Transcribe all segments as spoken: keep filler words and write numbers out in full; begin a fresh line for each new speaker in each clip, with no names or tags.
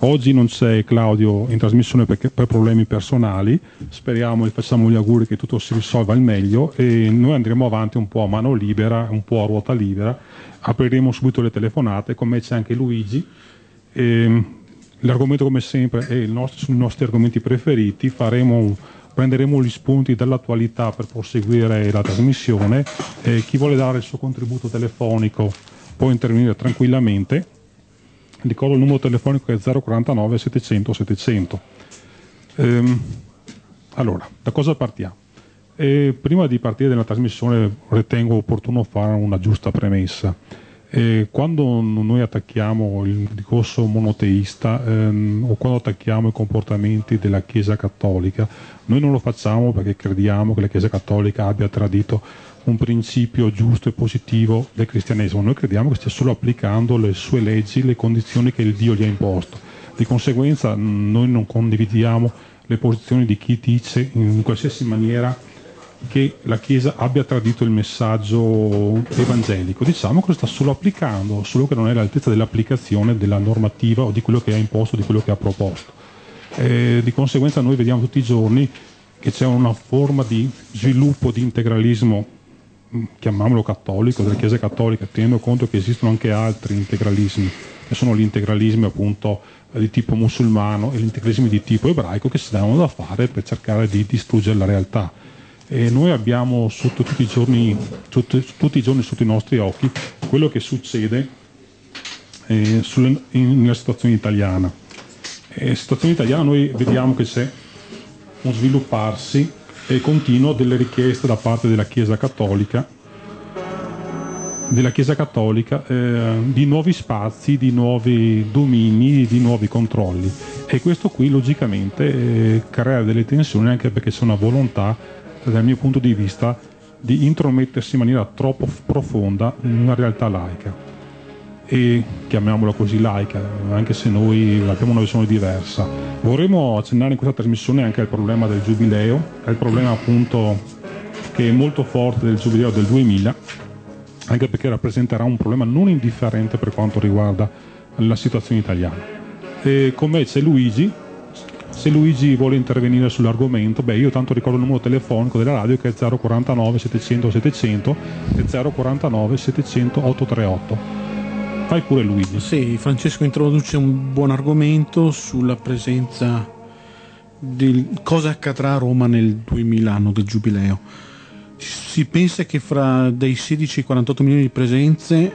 Oggi non c'è Claudio in trasmissione perché, per problemi personali, speriamo e facciamo gli auguri che tutto si risolva al meglio e noi andremo avanti un po' a mano libera, un po' a ruota libera, apriremo subito le telefonate, con me c'è anche Luigi. E l'argomento come sempre è il nostro, sui nostri argomenti preferiti, faremo, prenderemo gli spunti dall'attualità per proseguire la trasmissione e chi vuole dare il suo contributo telefonico può intervenire tranquillamente. Ricordo il numero telefonico è zero quarantanove settecento settecento. Ehm, allora, da cosa partiamo? E prima di partire dalla trasmissione ritengo opportuno fare una giusta premessa. E quando noi attacchiamo il discorso monoteista ehm, o quando attacchiamo i comportamenti della Chiesa Cattolica, noi non lo facciamo perché crediamo che la Chiesa Cattolica abbia tradito un principio giusto e positivo del cristianesimo. Noi crediamo che stia solo applicando le sue leggi, le condizioni che il Dio gli ha imposto. Di conseguenza noi non condividiamo le posizioni di chi dice in qualsiasi maniera che la Chiesa abbia tradito il messaggio evangelico. Diciamo che lo sta solo applicando, solo che non è all'altezza dell'applicazione della normativa o di quello che ha imposto, di quello che ha proposto. E di conseguenza noi vediamo tutti i giorni che c'è una forma di sviluppo di integralismo, chiamiamolo cattolico, della Chiesa Cattolica, tenendo conto che esistono anche altri integralismi, che sono gli integralismi appunto di tipo musulmano e gli integralismi di tipo ebraico che si danno da fare per cercare di distruggere la realtà. E noi abbiamo sotto tutti i giorni, sotto, tutti i giorni sotto i nostri occhi quello che succede eh, sulle, in, nella situazione italiana. Nella situazione italiana noi vediamo che c'è un svilupparsi e continuo delle richieste da parte della Chiesa Cattolica, della Chiesa Cattolica eh, di nuovi spazi, di nuovi domini, di nuovi controlli. E questo qui logicamente eh, crea delle tensioni anche perché c'è una volontà, dal mio punto di vista, di intromettersi in maniera troppo profonda in una realtà laica. E chiamiamola così laica, anche se noi abbiamo una visione diversa. Vorremmo accennare in questa trasmissione anche al problema del giubileo, al problema appunto che è molto forte del giubileo del duemila, anche perché rappresenterà un problema non indifferente per quanto riguarda la situazione italiana. E con me c'è Luigi. Se Luigi vuole intervenire sull'argomento, beh, io tanto ricordo il numero telefonico della radio che è zero quarantanove settecento settecento e zero quarantanove settecento ottocentotrentanotto. Fai pure Luigi.
Sì, Francesco introduce un buon argomento sulla presenza di cosa accadrà a Roma nel duemila, anno del giubileo. Si pensa che fra dei sedici e quarantotto milioni di presenze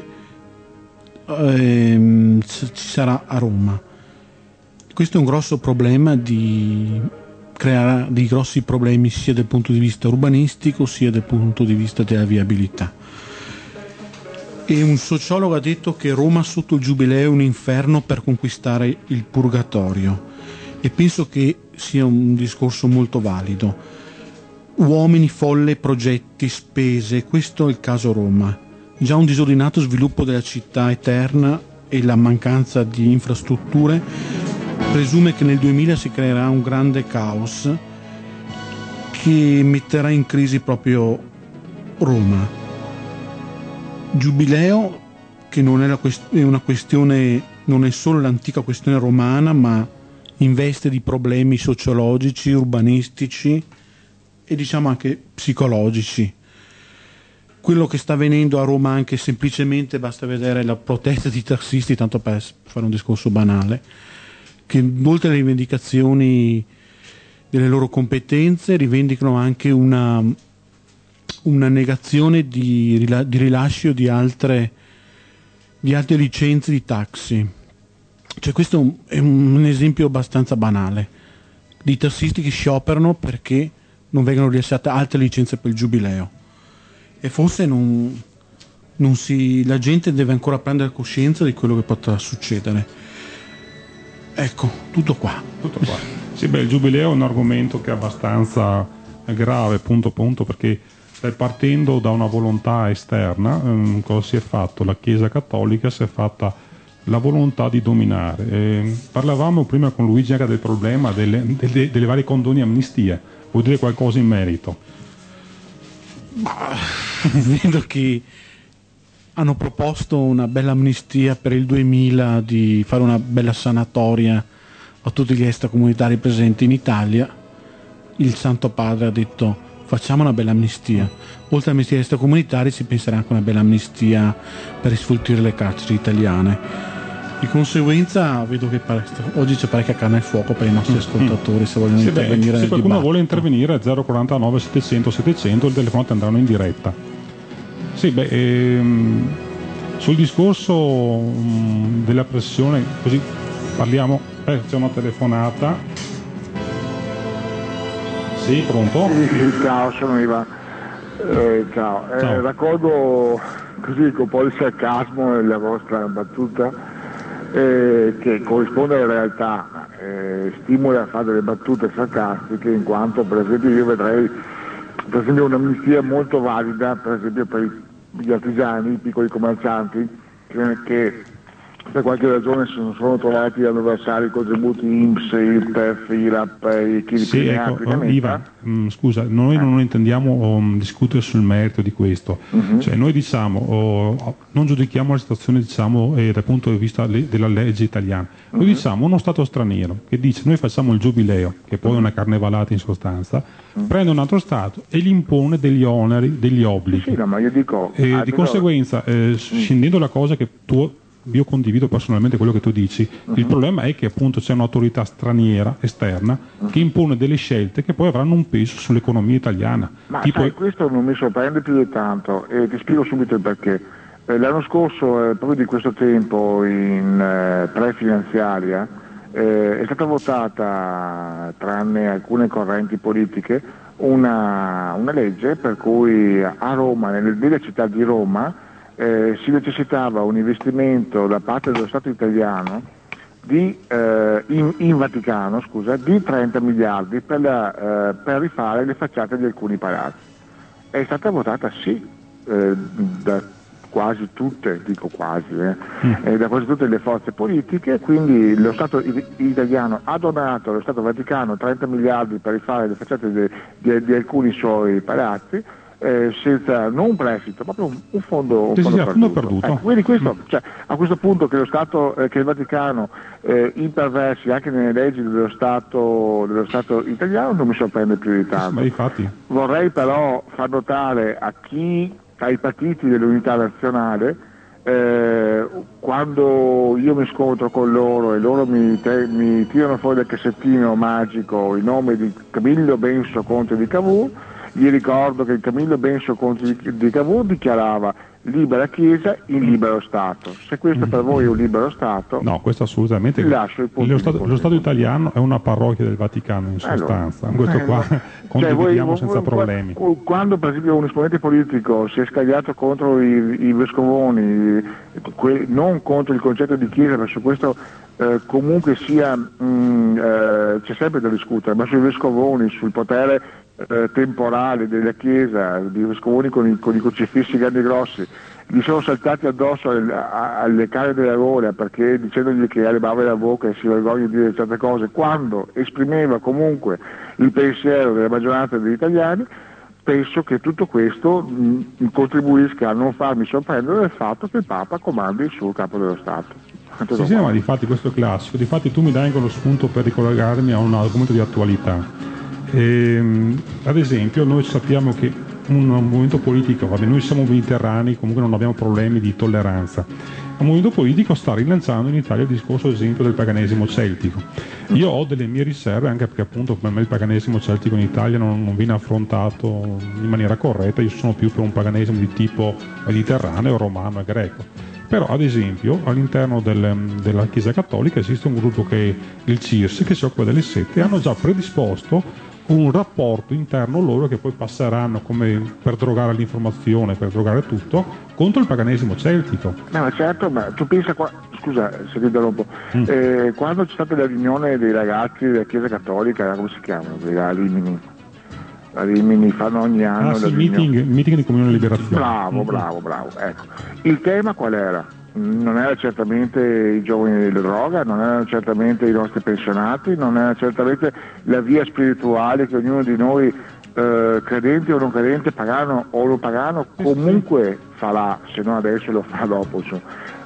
ehm, ci sarà a Roma. Questo è un grosso problema, di creerà dei grossi problemi sia dal punto di vista urbanistico sia dal punto di vista della viabilità. E un sociologo ha detto che Roma sotto il giubileo è un inferno per conquistare il purgatorio, e penso che sia un discorso molto valido. Uomini, folle, progetti, spese, questo è il caso Roma. Già un disordinato sviluppo della città eterna e la mancanza di infrastrutture presume che nel duemila si creerà un grande caos che metterà in crisi proprio Roma. Giubileo, che non è, la quest- è una questione, non è solo l'antica questione romana, ma investe di problemi sociologici, urbanistici e diciamo anche psicologici. Quello che sta avvenendo a Roma, anche semplicemente basta vedere la protesta di tassisti, tanto per fare un discorso banale, che oltre alle rivendicazioni delle loro competenze rivendicano anche una una negazione di, rila- di rilascio di altre, di altre licenze di taxi. Cioè, questo è un, un esempio abbastanza banale di tassisti che scioperano perché non vengono rilasciate altre licenze per il giubileo, e forse non, non si, la gente deve ancora prendere coscienza di quello che potrà succedere. Ecco, tutto qua.
Tutto qua. Sì, beh, il giubileo è un argomento che è abbastanza grave, punto punto, perché partendo da una volontà esterna, ehm, cosa si è fatto? La Chiesa Cattolica si è fatta la volontà di dominare. Eh, parlavamo prima con Luigi anche del problema delle, delle, delle varie condoni e amnistie. Vuoi dire qualcosa in merito?
Vedo che hanno proposto una bella amnistia per il duemila, di fare una bella sanatoria a tutti gli extracomunitari presenti in Italia, il Santo Padre ha detto facciamo una bella amnistia. Oltre all'amnistia extracomunitari si penserà anche a una bella amnistia per risfoltire le carceri italiane. Di conseguenza vedo che pare, oggi c'è parecchia carne al fuoco per i nostri ascoltatori, se vogliono
sì,
intervenire
beh,
nel
se qualcuno
dibattito.
vuole intervenire zero quarantanove settecento settecento, il telefono andranno in diretta. Sì, beh, ehm, sul discorso mh, della pressione, così parliamo, eh, c'è una telefonata. Sì, pronto?
Sì, ciao, sono Ivan. Eh, ciao, eh,
Ciao.
raccolgo così con un po' di sarcasmo la vostra battuta eh, che corrisponde alla realtà, eh, stimola a fare delle battute sarcastiche, in quanto per esempio io vedrei per esempio un'amnistia molto valida per esempio per gli artigiani, i piccoli commercianti che, che per qualche ragione si sono trovati a dover versare i contributi I N P S, I R P E F, I R A P e chi
Sì,
di
ecco,
più ne
Ivan, mh, scusa, noi
Eh.
non intendiamo um, discutere sul merito di questo,
Mhm.
cioè noi diciamo, oh, non giudichiamo la situazione diciamo, eh, dal punto di vista le- della legge italiana, noi
Mhm.
diciamo uno Stato straniero che dice noi facciamo il giubileo, che poi è una carnevalata in sostanza, prende un altro Stato e gli impone degli oneri, degli obblighi.
Sì, no, ma io dico
E
ah,
di
però-
conseguenza, eh, scendendo la cosa che tu, io condivido personalmente quello che tu dici, il problema è che appunto c'è un'autorità straniera, esterna, che impone delle scelte che poi avranno un peso sull'economia italiana.
Ma
Tipo,
sai, questo non mi sorprende più di tanto e ti spiego subito il perché. Eh, l'anno scorso, eh, proprio di questo tempo, in eh, pre-finanziaria, eh, è stata votata, tranne alcune correnti politiche, una, una legge per cui a Roma, nelle, nella città di Roma, eh, si necessitava un investimento da parte dello Stato italiano di, eh, in, in Vaticano scusa, di trenta miliardi per, la, eh, per rifare le facciate di alcuni palazzi. È stata votata sì eh, da quasi tutte, dico quasi, eh, eh, da quasi tutte le forze politiche, quindi lo Stato it- italiano ha donato allo Stato Vaticano trenta miliardi per rifare le facciate di, di, di alcuni suoi palazzi, eh, senza non un prestito, ma proprio un, un fondo, un
Sì, sì,
fondo
sì,
perduto.
fondo perduto.
Ecco, quindi questo, cioè, a questo punto che lo Stato, eh, che il Vaticano eh, imperversi anche nelle leggi dello Stato, dello Stato italiano non mi sorprende più di
sì, ma
tanto.
infatti,
Vorrei però far notare a chi, ai partiti dell'unità nazionale, eh, quando io mi scontro con loro e loro mi, te, mi tirano fuori dal cassettino magico il nome di Camillo Benso Conte di Cavour, gli ricordo che il Camillo Benso Conte di, di Cavour dichiarava libera Chiesa in libero Stato. Se questo per voi è un libero Stato,
no, questo assolutamente.
ti lascio i punti
Lo
di
Stato, lo
contatto.
Stato italiano è una parrocchia del Vaticano in sostanza,
Allora,
questo
eh,
qua
no. Cioè,
condividiamo
voi-
senza
voi-
problemi.
Quando per esempio un esponente politico si è scagliato contro i, i vescovoni, que- non contro il concetto di Chiesa, perché su questo eh, comunque sia mh, eh, c'è sempre da discutere, ma sui vescovoni, sul potere eh, temporale della Chiesa, di vescovoni con i, con i crocifissi grandi e grossi, gli sono saltati addosso alle, alle care della gola perché dicendogli che ha le bave alla bocca e si vergogna di dire certe cose, quando esprimeva comunque il pensiero della maggioranza degli italiani. Penso che tutto questo mh, contribuisca a non farmi sorprendere del fatto che il Papa comandi il suo capo dello Stato.
Sì, sì, ma difatti questo è classico, difatti tu mi dai anche lo spunto per ricollegarmi a un argomento di attualità. Ehm, ad esempio noi sappiamo che un movimento politico, vabbè, noi siamo mediterranei, comunque non abbiamo problemi di tolleranza. Un movimento politico sta rilanciando in Italia il discorso, ad esempio, del paganesimo celtico. Io ho delle mie riserve, anche perché appunto per me il paganesimo celtico in Italia non, non viene affrontato in maniera corretta, io sono più per un paganesimo di tipo mediterraneo, romano e greco. Però ad esempio all'interno del, della Chiesa Cattolica esiste un gruppo che è il C I R S, che si occupa delle sette, e hanno già predisposto un rapporto interno loro che poi passeranno come per drogare l'informazione, per drogare tutto, contro il paganesimo celtico.
No, ma certo, ma tu pensa, qua, scusa se ti interrompo, mm. eh, quando c'è stata la riunione dei ragazzi della Chiesa Cattolica, come si chiamano? A Rimini. A Rimini fanno ogni anno
ah,
la
sì,
riunione.
meeting, meeting di Comunione e Liberazione.
Bravo, bravo, bravo. Ecco. Il tema qual era? Non era certamente i giovani della droga, non erano certamente i nostri pensionati, non era certamente la via spirituale che ognuno di noi, eh, credente o non credente, pagano o non pagano, comunque farà, se non adesso lo farà dopo. Insomma.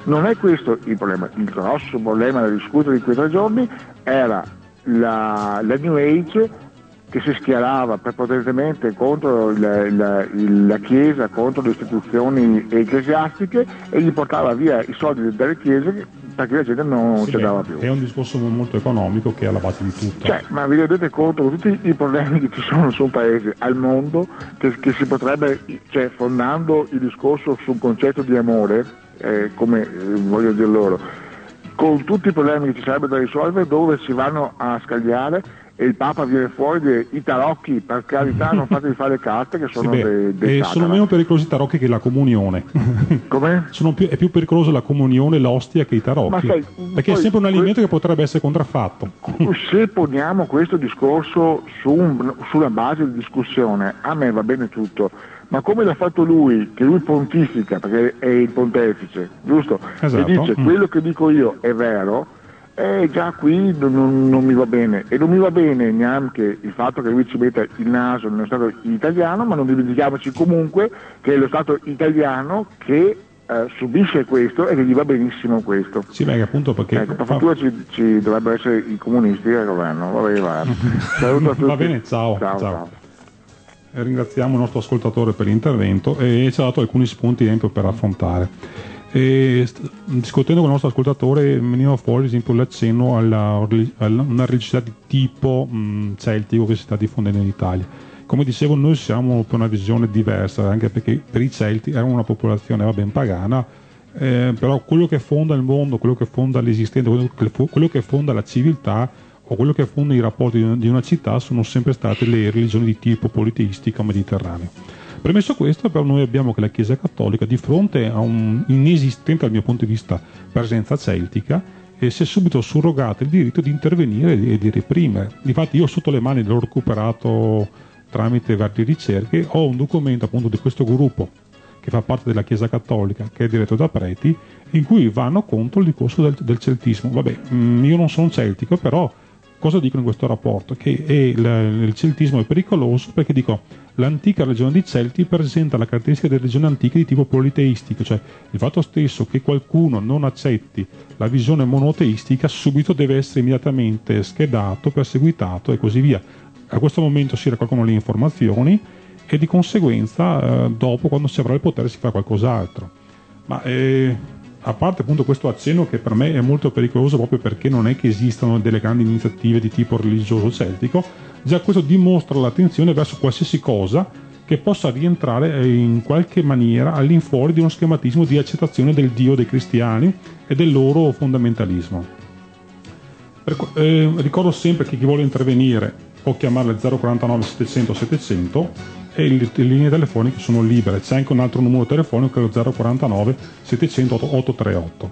Non è questo il problema, il grosso problema da discutere di quei tre giorni era la, la New Age che si schierava prepotentemente contro il, il, il, la Chiesa, contro le istituzioni ecclesiastiche e gli portava via i soldi delle chiese perché la gente non
sì,
ce l'aveva più.
È un discorso molto economico che è alla base di tutto.
Cioè, ma vi rendete conto di tutti i problemi che ci sono su un paese, al mondo, che, che si potrebbe, cioè fondando il discorso sul concetto di amore, eh, come eh, voglio dire loro, con tutti i problemi che ci sarebbe da risolvere, dove si vanno a scagliare e il Papa viene fuori dei i tarocchi, per carità non fatevi fare le carte che sono
sì,
dei, dei
e sono meno pericolosi i tarocchi che la comunione.
Com'è?
Sono più, è più pericolosa la comunione, l'ostia che i tarocchi, sai, perché è sempre un alimento que- che potrebbe essere contraffatto.
Se poniamo questo discorso su un, sulla base di discussione, a me va bene tutto, ma come l'ha fatto lui, che lui pontifica perché è il pontefice, giusto?
Esatto.
E dice
mm.
quello che dico io è vero, e già qui non, non mi va bene, e non mi va bene neanche il fatto che lui ci metta il naso nello Stato italiano, ma non dimentichiamoci comunque che è lo Stato italiano che eh, subisce questo e che gli va benissimo questo.
Sì, beh, appunto perché
ecco, per fortuna ci, ci dovrebbero essere i comunisti al governo. Va bene, va. Saluto a tutti.
Va bene, ciao.
ciao,
ciao.
ciao.
E ringraziamo il nostro ascoltatore per l'intervento e ci ha dato alcuni spunti per affrontare. E discutendo con il nostro ascoltatore veniva fuori ad esempio l'accenno alla, alla una religiosità di tipo mh, celtico che si sta diffondendo in Italia. Come dicevo, noi siamo per una visione diversa, anche perché per i Celti erano una popolazione va ben pagana, eh, però quello che fonda il mondo, quello che fonda l'esistente, quello che, quello che fonda la civiltà o quello che fonda i rapporti di una città sono sempre state le religioni di tipo politeistico mediterraneo. Premesso questo, però, noi abbiamo che la Chiesa Cattolica, di fronte a un inesistente dal mio punto di vista presenza celtica, e si è subito surrogato il diritto di intervenire e di reprimere. Difatti io sotto le mani l'ho recuperato tramite varie ricerche, ho un documento appunto di questo gruppo che fa parte della Chiesa Cattolica, che è diretto da preti, in cui vanno contro il discorso del, del celtismo. Vabbè, mh, io non sono celtico, però cosa dicono in questo rapporto? Che è il, il celtismo è pericoloso perché dico l'antica religione dei Celti presenta la caratteristica delle religioni antiche di tipo politeistico, cioè il fatto stesso che qualcuno non accetti la visione monoteistica subito deve essere immediatamente schedato, perseguitato e così via. A questo momento si raccolgono le informazioni e di conseguenza eh, dopo, quando si avrà il potere, si fa qualcos'altro. Ma eh, a parte appunto questo accenno che per me è molto pericoloso proprio perché non è che esistano delle grandi iniziative di tipo religioso celtico, già questo dimostra l'attenzione verso qualsiasi cosa che possa rientrare in qualche maniera all'infuori di uno schematismo di accettazione del Dio dei cristiani e del loro fondamentalismo. Per, eh, ricordo sempre che chi vuole intervenire può chiamare zero quarantanove settecento settecento e le, le linee telefoniche sono libere. C'è anche un altro numero telefonico che è lo zero quarantanove settecento ottocentotrentotto.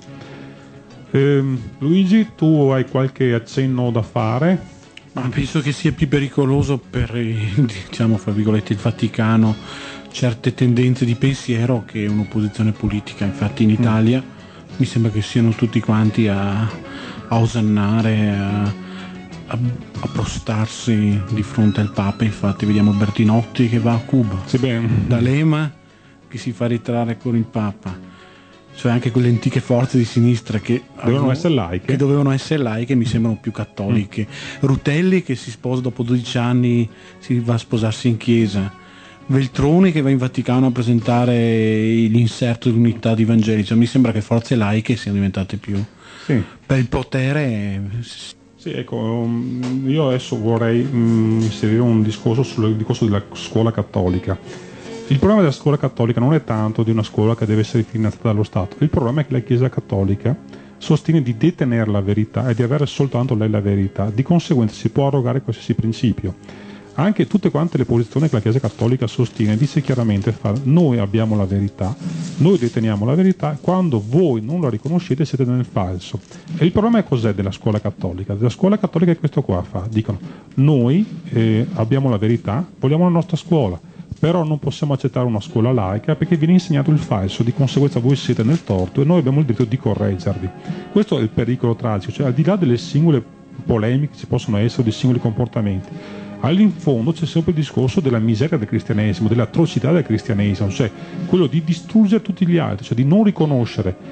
Eh, Luigi, tu hai qualche accenno da fare?
Ma penso che sia più pericoloso per, diciamo, fra virgolette, il Vaticano certe tendenze di pensiero che un'opposizione politica. Infatti in Italia mm. mi sembra che siano tutti quanti a, a osannare, a, a, a prostarsi di fronte al Papa. Infatti vediamo Bertinotti che va a Cuba,
sì,
D'Alema che si fa ritrarre con il Papa, cioè anche quelle antiche forze di sinistra che
dovevano
avevano,
essere laiche
che dovevano essere laiche mi sembrano più cattoliche. mm. Rutelli che si sposa dopo dodici anni, si va a sposarsi in chiesa. Veltroni che va in Vaticano a presentare l'inserto di unità di Vangeli. Cioè, mi sembra che forze laiche siano diventate più
sì.
per il potere.
Sì, ecco, io adesso vorrei mh, inserire un discorso sul discorso della scuola cattolica. Il problema della scuola cattolica non è tanto di una scuola che deve essere finanziata dallo Stato, il problema è che la Chiesa cattolica sostiene di detenere la verità e di avere soltanto lei la verità, di conseguenza si può arrogare qualsiasi principio. Anche tutte quante le posizioni che la Chiesa cattolica sostiene dice chiaramente noi abbiamo la verità, noi deteniamo la verità, quando voi non la riconoscete siete nel falso. E il problema è cos'è della scuola cattolica? Della scuola cattolica è questo qua, fa, dicono noi eh, abbiamo la verità, vogliamo la nostra scuola, però non possiamo accettare una scuola laica perché viene insegnato il falso, di conseguenza voi siete nel torto e noi abbiamo il diritto di correggervi. Questo è il pericolo tragico, cioè al di là delle singole polemiche che ci possono essere, dei singoli comportamenti, all'infondo c'è sempre il discorso della miseria del cristianesimo, dell'atrocità del cristianesimo, cioè quello di distruggere tutti gli altri, cioè di non riconoscere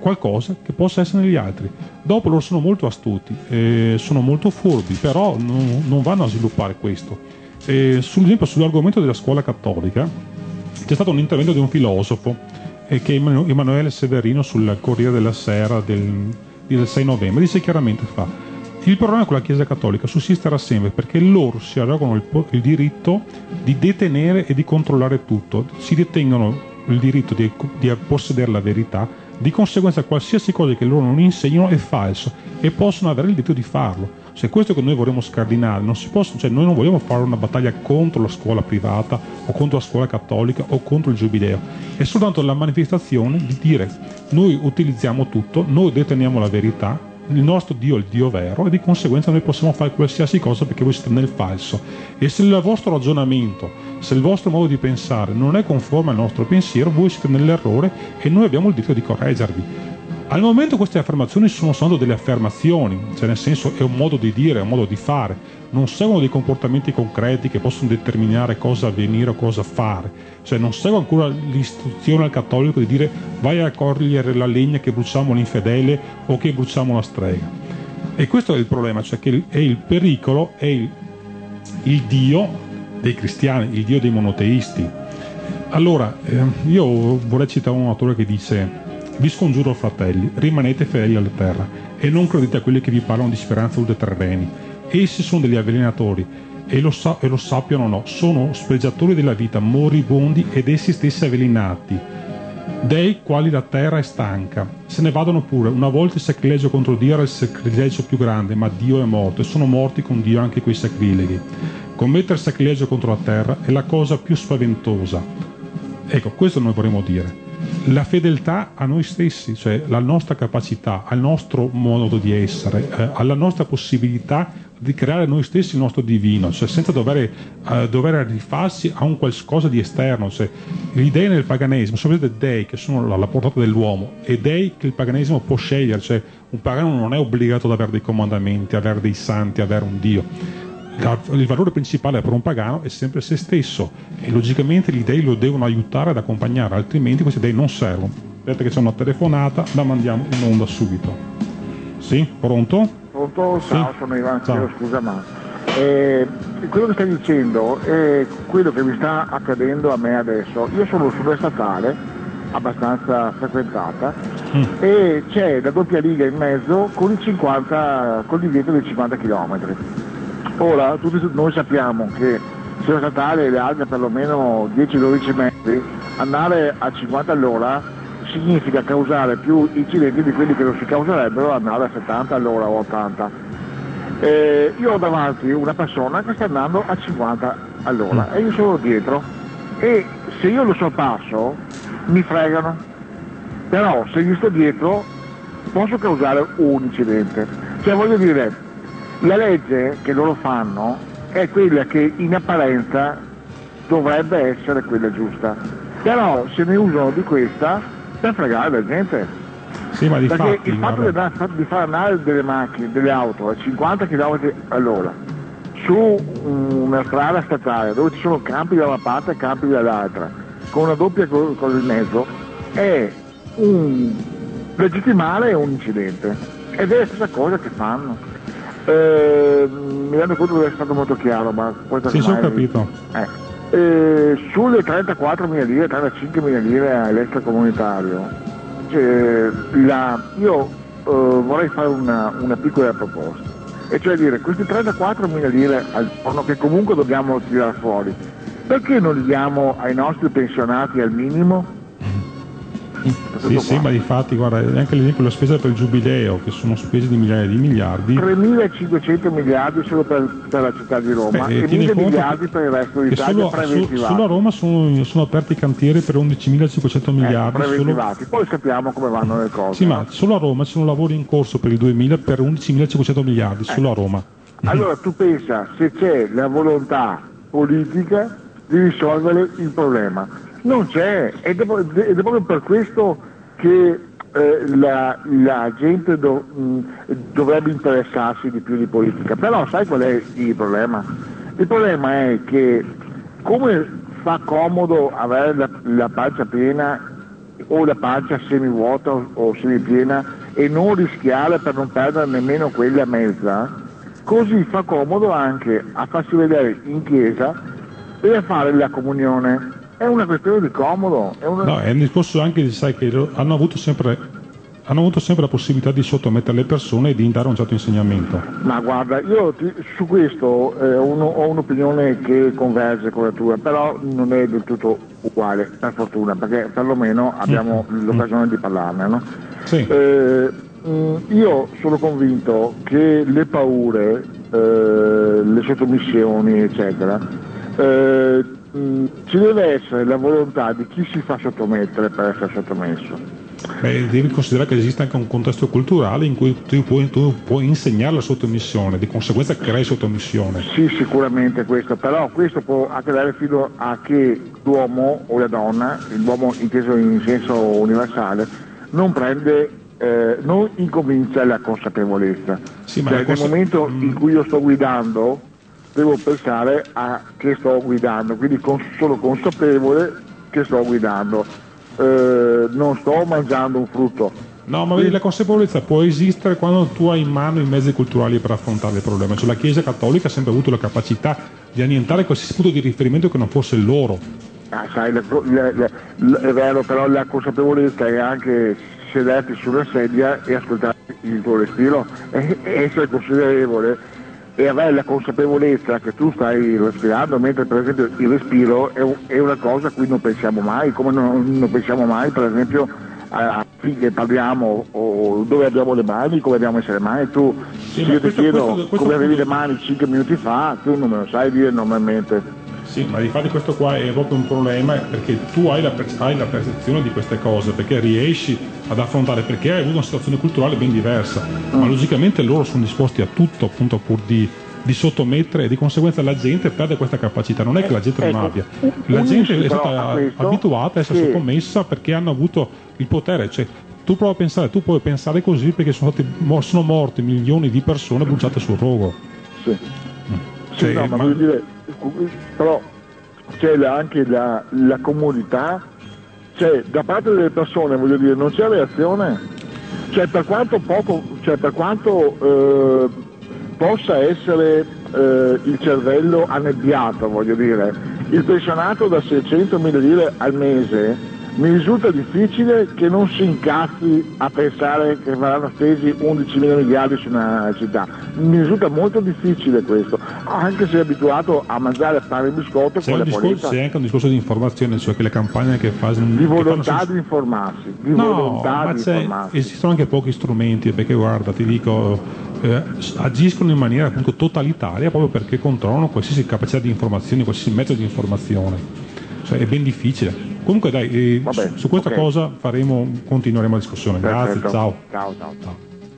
qualcosa che possa essere negli altri. Dopo loro sono molto astuti, eh, sono molto furbi, però non, non vanno a sviluppare questo. Eh, sull'esempio, sull'argomento della scuola cattolica c'è stato un intervento di un filosofo eh, che è Emanuele Severino sul Corriere della Sera del, del sei novembre. Dice chiaramente, fa: il problema con la Chiesa cattolica sussisterà sempre perché loro si arrogano il, il diritto di detenere e di controllare tutto, si detengono il diritto di, di possedere la verità, di conseguenza qualsiasi cosa che loro non insegnano è falso e possono avere il diritto di farlo. Se questo che noi vorremmo scardinare, non si possono, cioè noi non vogliamo fare una battaglia contro la scuola privata o contro la scuola cattolica o contro il giubileo, è soltanto la manifestazione di dire: noi utilizziamo tutto, noi deteniamo la verità, il nostro Dio è il Dio vero e di conseguenza noi possiamo fare qualsiasi cosa perché voi siete nel falso. E se il vostro ragionamento, se il vostro modo di pensare non è conforme al nostro pensiero, voi siete nell'errore e noi abbiamo il diritto di correggervi. Al momento queste affermazioni sono solo delle affermazioni, cioè nel senso è un modo di dire, è un modo di fare, non seguono dei comportamenti concreti che possono determinare cosa avvenire o cosa fare, cioè non segue ancora l'istruzione al cattolico di dire vai a raccogliere la legna che bruciamo l'infedele o che bruciamo la strega. E questo è il problema, cioè che è il pericolo, è il, il Dio dei cristiani, il Dio dei monoteisti. Allora, eh, io vorrei citare un autore che dice: vi scongiuro, fratelli, rimanete fedeli alla terra e non credete a quelli che vi parlano di speranze ultraterreni. Essi sono degli avvelenatori e lo, sa- e lo sappiano o no, sono spregiatori della vita, moribondi ed essi stessi avvelenati, dei quali la terra è stanca. Se ne vadano pure. Una volta il sacrilegio contro Dio era il sacrilegio più grande, ma Dio è morto e sono morti con Dio anche quei sacrileghi. Commettere sacrilegio contro la terra è la cosa più spaventosa. Ecco, questo noi vorremmo dire. La fedeltà a noi stessi, cioè la nostra capacità, al nostro modo di essere, eh, alla nostra possibilità di creare noi stessi il nostro divino, cioè senza dover, eh, dover rifarsi a un qualcosa di esterno. Cioè, gli dei nel paganesimo sono dei che sono alla portata dell'uomo e dei che il paganesimo può scegliere, cioè un pagano non è obbligato ad avere dei comandamenti, ad avere dei santi, ad avere un Dio. Il valore principale per un pagano è sempre se stesso e logicamente gli dei lo devono aiutare ad accompagnare, altrimenti questi dei non servono. Aspetta che c'è una telefonata, la mandiamo in onda subito. Sì, pronto?
Pronto? Ciao,
sì.
Sono Ivan, Ciao. Scusa ma eh, quello che stai dicendo è quello che mi sta accadendo a me adesso. Io sono sulla statale abbastanza frequentata mm. e c'è la doppia riga in mezzo con i cinquanta, con il divieto dei cinquanta chilometri. Ora, tutti noi sappiamo che se la statale è larga perlomeno dieci dodici metri, andare a cinquanta all'ora significa causare più incidenti di quelli che non si causerebbero andare a settanta all'ora o ottanta. Eh, io ho davanti una persona che sta andando a cinquanta all'ora e io sono dietro e se io lo sorpasso mi fregano, però se gli sto dietro posso causare un incidente. Cioè voglio dire, la legge che loro fanno è quella che in apparenza dovrebbe essere quella giusta, però se ne usano di questa per fregare la gente.
Sì, ma di
perché
fatti,
il fatto di, di far andare delle macchine, delle auto a cinquanta chilometri all'ora su una strada statale dove ci sono campi da una parte e campi dall'altra, con una doppia cosa in mezzo, è un legittimare un incidente ed è la stessa cosa che fanno. Eh, mi rendo conto di essere stato molto chiaro, ma poi
sì, sono capito.
Eh. Eh, sulle trentaquattromila lire, trentacinquemila lire all'extracomunitario, cioè, la, io eh, vorrei fare una, una piccola proposta, e cioè dire questi trentaquattromila lire al giorno che comunque dobbiamo tirare fuori, perché non li diamo ai nostri pensionati al minimo?
Sì, sì, ma di fatti, guarda, anche l'esempio della spesa per il giubileo, che sono spese di migliaia di miliardi.
tremilacinquecento miliardi solo per, per la città di Roma Beh, e mille miliardi per il resto d'Italia preventivati.
Su, solo a Roma sono, sono aperti cantieri per undicimilacinquecento miliardi.
Eh, preventivati,
solo...
poi sappiamo come vanno le cose.
Sì,
no?
ma solo a Roma ci sono lavori in corso per il duemila per undicimilacinquecento miliardi, eh. solo a Roma.
Allora tu pensa, se c'è la volontà politica di risolvere il problema. Non c'è, ed è, ed è proprio per questo che eh, la, la gente do, mh, dovrebbe interessarsi di più di politica. Però sai qual è il problema? Il problema è che come fa comodo avere la, la pancia piena o la pancia semivuota o, o semipiena e non rischiare per non perdere nemmeno quella mezza, così fa comodo anche a farsi vedere in chiesa e a fare la comunione. È una questione di comodo. È, una...
no, è un discorso anche, sai, che hanno avuto sempre hanno avuto sempre la possibilità di sottomettere le persone e di dare un certo insegnamento.
Ma guarda, io ti, su questo eh, uno, ho un'opinione che converge con la tua, però non è del tutto uguale, per fortuna, perché perlomeno abbiamo mm. l'occasione mm. di parlarne, no?
Sì.
Eh, mh, io sono convinto che le paure, eh, le sottomissioni, eccetera, eh, mh, ci deve essere la volontà di chi si fa sottomettere per essere sottomesso.
Beh, devi considerare che esiste anche un contesto culturale in cui tu puoi, tu puoi insegnare la sottomissione, di conseguenza crei sottomissione.
Sì, sicuramente questo, però questo può anche dare filo a che l'uomo o la donna, l'uomo inteso in senso universale, non prende, eh, non incomincia la consapevolezza.
Sì, ma
cioè,
la consa-
nel momento
mm.
in cui io sto guidando, devo pensare a che sto guidando, quindi con, sono consapevole che sto guidando. Eh, non sto mangiando un frutto.
No, ma vedi, la consapevolezza può esistere quando tu hai in mano i mezzi culturali per affrontare il problema. Cioè, la Chiesa Cattolica ha sempre avuto la capacità di annientare qualsiasi punto di riferimento che non fosse il loro.
Ah, sai, la, la, la, la, è vero, però la consapevolezza è anche sederti sulla sedia e ascoltare il tuo respiro, e, e essere considerevole e avere la consapevolezza che tu stai respirando, mentre per esempio il respiro è, un, è una cosa a cui non pensiamo mai, come non, non pensiamo mai per esempio a che parliamo o dove abbiamo le mani, come abbiamo messo le mani. Tu,
sì,
se io ti
questo,
chiedo
questo, questo,
come avevi
questo...
le mani cinque minuti fa, tu non me lo sai dire normalmente.
Sì, ma infatti questo qua è proprio un problema, perché tu hai la, per- hai la percezione di queste cose, perché riesci ad affrontare, perché hai avuto una situazione culturale ben diversa, mm. ma logicamente loro sono disposti a tutto appunto pur di, di sottomettere, e di conseguenza la gente perde questa capacità. Non è che la gente
ecco,
non abbia, la gente è stata
questo,
abituata a essere
sì.
sottomessa perché hanno avuto il potere. Cioè, tu prova a pensare, tu puoi pensare così perché sono, stati, sono morte milioni di persone bruciate sul rogo.
Sì.
Mm.
Sì,
Cioè,
no, ma
ma...
voglio dire, però c'è la, anche la, la comodità, cioè da parte delle persone, voglio dire, non c'è reazione, cioè per quanto poco, cioè per quanto eh, possa essere eh, il cervello annebbiato, voglio dire, il pensionato da seicentomila lire al mese mi risulta difficile che non si incazzi a pensare che verranno spesi undicimila miliardi su una città. Mi risulta molto difficile questo, anche se è abituato a mangiare pane e biscotto
c'è
con la
discorso,
polenta.
C'è anche un discorso di informazione, cioè che le campagne che fanno
di volontà
che fanno...
di informarsi, di
no,
volontà
ma
di
c'è,
informarsi.
esistono anche pochi strumenti, perché guarda, ti dico, eh, agiscono in maniera appunto totalitaria proprio perché controllano qualsiasi capacità di informazione, qualsiasi mezzo di informazione. Cioè è ben difficile. Comunque dai, eh,
Vabbè,
su, su questa
okay.
cosa faremo, continueremo la discussione. Grazie,
Perfetto.
ciao.
Ciao, ciao, ciao.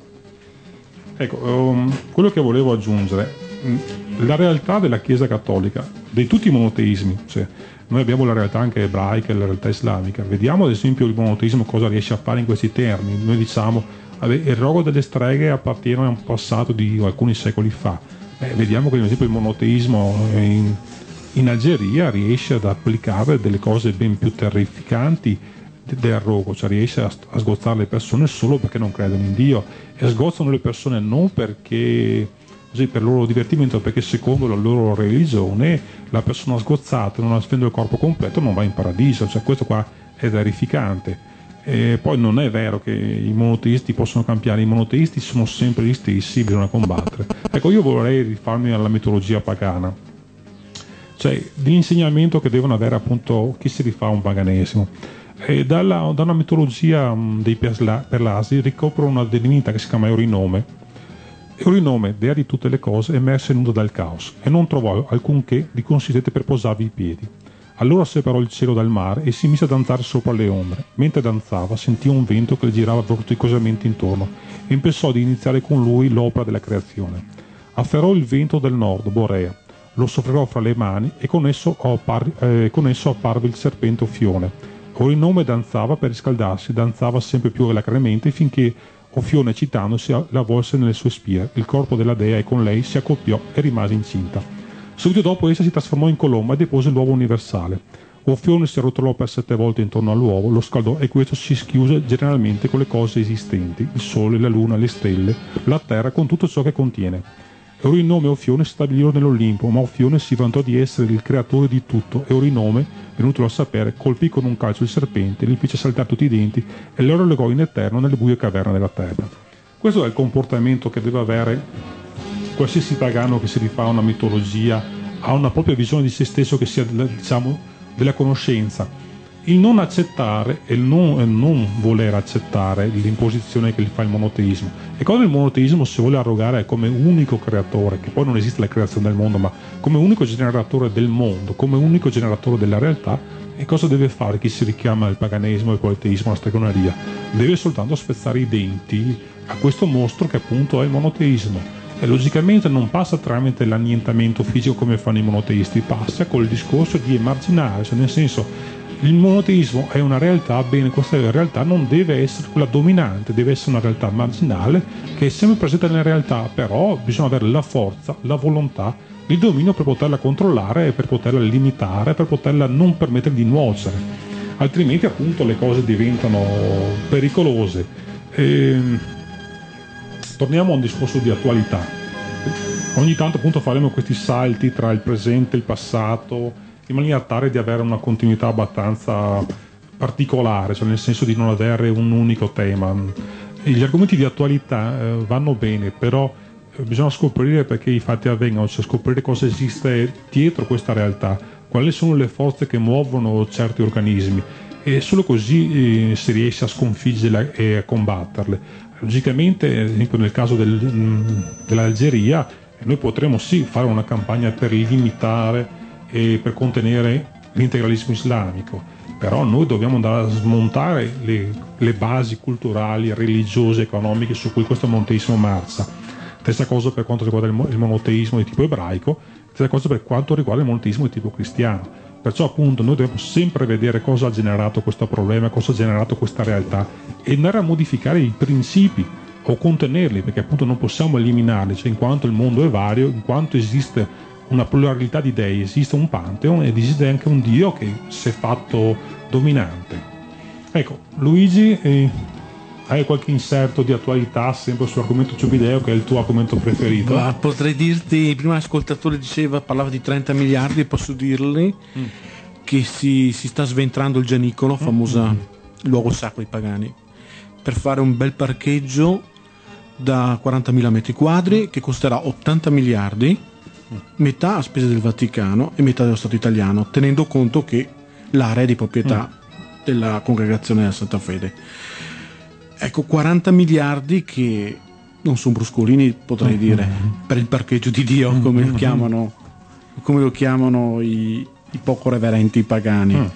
Ecco, um, quello che volevo aggiungere, mh, la realtà della Chiesa Cattolica, di tutti i monoteismi, cioè noi abbiamo la realtà anche ebraica e la realtà islamica. Vediamo ad esempio il monoteismo cosa riesce a fare in questi termini. Noi diciamo, vabbè, il rogo delle streghe appartiene a un passato di alcuni secoli fa. Eh, vediamo che ad esempio il monoteismo in in Algeria riesce ad applicare delle cose ben più terrificanti del rogo, cioè riesce a, a sgozzare le persone solo perché non credono in Dio, e sgozzano le persone non perché così per il loro divertimento, perché secondo la loro religione la persona sgozzata, non avendo il corpo completo, non va in paradiso. Cioè questo qua è terrificante. E poi non è vero che i monoteisti possono cambiare, i monoteisti sono sempre gli stessi, bisogna combattere. Ecco, io vorrei rifarmi alla mitologia pagana, cioè l'insegnamento che devono avere appunto chi si rifà a un paganesimo. E dalla, da una mitologia mh, dei Persla, Perlasi ricoprono una divinità che si chiama Eurinome. Eurinome, dea di tutte le cose, emerse nuda dal caos e non trovò alcunché di consistente per posarvi i piedi. Allora separò il cielo dal mare e si mise a danzare sopra le ombre. Mentre danzava sentì un vento che le girava vorticosamente intorno e pensò di iniziare con lui l'opera della creazione. Afferrò il vento del nord, Borea, lo soffrerò fra le mani e con esso, appar- eh, con esso apparve il serpente Ofione. Eurinome danzava per riscaldarsi, danzava sempre più alacremente finché Ofione, eccitandosi, la avvolse nelle sue spire. Il corpo della dea e con lei si accoppiò e rimase incinta. Subito dopo essa si trasformò in colomba e depose l'uovo universale. Ofione si arrotolò per sette volte intorno all'uovo, lo scaldò e questo si schiuse generalmente con le cose esistenti, il sole, la luna, le stelle, la terra, con tutto ciò che contiene. Eurinome e Ofione si stabilirono nell'Olimpo, ma Ofione si vantò di essere il creatore di tutto. Eurinome, venutolo a sapere, colpì con un calcio il serpente, gli fece saltare tutti i denti e lo relegò in eterno nelle buie caverne della terra. Questo è il comportamento che deve avere qualsiasi pagano che si rifà a una mitologia, ha una propria visione di se stesso che sia, diciamo, della conoscenza. Il non accettare e il non, il non voler accettare l'imposizione che gli fa il monoteismo. E quando il monoteismo si vuole arrogare come unico creatore, che poi non esiste la creazione del mondo, ma come unico generatore del mondo, come unico generatore della realtà, e cosa deve fare chi si richiama al paganesimo, al politeismo, alla stregoneria? Deve soltanto spezzare i denti a questo mostro che appunto è il monoteismo. E logicamente non passa tramite l'annientamento fisico come fanno i monoteisti, passa col discorso di emarginare, cioè nel senso il monoteismo è una realtà, bene, questa realtà non deve essere quella dominante, deve essere una realtà marginale che è sempre presente nella realtà, però bisogna avere la forza, la volontà, il dominio per poterla controllare, per poterla limitare, per poterla non permettere di nuocere, altrimenti appunto le cose diventano pericolose. Ehm, Torniamo a un discorso di attualità. Ogni tanto appunto faremo questi salti tra il presente e il passato in maniera tale di avere una continuità abbastanza particolare, cioè nel senso di non avere un unico tema. Gli argomenti di attualità eh, vanno bene, però eh, bisogna scoprire perché i fatti avvengono, cioè scoprire cosa esiste dietro questa realtà, quali sono le forze che muovono certi organismi, e solo così eh, si riesce a sconfiggerle e a combatterle. Logicamente, ad esempio nel caso del, dell'Algeria, noi potremmo sì fare una campagna per limitare e per contenere l'integralismo islamico, però noi dobbiamo andare a smontare le, le basi culturali, religiose, economiche su cui questo monoteismo marcia. Stessa cosa per quanto riguarda il, il monoteismo di tipo ebraico, stessa cosa per quanto riguarda il monoteismo di tipo cristiano. Perciò appunto noi dobbiamo sempre vedere cosa ha generato questo problema, cosa ha generato questa realtà e andare a modificare i principi o contenerli, perché appunto non possiamo eliminarli, cioè in quanto il mondo è vario, in quanto esiste una pluralità di dei, esiste un pantheon ed esiste anche un dio che si è fatto dominante. Ecco, Luigi, eh, hai qualche inserto di attualità sempre sull'argomento giubileo che è il tuo argomento preferito?
Ma potrei dirti, prima l'ascoltatore diceva, parlava di trenta miliardi, posso dirgli mm. che si, si sta sventrando il Gianicolo, famosa mm. luogo sacro ai pagani, per fare un bel parcheggio da quarantamila metri quadri che costerà ottanta miliardi, mm. metà a spese del Vaticano e metà dello Stato italiano, tenendo conto che l'area è di proprietà mm. della congregazione della Santa Fede. Ecco, quaranta miliardi che non sono bruscolini, potrei dire, per il parcheggio di Dio, come lo chiamano, come lo chiamano i, i poco reverenti pagani.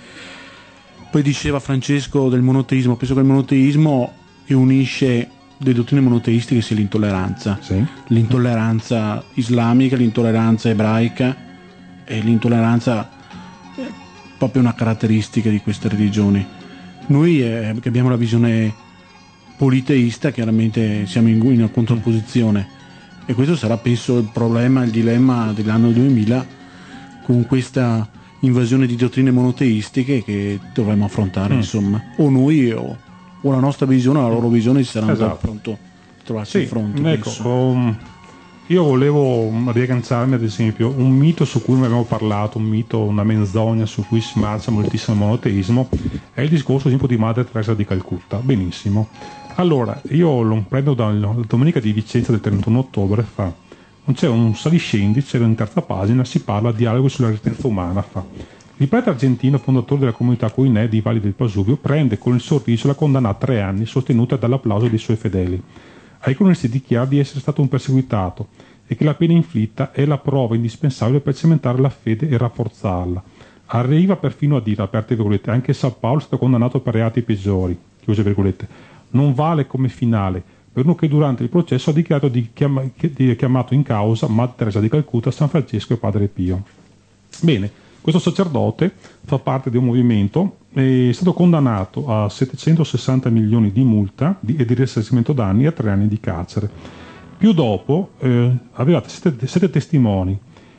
Poi diceva Francesco del monoteismo, penso che il monoteismo unisce le dottrine monoteistiche sia l'intolleranza,
sì.
l'intolleranza islamica, l'intolleranza ebraica e l'intolleranza è proprio una caratteristica di queste religioni. Noi eh, che abbiamo la visione politeista, chiaramente siamo in una contrapposizione e questo sarà penso il problema, il dilemma dell'anno duemila con questa invasione di dottrine monoteistiche che dovremo affrontare, mm. insomma, o noi o, o la nostra visione o la loro visione si saranno
esatto.
appunto trovarsi
sì,
di fronte.
Ecco, um, io volevo riagganciarmi ad esempio un mito su cui ne abbiamo parlato, un mito, una menzogna su cui si marcia moltissimo il monoteismo, è il discorso ad esempio di Madre Teresa di Calcutta. Benissimo. Allora, io lo prendo dalla Domenica di Vicenza del trentuno ottobre, fa, non c'è un saliscendi, c'era in terza pagina, si parla di dialogo sulla resistenza umana, fa. Il prete argentino, fondatore della comunità Coinè di Valli del Pasubio, prende con il sorriso la condanna a tre anni, sostenuta dall'applauso dei suoi fedeli. Ai cronisti dichiara di essere stato un perseguitato e che la pena inflitta è la prova indispensabile per cementare la fede e rafforzarla. Arriva perfino a dire, aperte virgolette, anche San Paolo è stato condannato per reati peggiori, chiuse virgolette. Non vale come finale per uno che durante il processo ha dichiarato di, chiama, di chiamato in causa Madre Teresa di Calcutta, San Francesco e Padre Pio. Bene, questo sacerdote fa parte di un movimento, è stato condannato a settecentosessanta milioni di multa di, e di risarcimento danni e a tre anni di carcere. Più dopo eh, avevate sette, sette testimoni,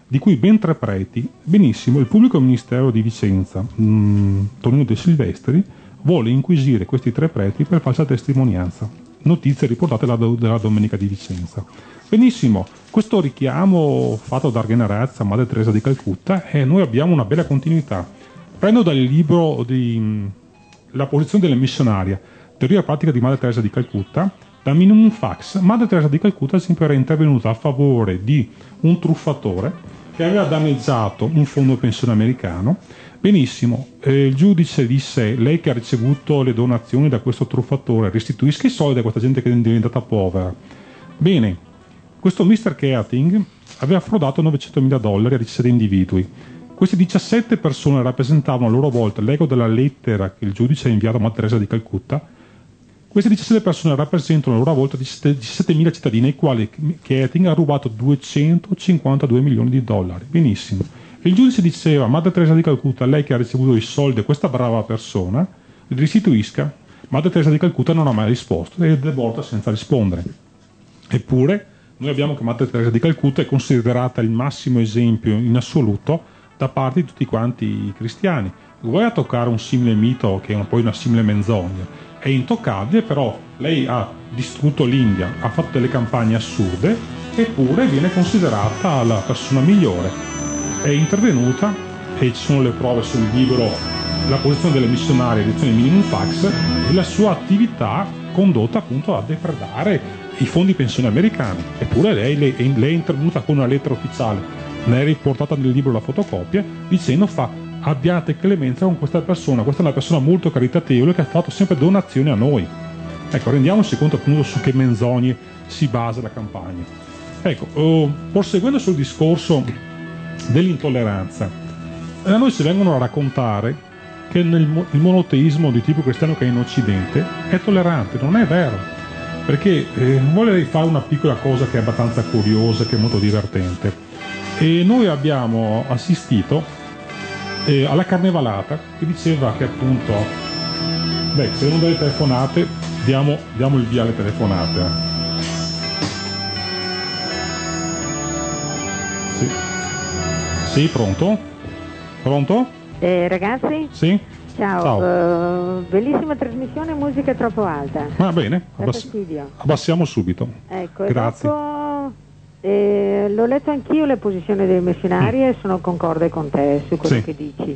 di cui ben tre preti. Benissimo, il pubblico ministero di Vicenza, mh, Tonino De Silvestri, vuole inquisire questi tre preti per falsa testimonianza. Notizie riportate dalla, dalla Domenica di Vicenza. Benissimo, questo richiamo fatto da Arghenarazza, Madre Teresa di Calcutta, e noi abbiamo una bella continuità. Prendo dal libro di mh, La posizione della missionaria, teoria pratica di Madre Teresa di Calcutta. Da minimum fax, Madre Teresa di Calcutta ad esempio era intervenuta a favore di un truffatore che aveva danneggiato un fondo pensione americano. Benissimo, eh, il giudice disse: lei che ha ricevuto le donazioni da questo truffatore, restituisca i soldi a questa gente che è diventata povera. Bene, questo mister Keating aveva frodato novecentomila dollari a diciassette individui. Queste diciassette persone rappresentavano a loro volta l'eco della lettera che il giudice ha inviato a Madre Teresa di Calcutta. Queste diciassette persone rappresentano a loro volta diciassettemila cittadini ai quali Keating ha rubato duecentocinquantadue milioni di dollari. Benissimo. Il giudice diceva: Madre Teresa di Calcutta, lei che ha ricevuto i soldi a questa brava persona, li restituisca. Madre Teresa di Calcutta non ha mai risposto ed è volta senza rispondere. Eppure noi abbiamo che Madre Teresa di Calcutta è considerata il massimo esempio in assoluto da parte di tutti quanti i cristiani. Vuoi a toccare un simile mito, che è poi una simile menzogna? È intoccabile, però lei ha distrutto l'India, ha fatto delle campagne assurde, eppure viene considerata la persona migliore. È intervenuta, e ci sono le prove sul libro La posizione delle missionarie, edizione minimum fax, e la sua attività condotta appunto a depredare i fondi pensione americani. Eppure lei, lei, lei è intervenuta con una lettera ufficiale, ne è riportata nel libro la fotocopia, dicendo: fa abbiate clemenza con questa persona, questa è una persona molto caritatevole che ha fatto sempre donazioni a noi. Ecco, rendiamoci conto appunto su che menzogne si basa la campagna. Ecco, oh, proseguendo sul discorso dell'intolleranza, a noi ci vengono a raccontare che nel, il monoteismo di tipo cristiano che è in Occidente è tollerante. Non è vero, perché eh, voglio fare una piccola cosa che è abbastanza curiosa, che è molto divertente. E noi abbiamo assistito Eh, alla carnevalata, che diceva che appunto, beh, se non delle telefonate diamo, diamo il via alle telefonate. Eh. Sì. Sì, pronto? Pronto?
Eh, ragazzi?
Sì?
Ciao,
Ciao.
Uh, bellissima trasmissione, musica troppo alta.
Va bene,
Da
abbass-
fastidio.
abbassiamo subito.
Ecco,
Grazie.
E dopo, eh, l'ho letto anch'io la posizione dei missionari e sono concorde con te su quello
Sì.
che dici.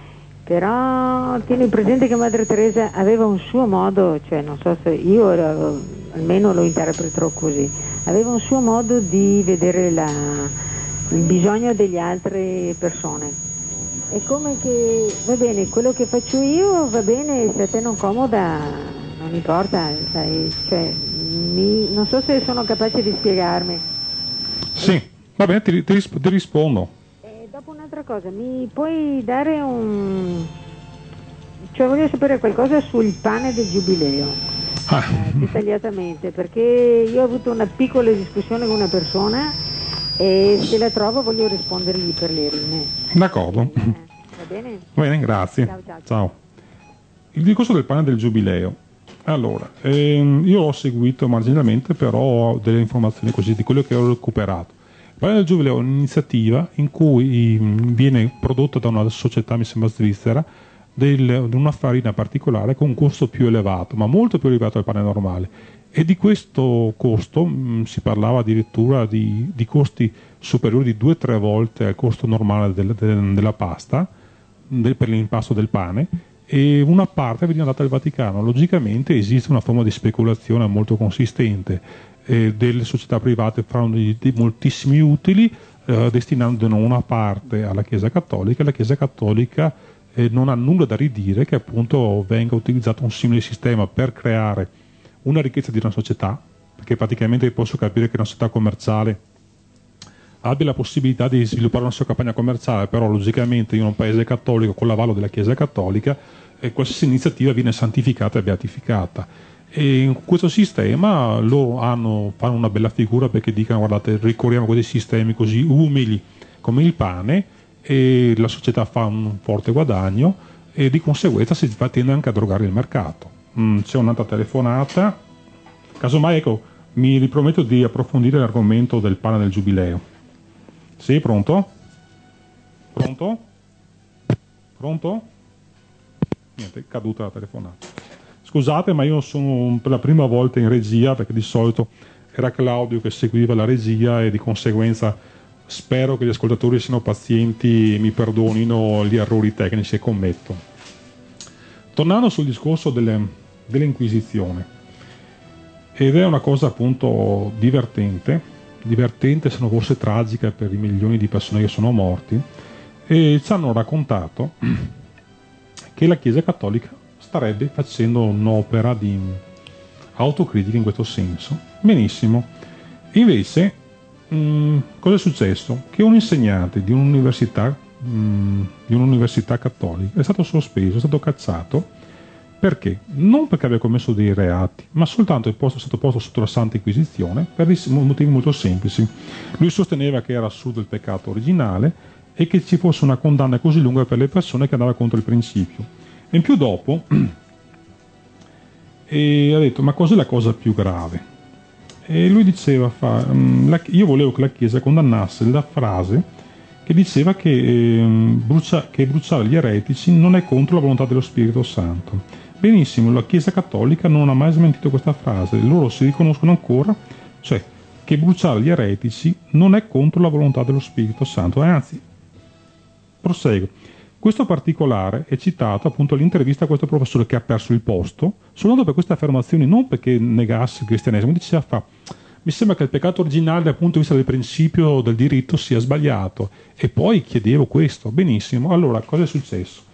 Però tieni presente che Madre Teresa aveva un suo modo, cioè non so se io ero, almeno lo interpreterò così, aveva un suo modo di vedere la, il bisogno delle altre persone. È come che, va bene, quello che faccio io va bene, se a te non comoda non importa, sai, cioè, mi, non so se sono capace di spiegarmi.
Sì, va bene, ti, ti, risp- ti rispondo.
E dopo un'altra cosa, mi puoi dare un... cioè voglio sapere qualcosa sul pane del giubileo,
Ah.
eh, dettagliatamente, perché io ho avuto una piccola discussione con una persona e se la trovo voglio rispondergli per le rime.
D'accordo.
Eh, va bene?
Va bene, grazie.
Ciao, ciao.
Ciao. Il discorso del pane del giubileo. Allora, ehm, io l'ho seguito marginalmente, però ho delle informazioni così di quello che ho recuperato. Il pane del giubileo è un'iniziativa in cui mh, viene prodotta da una società, mi sembra svizzera, del, di una farina particolare con un costo più elevato, ma molto più elevato del pane normale. E di questo costo mh, si parlava addirittura di, di costi superiori di due o tre volte al costo normale del, del, della pasta, del, per l'impasto del pane, e una parte veniva data al Vaticano. Logicamente esiste una forma di speculazione molto consistente, eh, delle società private fanno di, di moltissimi utili, eh, destinandone una parte alla Chiesa Cattolica, e la Chiesa Cattolica eh, non ha nulla da ridire che appunto venga utilizzato un simile sistema per creare una ricchezza di una società, perché praticamente posso capire che una società commerciale abbia la possibilità di sviluppare una sua campagna commerciale, però logicamente in un paese cattolico con l'avallo della Chiesa Cattolica eh, qualsiasi iniziativa viene santificata e beatificata. E in questo sistema loro hanno, fanno una bella figura, perché dicono: guardate, ricorriamo a questi sistemi così umili come il pane, e la società fa un forte guadagno e di conseguenza si tende anche a drogare il mercato. Mm, c'è un'altra telefonata, casomai ecco mi riprometto di approfondire l'argomento del pane del giubileo. Sì, pronto? Pronto? Pronto? Niente, è caduta la telefonata. Scusate, ma io sono per la prima volta in regia, perché di solito era Claudio che seguiva la regia e di conseguenza spero che gli ascoltatori siano pazienti e mi perdonino gli errori tecnici che commetto. Tornando sul discorso delle, dell'Inquisizione, ed è una cosa appunto divertente, divertente se non fosse tragica per i milioni di persone che sono morti, e ci hanno raccontato che la Chiesa Cattolica starebbe facendo un'opera di autocritica in questo senso. Benissimo. Invece, mh, cosa è successo? Che un insegnante di un'università, mh, di un'università cattolica è stato sospeso, è stato cacciato. Perché? Non perché aveva commesso dei reati, ma soltanto è posto, stato posto sotto la Santa Inquisizione per motivi molto semplici. Lui sosteneva che era assurdo il peccato originale e che ci fosse una condanna così lunga per le persone che andava contro il principio. E in più dopo e ha detto: ma cos'è la cosa più grave? E lui diceva: fa, um, la, io volevo che la Chiesa condannasse la frase che diceva che, eh, brucia, che bruciare gli eretici non è contro la volontà dello Spirito Santo. Benissimo, la Chiesa Cattolica non ha mai smentito questa frase, loro si riconoscono ancora, cioè che bruciare gli eretici non è contro la volontà dello Spirito Santo, anzi, prosegue. Questo particolare è citato appunto all'intervista a questo professore che ha perso il posto, soltanto per queste affermazioni, non perché negasse il cristianesimo, diceva fa, mi sembra che il peccato originale dal punto di vista del principio del diritto sia sbagliato, e poi chiedevo questo, benissimo, allora cosa è successo?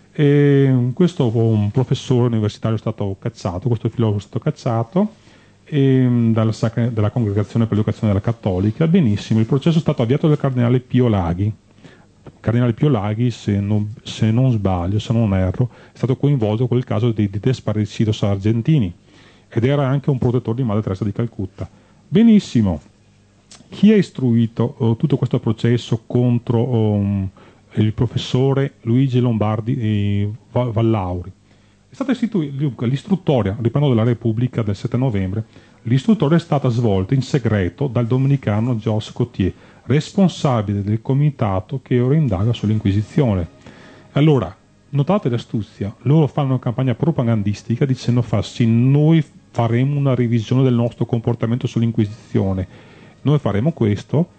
E questo un professore universitario è stato cacciato, questo filosofo è stato cacciato e, dalla, sacra, dalla Congregazione per l'Educazione della Cattolica, benissimo, il processo è stato avviato dal cardinale Pio Laghi. Cardinale Pio Laghi, se non, se non sbaglio, se non erro, è stato coinvolto con il caso di, di Desparecidos Argentini ed era anche un protettore di Madre Teresa di Calcutta. Benissimo, chi ha istruito uh, tutto questo processo contro um, il professore Luigi Lombardi e Vallauri? È stata istituita l'istruttoria, riprendo della Repubblica del sette novembre, l'istruttoria è stata svolta in segreto dal domenicano Georges Cotier, responsabile del comitato che ora indaga sull'Inquisizione. Allora, notate l'astuzia, loro fanno una campagna propagandistica dicendo fa sì, noi faremo una revisione del nostro comportamento sull'Inquisizione, noi faremo questo,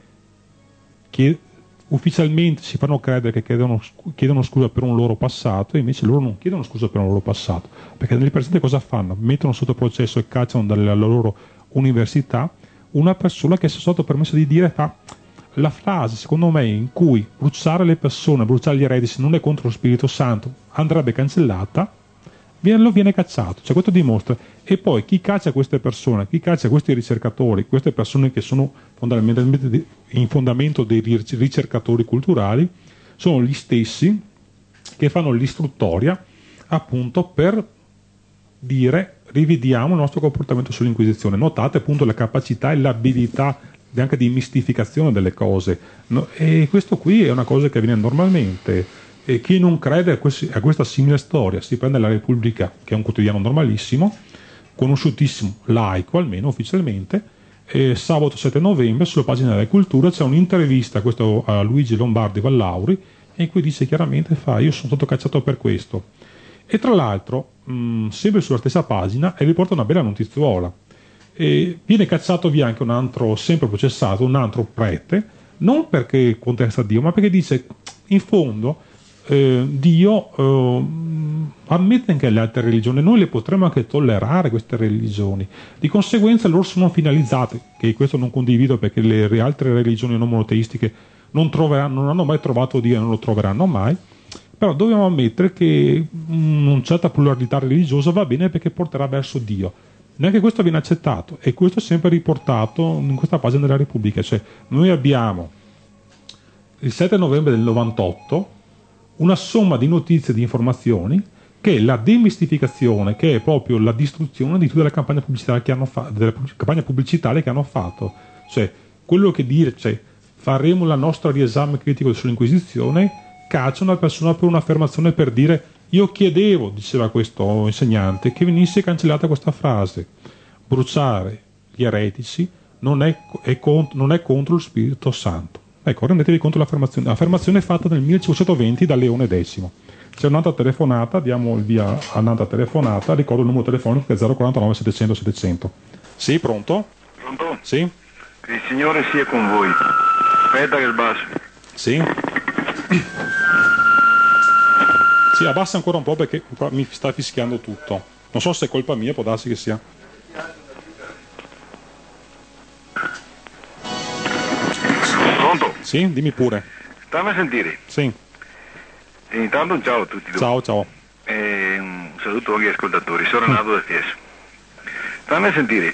che ufficialmente si fanno credere che chiedono, chiedono scusa per un loro passato, e invece loro non chiedono scusa per un loro passato, perché nel presente cosa fanno? Mettono sotto processo e cacciano dalla loro università una persona che si è stato permesso di dire fa la frase, secondo me, in cui bruciare le persone, bruciare gli eretici non è contro lo Spirito Santo, andrebbe cancellata, viene, lo viene cacciato. Cioè, questo dimostra. E poi chi caccia queste persone, chi caccia questi ricercatori, queste persone che sono fondamentalmente in fondamento dei ricercatori culturali, sono gli stessi che fanno l'istruttoria appunto per dire rivediamo il nostro comportamento sull'Inquisizione. Notate appunto la capacità e l'abilità anche di mistificazione delle cose, no? E questo qui è una cosa che avviene normalmente, e chi non crede a, questi, a questa simile storia si prende la Repubblica, che è un quotidiano normalissimo, conosciutissimo, laico almeno ufficialmente, e sabato sette novembre sulla pagina della Cultura c'è un'intervista a, questo, a Luigi Lombardi Vallauri, in cui dice chiaramente fa io sono stato cacciato per questo. E tra l'altro mh, sempre sulla stessa pagina e riporta una bella notizuola. E viene cacciato via anche un altro, sempre processato, un altro prete, non perché contesta Dio, ma perché dice, in fondo, eh, Dio eh, ammette anche le altre religioni, noi le potremmo anche tollerare queste religioni, di conseguenza loro sono finalizzate, che questo non condivido perché le altre religioni non monoteistiche non, troveranno, non hanno mai trovato Dio e non lo troveranno mai, però dobbiamo ammettere che una certa pluralità religiosa va bene perché porterà verso Dio. Neanche questo viene accettato, e questo è sempre riportato in questa pagina della Repubblica. Cioè, noi abbiamo il sette novembre del novantotto una somma di notizie e di informazioni che è la demistificazione, che è proprio la distruzione di tutta la campagna pubblicitaria che hanno fatto, della campagna pubblicitaria che hanno fatto. Cioè, quello che dire, cioè, faremo la nostra riesame critico sull'Inquisizione, caccia una persona per un'affermazione per dire io chiedevo, diceva questo insegnante, che venisse cancellata questa frase, bruciare gli eretici non è, è contro, non è contro lo Spirito Santo. Ecco, rendetevi conto dell'affermazione. L'affermazione è fatta nel millecinquecentoventi da Leone X. C'è un'altra telefonata, diamo il via a un'altra telefonata, ricordo il numero telefonico che è zero quarantanove settecento settecento. Sì, pronto?
Pronto?
Sì?
Che il Signore sia con voi. Aspetta che sbasso.
Sì? Sì, abbassa ancora un po' perché qua mi sta fischiando tutto. Non so se è colpa mia, può darsi che sia.
Pronto?
Sì, dimmi pure.
Stammi a sentire.
Sì.
E intanto un ciao a tutti.
Ciao, ciao.
E un saluto anche agli ascoltatori. Sono Renato del F S. Stammi a sentire.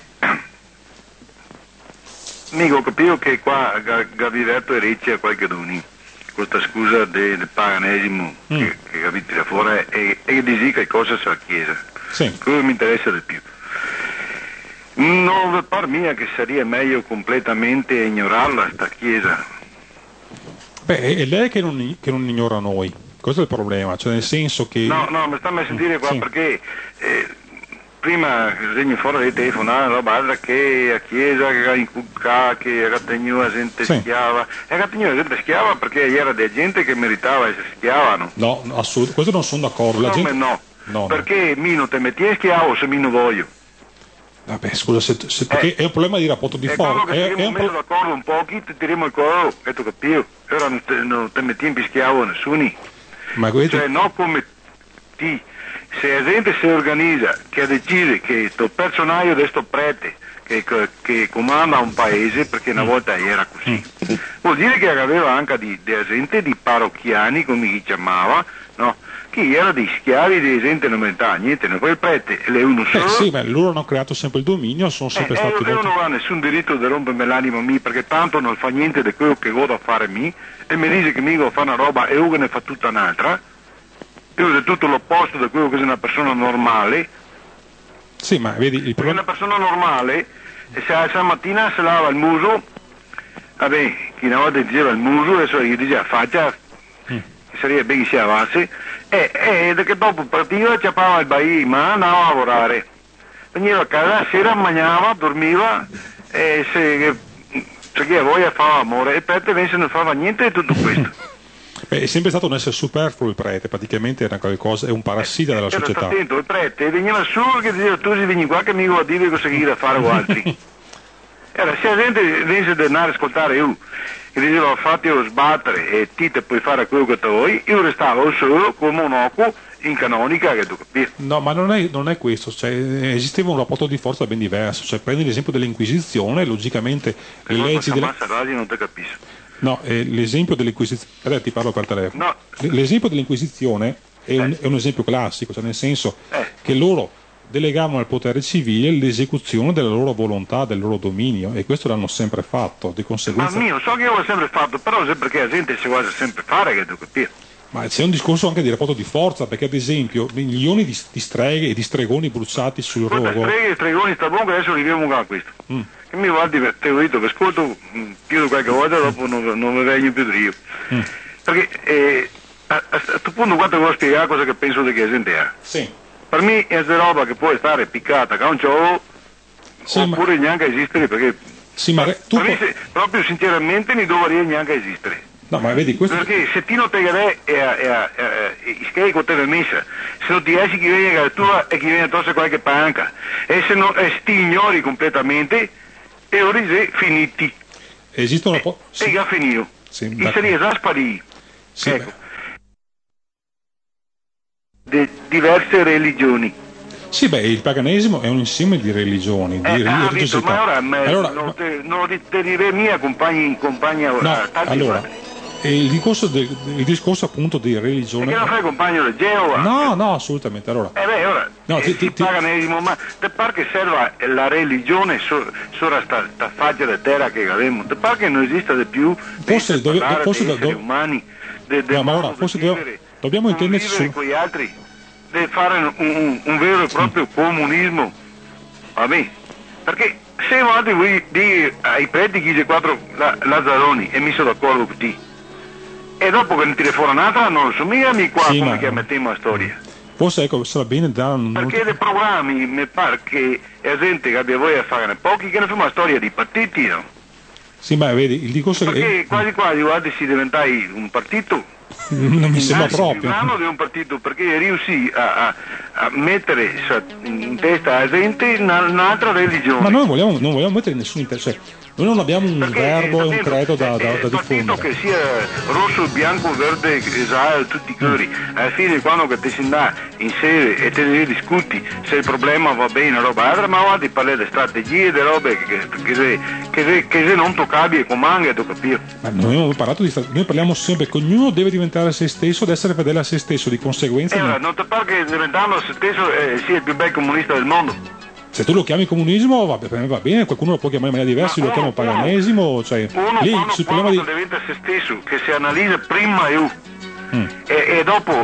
Mica ho capito che qua Gaviretto e Ricci a qualche doni. Questa scusa del, del paganesimo mm. che, che capite da fuori e, e dici che cosa sulla Chiesa.
Sì.
Quello mi interessa di più. Non par mia che sarebbe meglio completamente ignorarla sta Chiesa.
Beh, è lei che non, che non ignora noi. Questo è il problema, cioè nel senso che...
No, no, mi sta a sentire qua
sì.
perché eh, prima segni fuori dei telefonati, roba altra che a Chiesa che a inculcare, che a Gattagnu la gente
sì.
schiava. E a Gattagnu la gente schiava perché era della gente che meritava essere schiava, no?
No, assolutamente, questo non sono d'accordo. La
no,
gente...
no.
no,
perché mi non te metti in schiavo se mi non voglio.
Vabbè, scusa, se, se, perché
eh,
è un problema di rapporto di forza.
È,
è, è un
messo
pro...
d'accordo un po', ti tiriamo il cuore, e tu capito. Ora non te, non te metti in schiavo a nessuno.
Ma questo...
Cioè, no come ti... Se la gente si organizza, che ha deciso che sto personaggio di sto prete che, che, che comanda un paese, perché una volta era così, vuol dire che aveva anche di, di gente, di parrocchiani, come si chiamava, no? Che era dei schiavi, di gente non meritava niente, no? Quel prete le uno solo.
Eh sì, ma loro hanno creato sempre il dominio, sono sempre
eh,
stati...
Io non ho nessun diritto di rompermi l'anima mi, perché tanto non fa niente di quello che voglio fare mi, e mi dice che mi devo fare una roba e uno ne fa tutta un'altra. Io sono tutto l'opposto di quello che è una persona normale.
Sì, ma vedi il
problema... Perché una persona normale, se la mattina si lava il muso, vabbè, chi una volta diceva il muso, adesso gli dice la faccia, mm. che sarebbe bene che si avanzi, e, e che dopo partiva, ciappava il baì, ma andava a lavorare. Veniva a casa, la sera mangiava, dormiva, e se, se chi voglia fava amore, e per te non se ne fava niente di tutto questo.
Beh, è sempre stato un essere superfluo il prete, praticamente era qualcosa, è un parassita della
era
società.
Attento, il prete veniva su che diceva tu si vieni qua che mi vuoi dire cosa che da fare o altri. Era se la gente venisse ad andare a ascoltare io, che diceva fatti io sbattere e ti te puoi fare quello che tu vuoi, io restavo solo come un oco in canonica che tu capisci.
No, ma non è, non è questo, cioè, esisteva un rapporto di forza ben diverso, cioè prendi l'esempio dell'Inquisizione, logicamente le leggi della...
non te capisco.
No, eh, l'esempio dell'Inquisizione, eh, ti parlo per telefono,
no.
l'esempio dell'Inquisizione è un,
eh.
è un esempio classico, cioè nel senso
eh.
che loro delegavano al potere civile l'esecuzione della loro volontà, del loro dominio, e questo l'hanno sempre fatto, di conseguenza...
Ma mio, so che io l'ho sempre fatto, però sempre che la gente si vuole sempre fare, che tu capisci.
Ma c'è un discorso anche di rapporto di forza, perché ad esempio milioni di, di streghe e di stregoni bruciati sul rogo...
Streghe e stregoni sta buono che adesso arriviamo a questo. Mm. Che mi va divertito, che ascolto più di qualche volta, dopo non, non mi vengo più io. Mm. Perché eh, a questo punto quanto devo spiegare cosa che penso di che gente ha.
Sì.
Per me è una roba che può stare piccata che non c'ho, sì, oppure ma... neanche esistere, perché
sì, ma tu
per me se, proprio sinceramente non dovrebbe neanche esistere.
No, ma vedi, questo...
Perché se ti non te gare e scherzi con te messa, se non ti esci chi viene a tua e chi viene a tosse qualche panca, e se non e ti ignori completamente, e ora sei finiti.
Esistono un po'...
E già finito.
Sì,
e serie già sparì.
Sì,
ecco. De diverse religioni.
Sì, beh, il paganesimo è un insieme di religioni, di
eh,
religiosità.
Ma ora, me,
allora,
non,
ma...
te, non te direi mia compagni, compagna
no,
tanti
allora,
padri.
E il discorso, del, il discorso appunto di religione...
Perché non fai compagno di Geova?
No, no, assolutamente. Allora,
eh beh, ora,
no, ti, ti,
il paganesimo, ma te pare che serva la religione sopra so, sta, sta faccia di terra che abbiamo? Te pare che non esista di più
forse dove, forse
di
do,
esseri umani, de, de
no, ma allora, forse
de vivere,
dobbiamo intenderci su...
con gli altri, di fare un, un, un vero e proprio comunismo, vabbè, perché se vado ai preti che dice quattro la, Lazzaroni e mi sono d'accordo con te, e dopo che ne tira fuori un'altra non lo so mica mi qua sì, come ma... che mettiamo la storia.
Forse ecco, sarà bene dare un...
Perché dei programmi mi pare che la gente che abbia voglia di fare pochi che ne fa una storia di partiti, no?
Sì, ma vedi, il discorso
perché
è...
quasi quasi guardi si diventai un partito.
Non mi sembra proprio.
Di un partito perché riuscì a, a, a mettere in testa alla gente un'altra religione.
Ma noi vogliamo, non vogliamo mettere nessun interesse. Cioè, noi non abbiamo un
perché,
verbo e un credo da, da, da diffondere.
Il partito che sia rosso, bianco, verde, giallo, tutti i colori, alla fine quando che ti si andà in sede e te ne discuti se il problema va bene o roba altra, ma guardi parli di strategie, di robe che, che, che, se, che, se, che se non toccavi e comandi tu capire.
Ma noi abbiamo parlato di noi parliamo sempre che ognuno deve diventare se stesso ed essere fedele a se stesso, di conseguenza.
Eh, non... non ti pare che diventando se stesso eh, sia il più bel comunista del mondo?
Se tu lo chiami comunismo va, per me va bene, qualcuno lo può chiamare in maniera diversa, io lo chiamo paganesimo, cioè
uno
lì
quando,
sul problema
quando
di...
diventa se stesso, che si analizza prima io
mm.
e, e dopo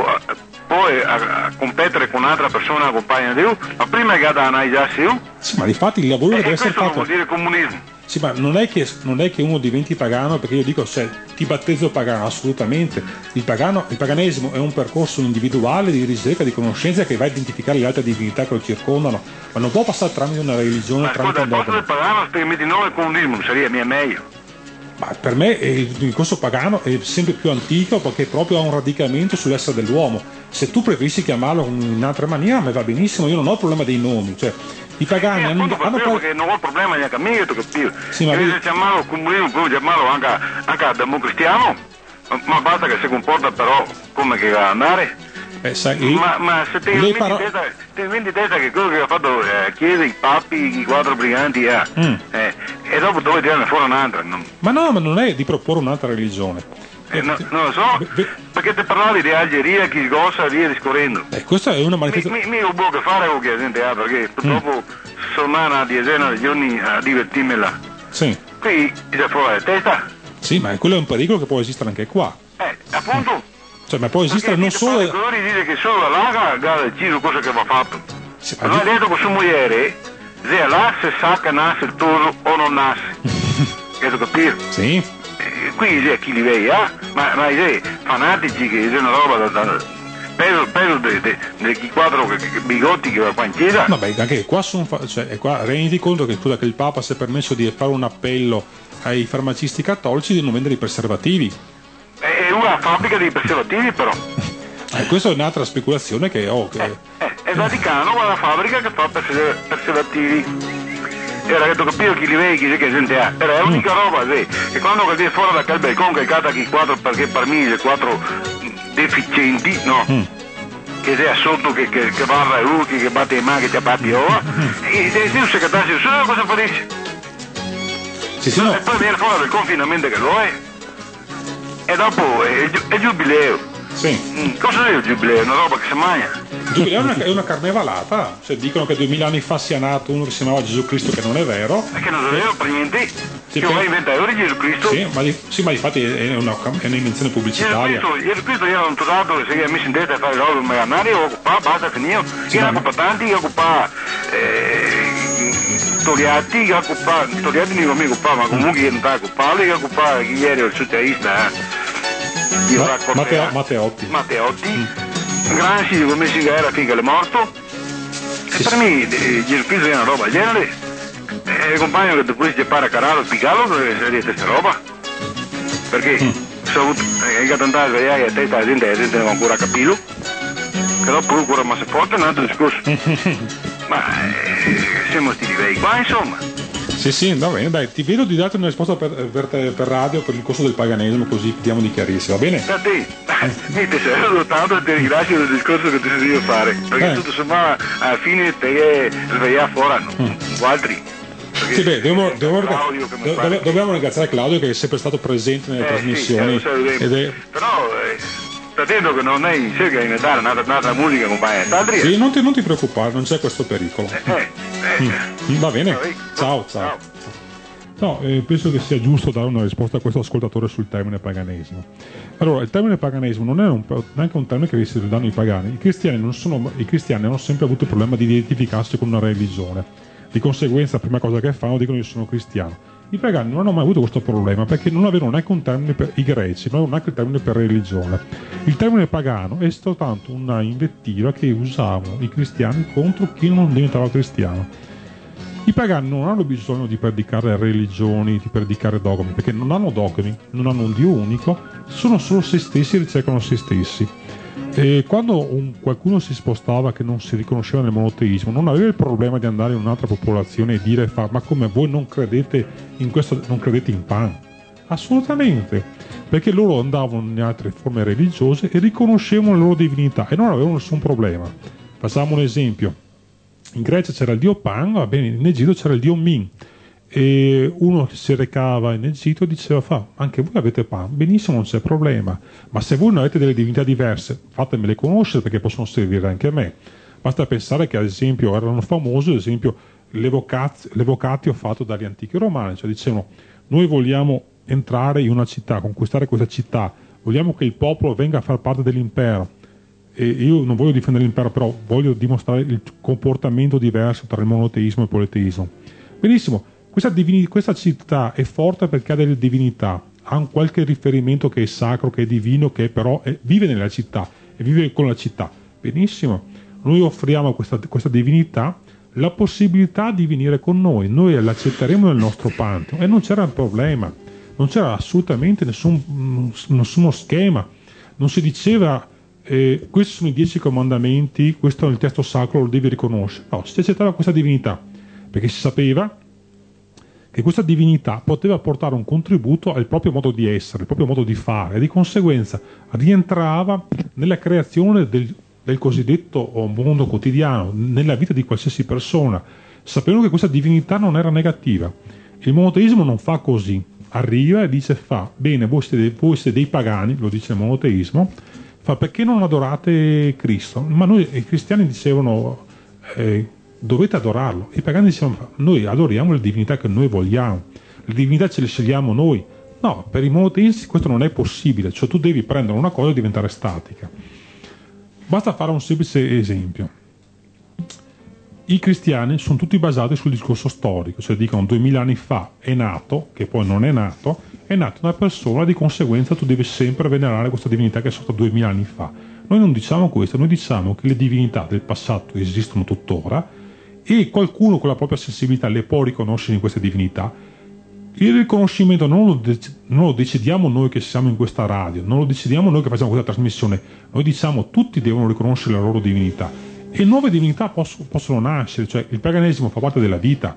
poi a, a competere con un'altra persona compagna di io, ma prima che da analizzarsi io.
Sì, ma di fatti il lavoro
e
deve essere fatto.
Questo vuol dire comunismo.
Sì, ma non è, che, non è che uno diventi pagano perché io dico cioè, ti battezzo pagano, assolutamente. Il, pagano, il paganesimo è un percorso individuale di ricerca, di conoscenza che va a identificare le altre divinità che lo circondano, ma non può passare tramite una religione.
Ma
tramite
scusa,
un
il posto del pagano se metti il nome comunismo non sarebbe mia meglio.
Ma per me il discorso pagano è sempre più antico perché proprio ha un radicamento sull'essere dell'uomo. Se tu preferisci chiamarlo in altra maniera, a me va benissimo, io non ho il problema dei nomi. Cioè, i pagani
eh,
hanno, hanno
poi... perché non ho problema neanche a me, io capito.
Sì, ma
se chiamarlo comunismo, puoi chiamarlo anche, anche a democristiano, ma basta che si comporta però come che va a andare.
Eh, sai,
ma, ma se ti metti
paro...
testa, in testa che quello che ha fatto eh, Chiesa, i papi, i quattro briganti, eh,
mm.
eh, e dopo dove tirarne fuori un'altra. Non...
Ma no, ma non è di proporre un'altra religione.
Eh, no, non lo so, Beh, perché ti parlavi di Algeria, Chisgossa e via discorrendo.
Eh, questa è una manifestazione.
Mi, mi, mi ho che fare con che gente ha, perché purtroppo mm. sono una decina di giorni a divertirmi là.
Sì.
Qui c'è fuori la testa.
Sì, ma quello è un pericolo che può esistere anche qua.
Eh, appunto.
Mm. Cioè, ma può esistere non solo.
I colori dice che solo la Lega ha deciso cosa che va fatto.
Sì,
ma ha detto che sua moglie, se là se sa che nasce il toro o non nasce. Hai capito?
Sì.
Qui c'è chi li vede, eh? ma, ma c'è fanatici che c'è una roba da, da peso, peso dei quattro bigotti che va qua in chiesa.
Vabbè, anche qua sono fa- cioè, qua rendi conto che, scusa, che il Papa si è permesso di fare un appello ai farmacisti cattolici di non vendere i preservativi.
È una fabbrica di preservativi però.
Eh, questa è un'altra speculazione che ho. Che...
Eh, eh, è Vaticano, una fabbrica che fa preservativi. Era detto capire chi li vede, chi che gente ha. Era l'unica mm. roba, sì, che quando viene fuori da quel balcone che cata chi quattro perché per me le quattro deficienti, no? Mm. Che sei sotto che, che, che barra i ruti, che batte le mani, che ti abbatti ora. E se tu sei catassi, sai cosa farebbe?
Sì, sì, no.
E poi viene fuori del confinamento che lo è. E dopo è il giubileo.
Sì.
Mm, cosa è il giubileo? Una roba che si mangia.
Il giubileo è una, è una carnevalata. Cioè, dicono che duemila anni fa sia nato uno che si chiamava Gesù Cristo, che non è vero.
Perché non è vero per niente. Sì, che vuoi inventare ora Gesù Cristo?
Sì, ma, di, sì, ma infatti è, una, è un'invenzione pubblicitaria.
Gesù Cristo, Gesù Cristo era un trovato che si è messo in testa a fare roba un milionario, occupa, basta, finito. Sì, era occupa tanti, occupa eh, Togliatti, occupa, Togliatti non mi occupa, ma comunque non sta occupando, occupa chi ieri il socialista, eh.
Ma, Matteo, Matteotti.
Matteotti, mm. Gramsci come si era finché è morto. Sì, e per sì. me Gesù Cristo è una roba genere. E il compagno che dopo si para a Caralo, Picalo, deve essere questa roba. Perché mm. sono hai tantare a svegliare a testa la gente, la gente non ha ancora capito. Che dopo ancora ma se forte è un altro discorso. Ma eh, siamo sti livelli qua insomma.
Sì, sì, va bene, dai, ti vedo di darti una risposta per, per, per radio per il corso del paganesimo, così vediamo di chiarirsi, va bene?
Da te, mi ti saluto tanto e ti ringrazio del discorso che ti devo fare, perché eh. tutto sommato alla fine te svegliare fuori, no? Mm. altri.
Sì, beh, dobbiamo, dobbiamo, dobbiamo, dobbiamo ringraziare Claudio che è sempre stato presente nelle
eh,
trasmissioni.
Sì,
ed è...
Però eh, sta attento che non è in cerca di inventare un'altra, un'altra musica, compagno.
Sì, non ti, non ti preoccupare, non c'è questo pericolo.
Eh, eh.
Mm. Va bene, ciao, ciao. No, eh, penso che sia giusto dare una risposta a questo ascoltatore sul termine paganesimo. Allora, il termine paganesimo non è un, neanche un termine che si danno i pagani. I cristiani, non sono, I cristiani hanno sempre avuto il problema di identificarsi con una religione. Di conseguenza, la prima cosa che fanno dicono io sono cristiano. I pagani non hanno mai avuto questo problema perché non avevano neanche un termine per i greci, non avevano neanche il termine per religione. Il termine pagano è soltanto una invettiva che usavano i cristiani contro chi non diventava cristiano. I pagani non hanno bisogno di predicare religioni, di predicare dogmi, perché non hanno dogmi, non hanno un Dio unico, sono solo se stessi, ricercano se stessi. E quando un, qualcuno si spostava che non si riconosceva nel monoteismo, non aveva il problema di andare in un'altra popolazione e dire fa, ma come voi non credete in questo, non credete in Pan? Assolutamente, perché loro andavano in altre forme religiose e riconoscevano la loro divinità e non avevano nessun problema. Facciamo un esempio: in Grecia c'era il dio Pan, va bene, in Egitto c'era il dio Min, e uno che si recava in Egitto diceva fa, anche voi avete Pan, benissimo, non c'è problema, ma se voi non avete delle divinità diverse fatemele conoscere perché possono servire anche a me. Basta pensare che ad esempio erano famosi ad esempio l'evocatio fatto dagli antichi romani, cioè dicevano noi vogliamo entrare in una città, conquistare questa città, vogliamo che il popolo venga a far parte dell'impero, e io non voglio difendere l'impero, però voglio dimostrare il comportamento diverso tra il monoteismo e il politeismo. Benissimo, questa, divini- questa città è forte perché ha delle divinità, ha un qualche riferimento che è sacro, che è divino, che però è, vive nella città e vive con la città. Benissimo, noi offriamo a questa, questa divinità la possibilità di venire con noi, noi l'accetteremo nel nostro pantheon e non c'era un problema, non c'era assolutamente nessun, nessuno schema, non si diceva eh, questi sono i dieci comandamenti, questo è il testo sacro, lo devi riconoscere. No, si accettava questa divinità perché si sapeva che questa divinità poteva portare un contributo al proprio modo di essere, al proprio modo di fare, e di conseguenza rientrava nella creazione del, del cosiddetto mondo quotidiano, nella vita di qualsiasi persona, sapendo che questa divinità non era negativa. Il monoteismo non fa così, arriva e dice fa, bene, voi siete, voi siete dei pagani, lo dice il monoteismo, fa, perché non adorate Cristo? Ma noi, i cristiani dicevano, eh, dovete adorarlo. I pagani dicevano, noi adoriamo le divinità che noi vogliamo, le divinità ce le scegliamo noi. No, per i monoteisti questo non è possibile, cioè tu devi prendere una cosa e diventare statica. Basta fare un semplice esempio. I cristiani sono tutti basati sul discorso storico, cioè dicono duemila anni fa è nato, che poi non è nato, è nata una persona, di conseguenza tu devi sempre venerare questa divinità che è stata duemila anni fa. Noi non diciamo questo, noi diciamo che le divinità del passato esistono tuttora e qualcuno con la propria sensibilità le può riconoscere in queste divinità. Il riconoscimento non lo, dec- non lo decidiamo noi che siamo in questa radio, non lo decidiamo noi che facciamo questa trasmissione, noi diciamo tutti devono riconoscere la loro divinità e nuove divinità posso, possono nascere, cioè il paganesimo fa parte della vita.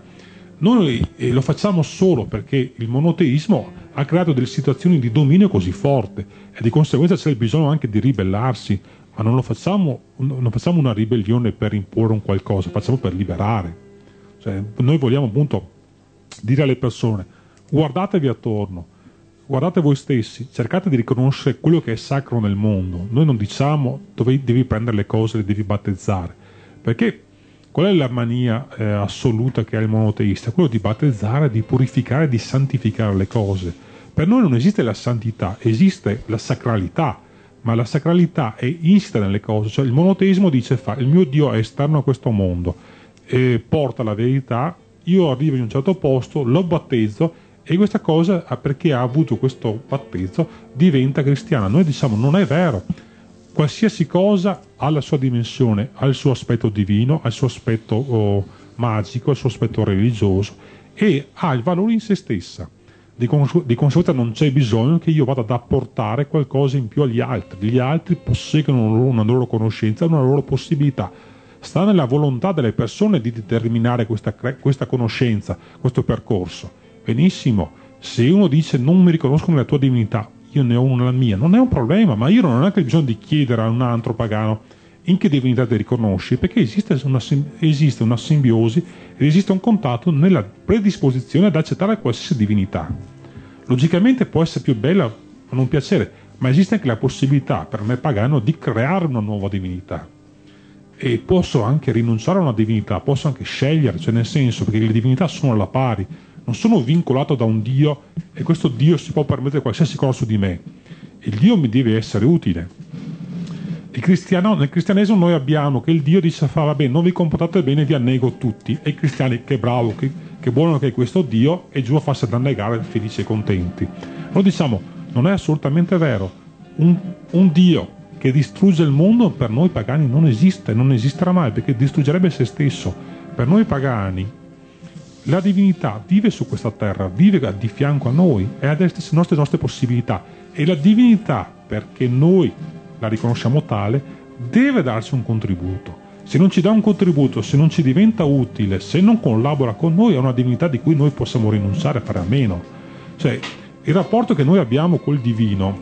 Noi eh, lo facciamo solo perché il monoteismo ha creato delle situazioni di dominio così forte e di conseguenza c'è il bisogno anche di ribellarsi, ma non lo facciamo, non facciamo una ribellione per imporre un qualcosa, facciamo per liberare. Cioè, noi vogliamo appunto dire alle persone guardatevi attorno, guardate voi stessi, cercate di riconoscere quello che è sacro nel mondo. Noi non diciamo dove devi prendere le cose, le devi battezzare, perché qual è la mania eh, assoluta che ha il monoteista? Quello di battezzare, di purificare, di santificare le cose. Per noi non esiste la santità, esiste la sacralità, ma la sacralità è insita nelle cose. Cioè il monoteismo dice fa, il mio Dio è esterno a questo mondo, e porta la verità, io arrivo in un certo posto, lo battezzo e questa cosa, perché ha avuto questo battezzo, diventa cristiana. Noi diciamo non è vero. Qualsiasi cosa ha la sua dimensione, ha il suo aspetto divino, ha il suo aspetto oh, magico, il suo aspetto religioso e ha il valore in se stessa. Di, cons- di conseguenza non c'è bisogno che io vada ad apportare qualcosa in più agli altri. Gli altri posseggono una loro, una loro conoscenza, una loro possibilità. Sta nella volontà delle persone di determinare questa, questa conoscenza, questo percorso. Benissimo, se uno dice non mi riconosco nella tua divinità, io ne ho una la mia, non è un problema, ma io non ho neanche bisogno di chiedere a un altro pagano in che divinità ti riconosci, perché esiste una, esiste una simbiosi ed esiste un contatto nella predisposizione ad accettare qualsiasi divinità. Logicamente può essere più bella o non piacere, ma esiste anche la possibilità per me pagano di creare una nuova divinità. E posso anche rinunciare a una divinità, posso anche scegliere, cioè nel senso, perché le divinità sono alla pari, non sono vincolato da un Dio e questo Dio si può permettere qualsiasi cosa su di me. Il Dio mi deve essere utile. Il cristiano, nel cristianesimo noi abbiamo che il Dio dice fa vabbè, non vi comportate bene, vi annego tutti, e i cristiani che bravo, che, che buono che è questo Dio, è giù a farsi annegare felici e contenti. Noi diciamo non è assolutamente vero. Un, un Dio che distrugge il mondo per noi pagani non esiste, non esisterà mai, perché distruggerebbe se stesso. Per noi pagani la divinità vive su questa terra, vive di fianco a noi, è alle nostre, nostre possibilità, e la divinità, perché noi la riconosciamo tale, deve darci un contributo. Se non ci dà un contributo, se non ci diventa utile, se non collabora con noi, è una divinità di cui noi possiamo rinunciare a fare a meno. Cioè, il rapporto che noi abbiamo col divino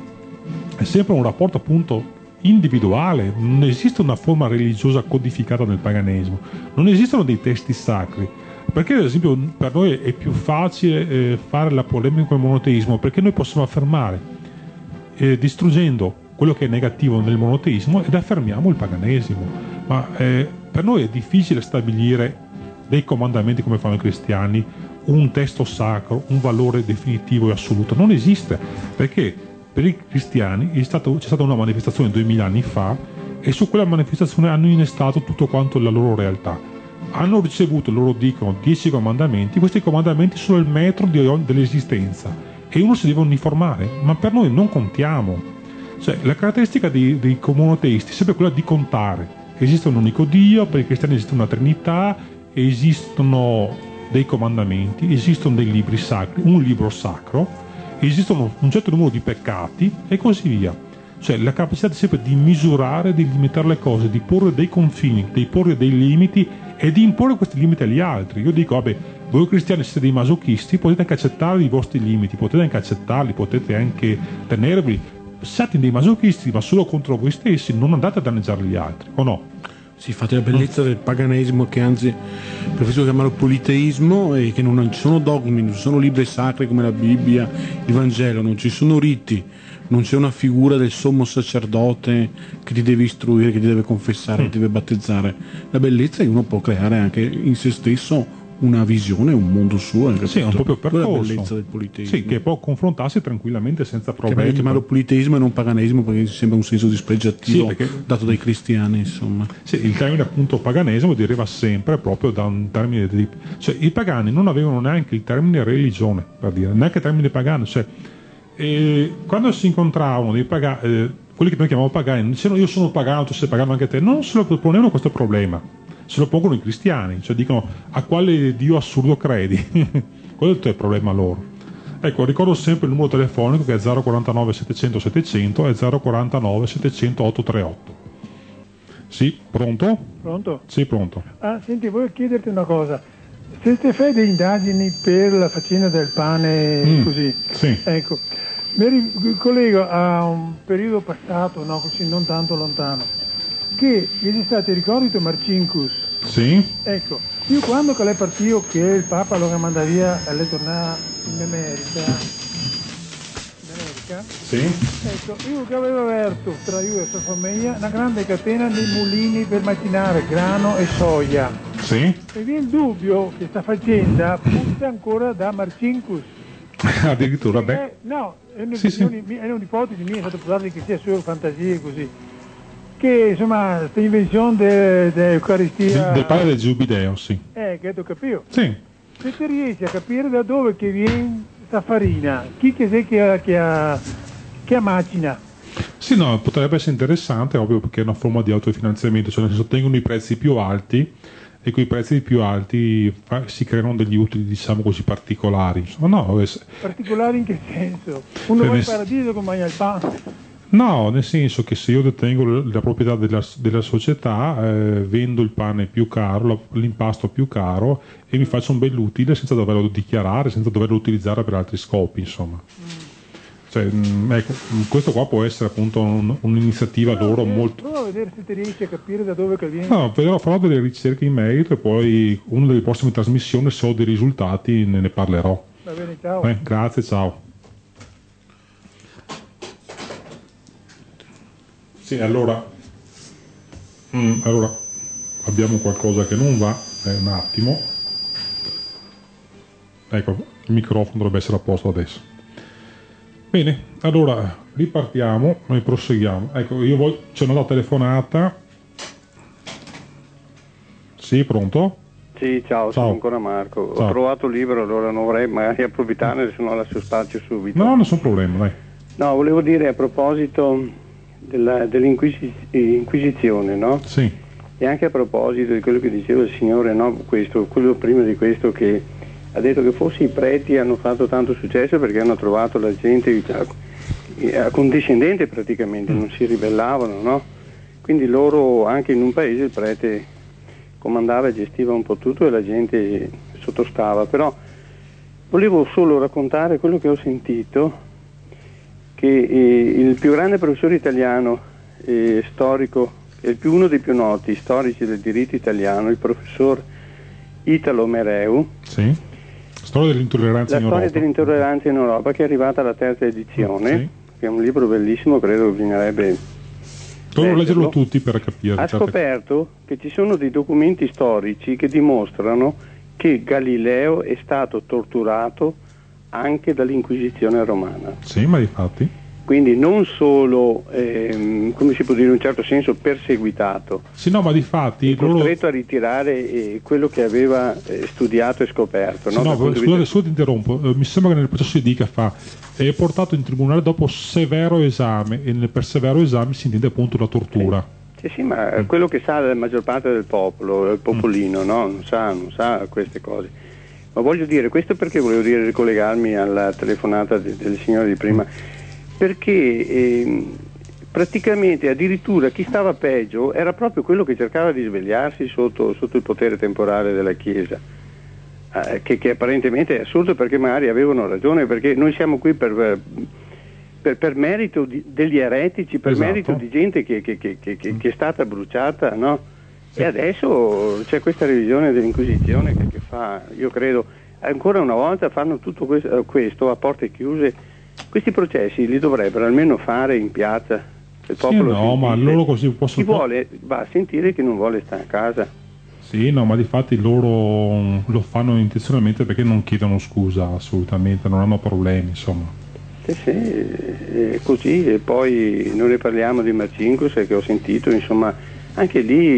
è sempre un rapporto appunto individuale, non esiste una forma religiosa codificata nel paganesimo, non esistono dei testi sacri, perché ad esempio per noi è più facile eh, fare la polemica con il monoteismo, perché noi possiamo affermare eh, distruggendo quello che è negativo nel monoteismo ed affermiamo il paganesimo, ma eh, per noi è difficile stabilire dei comandamenti come fanno i cristiani, un testo sacro, un valore definitivo e assoluto, non esiste, perché per i cristiani è stato, c'è stata una manifestazione duemila anni fa e su quella manifestazione hanno innestato tutto quanto la loro realtà. Hanno ricevuto, loro dicono, dieci comandamenti, questi comandamenti sono il metro di, dell'esistenza e uno si deve uniformare, ma per noi non contiamo. Cioè, la caratteristica dei, dei monoteisti è sempre quella di contare. Esiste un unico Dio, per i cristiani esiste una Trinità, esistono dei comandamenti, esistono dei libri sacri, un libro sacro, esistono un certo numero di peccati e così via. Cioè la capacità sempre di misurare, di limitare le cose, di porre dei confini, di porre dei limiti e di imporre questi limiti agli altri. Io dico, vabbè, voi cristiani siete dei masochisti, potete anche accettare i vostri limiti, potete anche accettarli, potete anche tenervi. Siate dei masochisti, ma solo contro voi stessi, non andate a danneggiare gli altri, o no?
Sì, fate la bellezza del paganesimo, che anzi preferisco chiamarlo politeismo, e che non ci sono dogmi, non ci sono libri sacri come la Bibbia, il Vangelo, non ci sono riti, non c'è una figura del sommo sacerdote che ti deve istruire, che ti deve confessare, che ti deve battezzare. La bellezza è che uno può creare anche in se stesso una visione, un mondo suo.
Sì, è un proprio percorso.
Quella è la bellezza del politeismo.
Sì, che può confrontarsi tranquillamente senza problemi.
Che chiamarlo politeismo e non paganesimo, perché sembra un senso dispregiativo,
sì, perché
dato dai cristiani, insomma.
Sì, il termine appunto paganesimo deriva sempre proprio da un termine di... Cioè, i pagani non avevano neanche il termine religione, per dire, neanche il termine pagano. Cioè, e quando si incontravano dei pagani, eh, quelli che noi chiamiamo pagani, dicevano io sono pagano, tu sei pagano anche te, non se lo ponevano questo problema. Se lo pongono i cristiani, cioè dicono a quale Dio assurdo credi? Quello è il problema loro. Ecco, ricordo sempre il numero telefonico che è zero quarantanove settecento settecento e zero quarantanove settecento ottocentottrentotto. Sì, pronto?
Pronto?
Sì, pronto.
Ah, senti, voglio chiederti una cosa. Se te fai delle indagini per la faccenda del pane
Mm,
così,
sì.
ecco, mi ricollego a un periodo passato, no, così non tanto lontano, che è stato, ricordi tu Marcinkus?
Sì.
Ecco, io quando che lei partito che il Papa lo manda via e lei torna in America, in America,
Sì.
ecco, io che avevo aperto tra io e sua famiglia una grande catena di mulini per macinare grano e soia.
Sì.
E vi è il dubbio che questa faccenda punta ancora da Marcinkus.
Addirittura, beh.
Eh, no, è, un,
Sì, sì.
è un'ipotesi mia, è stato provato che sia solo fantasie così. Che insomma, questa invenzione dell'Eucaristia.
Del, del padre del Giubideo, sì.
Eh, che tu capito?
Sì.
Se tu riesci a capire da dove che viene questa farina, chi che sei che ha, che ha, che ha macina?
Sì, no, potrebbe essere interessante, ovvio, perché è una forma di autofinanziamento, cioè nel senso tengono i prezzi più alti e con i prezzi più alti fa, si creano degli utili, diciamo così, particolari. Insomma, no, è...
Particolari in che senso? Uno
Cioè,
va in
nel-
paradiso come mangia il pane.
No, nel senso che se io detengo la proprietà della, della società, eh, vendo il pane più caro, la- l'impasto più caro e mi faccio un bell'utile senza doverlo dichiarare, senza doverlo utilizzare per altri scopi, insomma. Cioè, mh, ecco, mh, questo qua può essere appunto un- un'iniziativa loro
Eh,
molto...
Prova a vedere se ti riesci a capire da dove che viene.
No, vedrò, farò delle ricerche in merito e poi una delle prossime trasmissioni, se ho dei risultati, ne, ne parlerò.
Va bene, ciao.
Eh, grazie, ciao. Sì, allora, mm, allora abbiamo qualcosa che non va, eh, un attimo. Ecco, il microfono dovrebbe essere a posto adesso. Bene, allora ripartiamo e proseguiamo. Ecco, io voglio, c'è una telefonata. Sì, pronto?
Sì, ciao,
Ciao.
sono ancora Marco.
Ciao.
Ho trovato il libro, allora non vorrei magari approfittarne, se no lascio spazio subito.
No, nessun problema, dai.
No, volevo dire a proposito della- dell'inquisizione, no?
Sì.
E anche a proposito di quello che diceva il Signore, no? Questo, quello prima di questo che ha detto che forse i preti hanno fatto tanto successo perché hanno trovato la gente accondiscendente praticamente, non si ribellavano, no? Quindi loro, anche in un paese, il prete comandava e gestiva un po' tutto e la gente sottostava. Però volevo solo raccontare quello che ho sentito, che eh, il più grande professore italiano eh, storico, il più, uno dei più noti storici del diritto italiano, il professor Italo Mereu,
sì. Storia dell'intolleranza
la
in
storia
Europa.
dell'intolleranza in Europa, che è arrivata alla terza edizione,
sì.
che è un libro bellissimo, credo che bisognerebbe
devono leggerlo tutti per capire.
Ha
certe...
scoperto che ci sono dei documenti storici che dimostrano che Galileo è stato torturato anche dall'Inquisizione romana.
Sì, ma infatti.
Quindi non solo, ehm, come si può dire in un certo senso, perseguitato.
Sì, no, ma di fatti
costretto
loro...
a ritirare eh, quello che aveva eh, studiato e scoperto.
Sì,
no?
no, scusate, vista... scusa ti interrompo, eh, mi sembra che nel processo di Dica fa è portato in tribunale dopo severo esame, e nel per severo esame si intende appunto la tortura.
Sì, sì, sì, ma mm. quello che sa la maggior parte del popolo, il popolino, mm. no? non, sa, non sa queste cose. Ma voglio dire, questo perché volevo dire, ricollegarmi alla telefonata de, del signore di prima, perché eh, praticamente addirittura chi stava peggio era proprio quello che cercava di svegliarsi sotto, sotto il potere temporale della Chiesa, eh, che, che apparentemente è assurdo, perché magari avevano ragione, perché noi siamo qui per, per, per merito di, degli eretici, per
esatto.
merito di gente che, che, che, che, che è stata bruciata, no? Sì. E adesso c'è questa revisione dell'Inquisizione che, che fa, io credo, ancora una volta fanno tutto questo, questo a porte chiuse. Questi processi li dovrebbero almeno fare in piazza. Il popolo
sì, no, ma loro così possono...
Chi vuole va a sentire, che non vuole stare a casa.
Sì, no, ma di fatti loro lo fanno intenzionalmente perché non chiedono scusa assolutamente, non hanno problemi, insomma.
Sì, sì, è così. E poi non ne parliamo di Marcinkus, che ho sentito, insomma, anche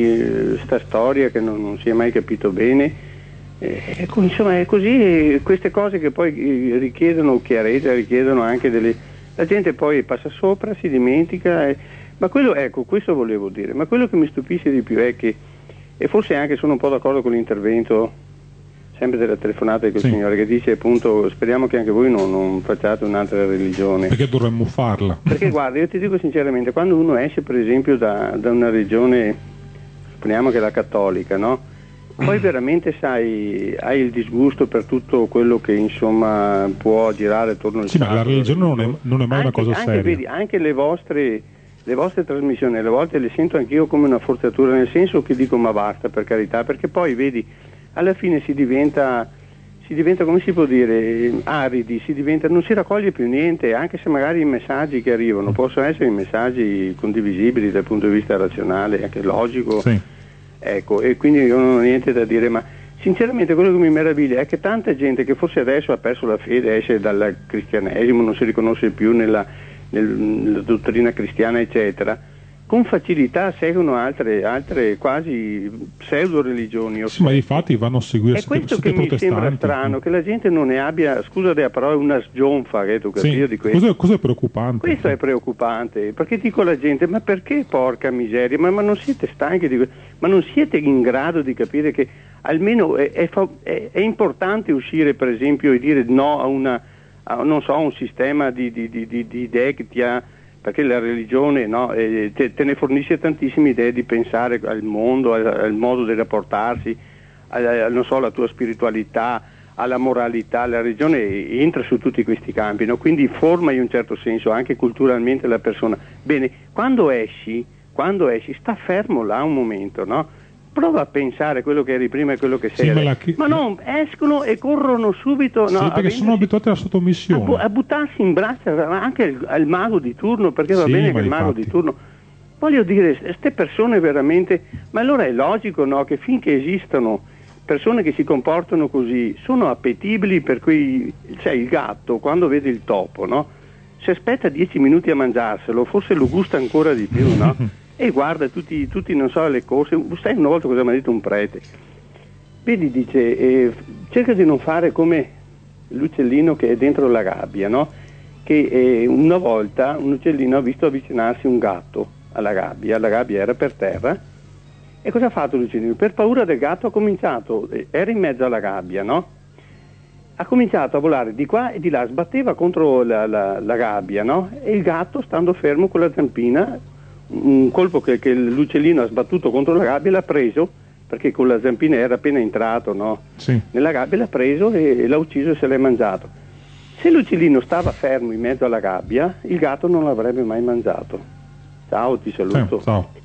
lì sta storia che non, non si è mai capito bene. Eh, insomma è così, queste cose che poi richiedono chiarezza, richiedono anche delle... la gente poi passa sopra, si dimentica, eh, ma quello, ecco, questo volevo dire, ma quello che mi stupisce di più è che, e forse anche sono un po' d'accordo con l'intervento sempre della telefonata di quel sì. signore che dice appunto speriamo che anche voi non, non facciate un'altra religione,
perché dovremmo farla,
perché guarda, io ti dico sinceramente, quando uno esce per esempio da, da una regione, supponiamo che è la cattolica, no? Poi veramente sai, hai il disgusto per tutto quello che insomma può girare attorno al
sì, ma la religione non è, non è mai
anche,
una cosa
anche,
seria.
Vedi, anche le vostre, le vostre trasmissioni, alle volte le sento anch'io come una forzatura, nel senso che dico ma basta, per carità, perché poi vedi, alla fine si diventa, si diventa come si può dire, aridi, si diventa, non si raccoglie più niente, anche se magari i messaggi che arrivano possono essere i messaggi condivisibili dal punto di vista razionale, anche logico.
Sì.
Ecco, e quindi io non ho niente da dire, ma sinceramente quello che mi meraviglia è che tanta gente che forse adesso ha perso la fede, esce dal cristianesimo, non si riconosce più nella, nel, nella dottrina cristiana, eccetera, con facilità seguono altre, altre quasi pseudo religioni.
Sì, ma infatti vanno a seguire.
È questo che mi sembra strano, che la gente non ne abbia, scusate la parola, una sgionfa, che tu capisci
sì,
di questo.
Questo, questo è preoccupante.
Questo è preoccupante, perché dico alla gente, ma perché porca miseria, ma, ma non siete stanchi di questo, ma non siete in grado di capire che almeno è, è, è, è importante uscire per esempio e dire no a una, a, non so, un sistema di, di, di, di, di idee che ti ha, perché la religione no, eh, te, te ne fornisce tantissime idee di pensare al mondo, al, al modo di rapportarsi, al, al, non so, alla tua spiritualità, alla moralità. La religione entra su tutti questi campi, no? Quindi forma in un certo senso anche culturalmente la persona. Bene, quando esci, quando esci sta fermo là un momento, no? Prova a pensare quello che eri prima e quello che sei
sì,
adesso.
Ma, chi...
ma non, escono e corrono subito.
Sì,
no,
perché sono abituati alla sottomissione.
A, bu- a buttarsi in braccio anche al, al mago di turno, perché va
sì,
bene che il mago
infatti.
di turno. Voglio dire, queste persone veramente... Ma allora è logico, no, che finché esistono persone che si comportano così, sono appetibili, per cui c'è il gatto, quando vede il topo, no? Se aspetta dieci minuti a mangiarselo, forse lo gusta ancora di più, no? E guarda tutti, tutti, non so, le corse. Sai una volta cosa mi ha detto un prete? Vedi, dice, eh, cerca di non fare come l'uccellino che è dentro la gabbia, no? Che eh, una volta un uccellino ha visto avvicinarsi un gatto alla gabbia, la gabbia era per terra, e cosa ha fatto l'uccellino? Per paura del gatto ha cominciato, eh, era in mezzo alla gabbia, no? ha cominciato a volare di qua e di là, sbatteva contro la, la, la gabbia, no? E il gatto, stando fermo con la zampina, un colpo che, che l'uccellino ha sbattuto contro la gabbia, l'ha preso, perché con la zampina era appena entrato, no?
Sì.
Nella gabbia, l'ha preso e, e l'ha ucciso e se l'è mangiato. Se l'uccellino stava fermo in mezzo alla gabbia, il gatto non l'avrebbe mai mangiato. Ciao, ti saluto.
Sì, ciao.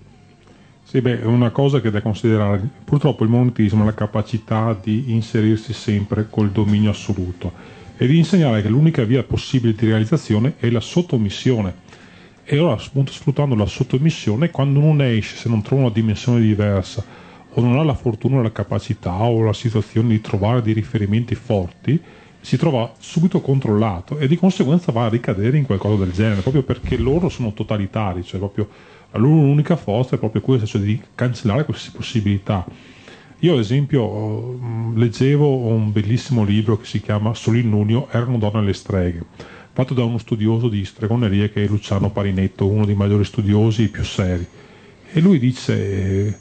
Sì, beh, è una cosa che da considerare. Purtroppo il monoteismo ha la capacità di inserirsi sempre col dominio assoluto e di insegnare che l'unica via possibile di realizzazione è la sottomissione. E ora, appunto, sfruttando la sottomissione, quando non esce, se non trova una dimensione diversa o non ha la fortuna, la capacità o la situazione di trovare dei riferimenti forti, si trova subito controllato e di conseguenza va a ricadere in qualcosa del genere, proprio perché loro sono totalitari, cioè proprio la loro unica forza è proprio questa, cioè di cancellare qualsiasi possibilità. Io ad esempio leggevo un bellissimo libro che si chiama Solinnunio, erano donne alle streghe, fatto da uno studioso di stregoneria che è Luciano Parinetto, uno dei maggiori studiosi più seri, e lui dice eh,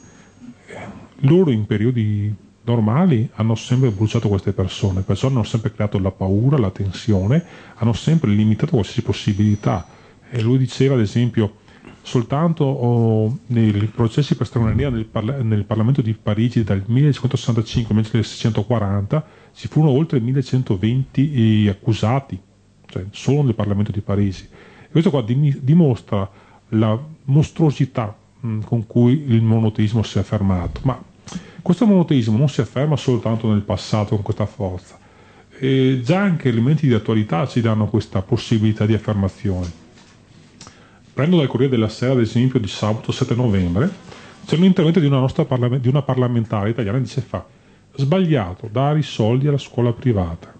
loro in periodi normali hanno sempre bruciato queste persone, perciò hanno sempre creato la paura, la tensione, hanno sempre limitato qualsiasi possibilità. E lui diceva ad esempio soltanto oh, nei processi per stregoneria nel, parla- nel Parlamento di Parigi dal millecinquecentosessantacinque al millecinquecentoquaranta ci furono oltre millecentoventi accusati, cioè solo nel Parlamento di Parigi. E questo qua dim- dimostra la mostruosità mh, con cui il monoteismo si è affermato. Ma questo monoteismo non si afferma soltanto nel passato con questa forza, e già anche elementi di attualità ci danno questa possibilità di affermazione. Prendo dal Corriere della Sera, ad esempio, di sabato sette novembre, c'è un intervento di una, nostra parla- di una parlamentare italiana che dice fa sbagliato dare i soldi alla scuola privata.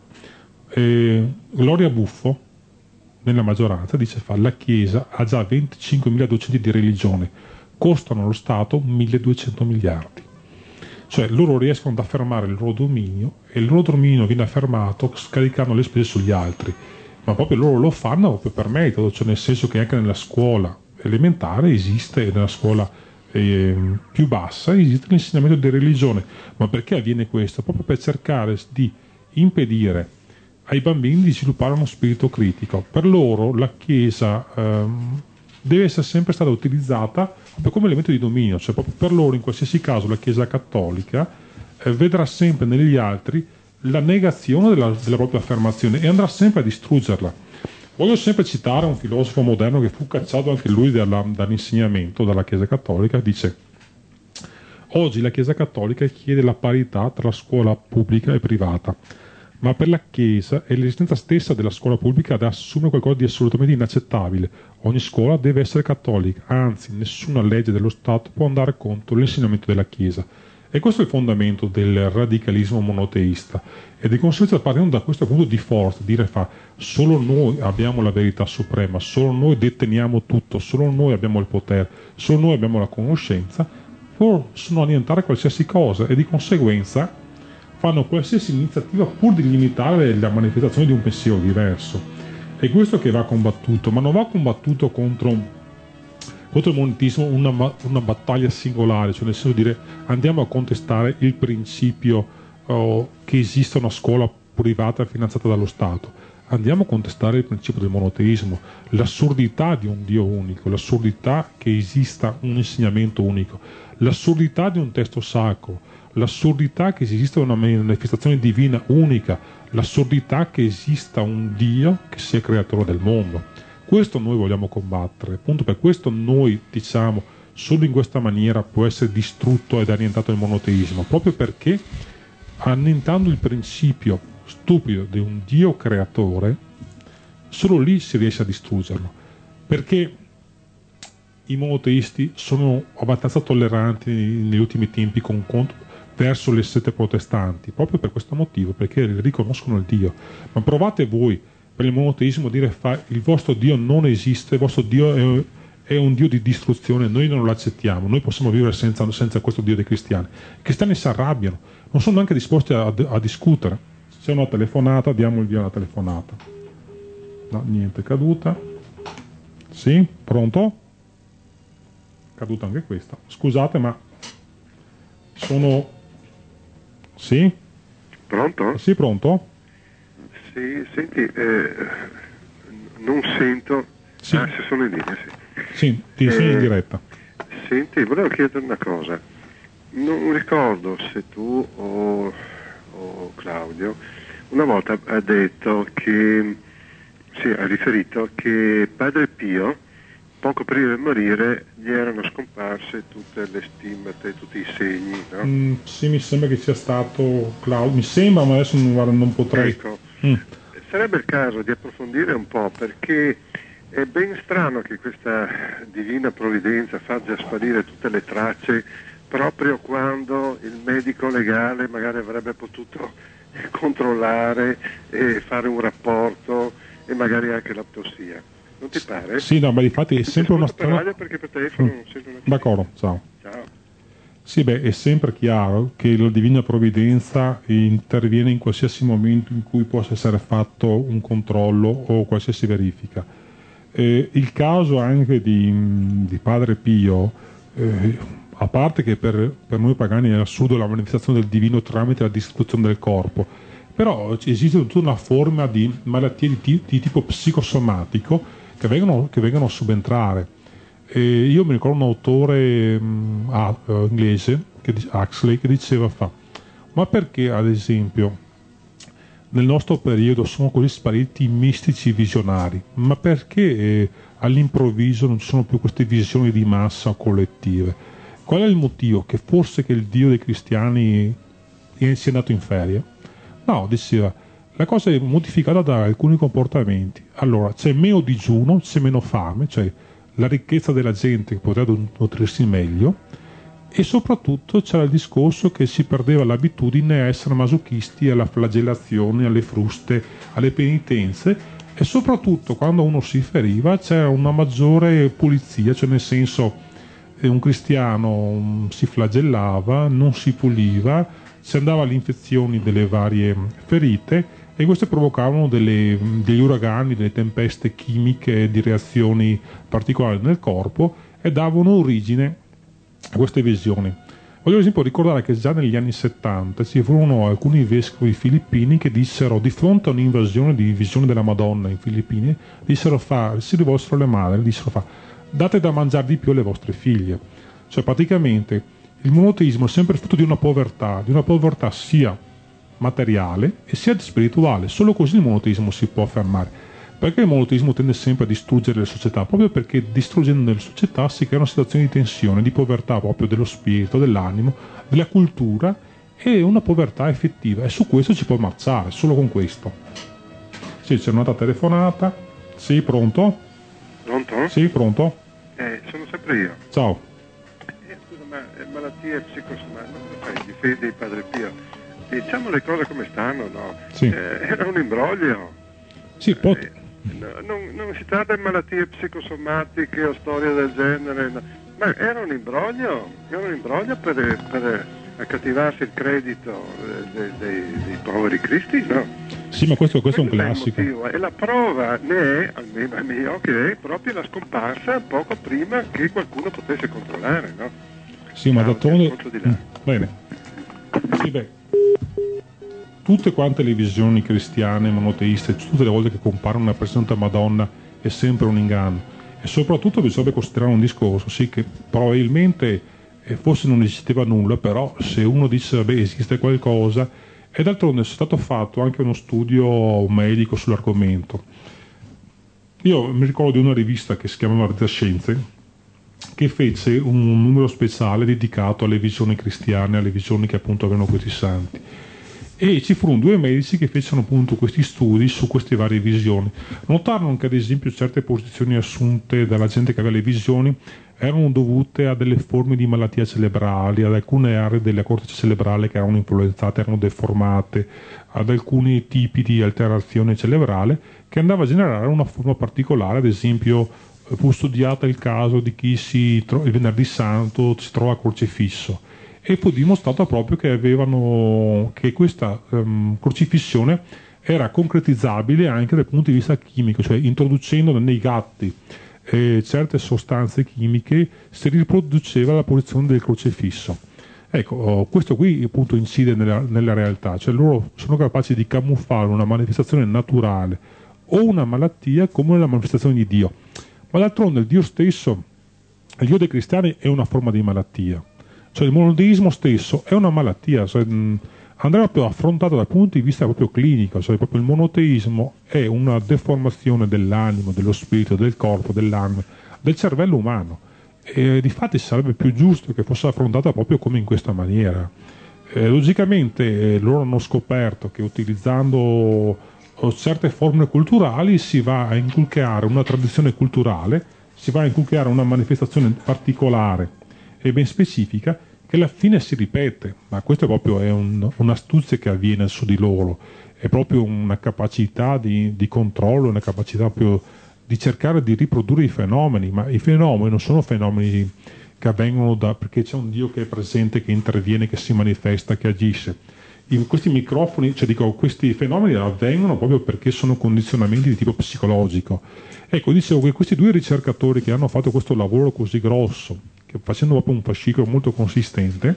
E Gloria Buffo, nella maggioranza, dice fa la Chiesa ha già venticinquemila docenti di religione, costano allo Stato milleduecento miliardi. Cioè loro riescono ad affermare il loro dominio e il loro dominio viene affermato scaricando le spese sugli altri, ma proprio loro lo fanno proprio per metodo, cioè nel senso che anche nella scuola elementare esiste, nella scuola eh, più bassa esiste l'insegnamento di religione. Ma perché avviene questo? Proprio per cercare di impedire ai bambini di sviluppare uno spirito critico. Per loro la Chiesa ehm, deve essere sempre stata utilizzata come elemento di dominio, cioè proprio per loro in qualsiasi caso la Chiesa cattolica eh, vedrà sempre negli altri la negazione della, della propria affermazione e andrà sempre a distruggerla. Voglio sempre citare un filosofo moderno che fu cacciato anche lui dalla, dall'insegnamento dalla Chiesa cattolica, dice: oggi la Chiesa cattolica chiede la parità tra la scuola pubblica e privata, ma per la Chiesa è l'esistenza stessa della scuola pubblica ad assumere qualcosa di assolutamente inaccettabile. Ogni scuola deve essere cattolica, anzi nessuna legge dello Stato può andare contro l'insegnamento della Chiesa. E questo è il fondamento del radicalismo monoteista, e di conseguenza partendo da questo punto di forza, dire fa solo noi abbiamo la verità suprema, solo noi deteniamo tutto, solo noi abbiamo il potere, solo noi abbiamo la conoscenza, possono annientare qualsiasi cosa e di conseguenza fanno qualsiasi iniziativa pur di limitare la manifestazione di un pensiero diverso. È questo che va combattuto, ma non va combattuto contro contro il monoteismo una, una battaglia singolare, cioè nel senso di dire andiamo a contestare il principio oh, che esista una scuola privata finanziata dallo Stato, andiamo a contestare il principio del monoteismo, l'assurdità di un Dio unico, l'assurdità che esista un insegnamento unico, l'assurdità di un testo sacro, l'assurdità che esista una manifestazione divina unica, l'assurdità che esista un Dio che sia creatore del mondo. Questo noi vogliamo combattere, appunto per questo noi diciamo solo in questa maniera può essere distrutto ed annientato il monoteismo, proprio perché annientando il principio stupido di un Dio creatore, solo lì si riesce a distruggerlo, perché i monoteisti sono abbastanza tolleranti negli ultimi tempi con conto verso le sette protestanti, proprio per questo motivo, perché riconoscono il Dio. Ma provate voi per il monoteismo dire fa, il vostro Dio non esiste, il vostro Dio è, è un Dio di distruzione, noi non lo accettiamo, noi possiamo vivere senza, senza questo Dio dei cristiani. I cristiani si arrabbiano, non sono neanche disposti a, a discutere. C'è una telefonata, diamo il via alla telefonata. No, niente, caduta. Sì, pronto? Caduta anche questa. Scusate, ma sono... Sì?
Pronto?
Sì, pronto?
Sì, senti, eh, non sento,
sì.
ah, se sono in linea, sì.
Sì, ti sei
eh,
in diretta.
Senti, volevo chiedere una cosa, non ricordo se tu o, o Claudio una volta ha detto che, sì, ha riferito che Padre Pio, poco prima di morire, gli erano scomparse tutte le stimmate, tutti i segni, no?
Mm, sì, mi sembra che sia stato Claudio, mi sembra, ma adesso non, guarda, non potrei.
Ecco,
mm.
sarebbe il caso di approfondire un po', perché è ben strano che questa divina provvidenza faccia sparire tutte le tracce proprio quando il medico legale magari avrebbe potuto controllare e fare un rapporto e magari anche l'autopsia. Non ti pare?
Sì, no, ma infatti è sempre una strana...
perché per telefono
mm.
non sento una...
D'accordo, ciao.
Ciao.
Sì, beh, è sempre chiaro che la Divina Provvidenza interviene in qualsiasi momento in cui possa essere fatto un controllo o qualsiasi verifica. Eh, il caso anche di, di Padre Pio, eh, a parte che per, per noi pagani è assurdo la manifestazione del divino tramite la distruzione del corpo, però esiste tutta una forma di malattie di, ti, di tipo psicosomatico che vengono, che vengono a subentrare. E io mi ricordo un autore mh, ah, uh, inglese, che, Huxley, che diceva fa, ma perché ad esempio nel nostro periodo sono così spariti i mistici visionari? Ma perché eh, all'improvviso non ci sono più queste visioni di massa o collettive? Qual è il motivo? Che forse che il Dio dei cristiani sia andato in ferie? No, diceva, la cosa è modificata da alcuni comportamenti. Allora, c'è meno digiuno, c'è meno fame, cioè la ricchezza della gente che poteva nutrirsi meglio, e soprattutto c'era il discorso che si perdeva l'abitudine a essere masochisti alla flagellazione, alle fruste, alle penitenze, e soprattutto quando uno si feriva c'era una maggiore pulizia, cioè nel senso eh, un cristiano um, si flagellava, non si puliva, si andava alle infezioni delle varie ferite, e queste provocavano delle, degli uragani, delle tempeste chimiche di reazioni particolari nel corpo e davano origine a queste visioni. Voglio ad esempio ricordare che già negli anni settanta ci furono alcuni vescovi filippini che dissero, di fronte a un'invasione di visione della Madonna in Filippine, dissero fa, si rivolsero alle madri, dissero fa, date da mangiare di più alle vostre figlie. Cioè praticamente il monoteismo è sempre frutto di una povertà, di una povertà sia materiale e sia spirituale. Solo così il monoteismo si può affermare. Perché il monoteismo tende sempre a distruggere le società? Proprio perché distruggendo le società si creano situazioni di tensione, di povertà proprio dello spirito, dell'animo, della cultura, e una povertà effettiva. E su questo ci può marciare, solo con questo. Sì, c'è un'altra telefonata. Sì, pronto?
Pronto?
Sì, pronto?
Eh, sono sempre io.
Ciao.
Eh, scusa, ma eh, malattie psicosomatiche, ma come fai? Difendi il Padre Pio? Diciamo le cose come stanno, no?
Sì.
Eh, era un imbroglio.
Sì, pot-
eh, no, non, non si tratta di malattie psicosomatiche o storie del genere, no. Ma era un imbroglio, era un imbroglio per, per accattivarsi il credito dei, dei, dei poveri cristi, no?
Sì, ma questo, questo è un classico.
È e la prova ne è, almeno a mio, che è proprio la scomparsa poco prima che qualcuno potesse controllare, no?
Sì, ma d'altronde... Mm, bene. Sì, beh. Tutte quante le visioni cristiane, monoteiste, tutte le volte che compare una presenza Madonna è sempre un inganno. E soprattutto bisogna considerare un discorso, sì, che probabilmente eh, forse non esisteva nulla, però se uno dice vabbè esiste qualcosa, e d'altronde è stato fatto anche uno studio medico sull'argomento. Io mi ricordo di una rivista che si chiamava Rete Scienze, che fece un numero speciale dedicato alle visioni cristiane, alle visioni che appunto avevano questi santi. E ci furono due medici che fecero appunto questi studi su queste varie visioni. Notarono che ad esempio certe posizioni assunte dalla gente che aveva le visioni erano dovute a delle forme di malattia cerebrali, ad alcune aree della corteccia cerebrale che erano influenzate, erano deformate, ad alcuni tipi di alterazione cerebrale che andava a generare una forma particolare. Ad esempio fu studiato il caso di chi si tro- il venerdì santo si trova a crocifisso, e fu dimostrato proprio che avevano che questa um, crocifissione era concretizzabile anche dal punto di vista chimico, cioè introducendo nei gatti eh, certe sostanze chimiche si riproduceva la posizione del crocefisso. Ecco, oh, questo qui appunto incide nella, nella realtà, cioè loro sono capaci di camuffare una manifestazione naturale o una malattia come una manifestazione di Dio. Ma d'altronde il Dio stesso, il Dio dei cristiani è una forma di malattia, cioè il monoteismo stesso è una malattia, cioè, mh, andrà proprio affrontato dal punto di vista proprio clinico, cioè proprio il monoteismo è una deformazione dell'animo, dello spirito, del corpo, dell'anima, del cervello umano. E difatti sarebbe più giusto che fosse affrontata proprio come in questa maniera. Eh, logicamente eh, loro hanno scoperto che utilizzando eh, certe formule culturali si va a inculcare una tradizione culturale, si va a inculcare una manifestazione particolare e ben specifica che alla fine si ripete, ma questo è proprio è un, un'astuzia che avviene su di loro, è proprio una capacità di, di controllo, una capacità più di cercare di riprodurre i fenomeni, ma i fenomeni non sono fenomeni che avvengono da, perché c'è un Dio che è presente, che interviene, che si manifesta, che agisce. In questi microfoni, cioè dico, questi fenomeni avvengono proprio perché sono condizionamenti di tipo psicologico. Ecco, dicevo che questi due ricercatori che hanno fatto questo lavoro così grosso, che facendo proprio un fascicolo molto consistente,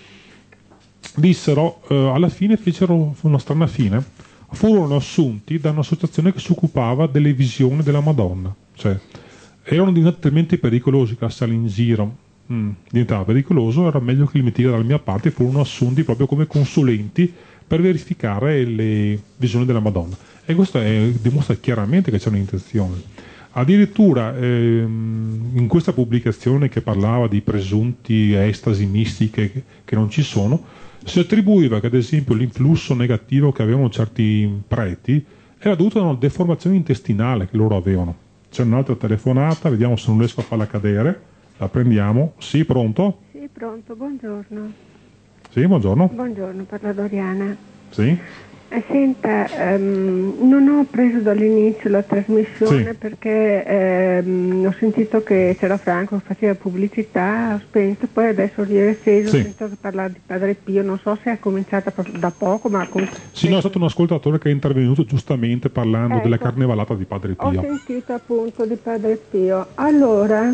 dissero, eh, alla fine fecero una strana fine, furono assunti da un'associazione che si occupava delle visioni della Madonna, cioè erano diventati talmente pericolosi che la sala in giro mm, diventava pericoloso, era meglio che li metteva dalla mia parte, e furono assunti proprio come consulenti per verificare le visioni della Madonna, e questo è, dimostra chiaramente che c'è un'intenzione. Addirittura ehm, in questa pubblicazione che parlava di presunti estasi mistiche che, che non ci sono, si attribuiva che ad esempio l'influsso negativo che avevano certi preti era dovuto a una deformazione intestinale che loro avevano. C'è un'altra telefonata, vediamo se non riesco a farla cadere, la prendiamo. Sì, pronto?
Sì, pronto, buongiorno.
Sì, buongiorno.
Buongiorno, parla Doriana.
Sì.
Eh, senta, ehm, non ho preso dall'inizio la trasmissione
Sì.
perché ehm, ho sentito che c'era Franco che faceva pubblicità, ho spento, poi adesso ho riacceso,
Sì.
ho sentito parlare di Padre Pio, non so se è cominciata proprio da poco, ma comunque...
Sì, no, è stato un ascoltatore che è intervenuto giustamente parlando
Ecco.
della carnevalata di Padre
Ho
Pio.
sentito appunto di Padre Pio. Allora,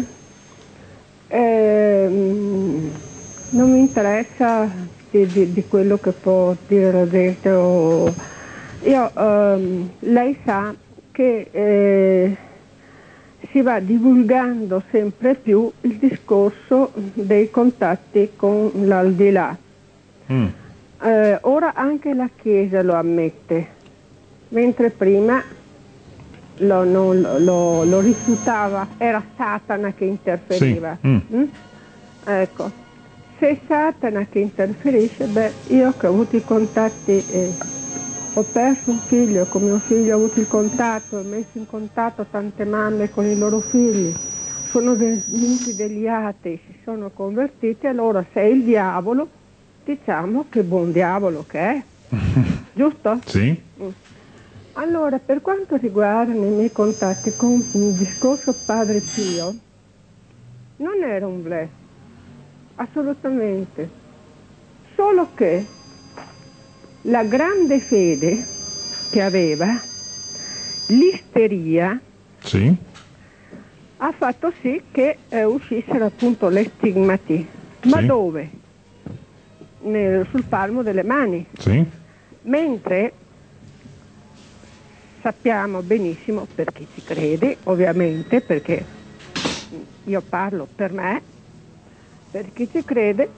ehm, non mi interessa di, di, di quello che può dire la gente. O... Io, ehm, lei sa che eh, si va divulgando sempre più il discorso dei contatti con l'aldilà.
Mm.
Eh, ora anche la Chiesa lo ammette, mentre prima lo, non, lo, lo rifiutava, era Satana che interferiva.
Sì. Mm.
Mm? Ecco, se è Satana che interferisce, beh, io che ho avuto i contatti, eh, ho perso un figlio, con mio figlio ho avuto il contatto, ho messo in contatto tante mamme con i loro figli, sono venuti degli atei, si sono convertiti, allora se è il diavolo, diciamo che buon diavolo che è, giusto?
Sì.
Mm. Allora, per quanto riguarda i miei contatti con il discorso Padre Pio, non era un blef, assolutamente, solo che la grande fede che aveva, l'isteria,
Sì.
ha fatto sì che eh, uscissero appunto le stigmati. Ma
Sì.
dove? Nel- sul palmo delle mani.
Sì.
Mentre sappiamo benissimo, per chi ci crede, ovviamente, perché io parlo per me, per chi ci crede,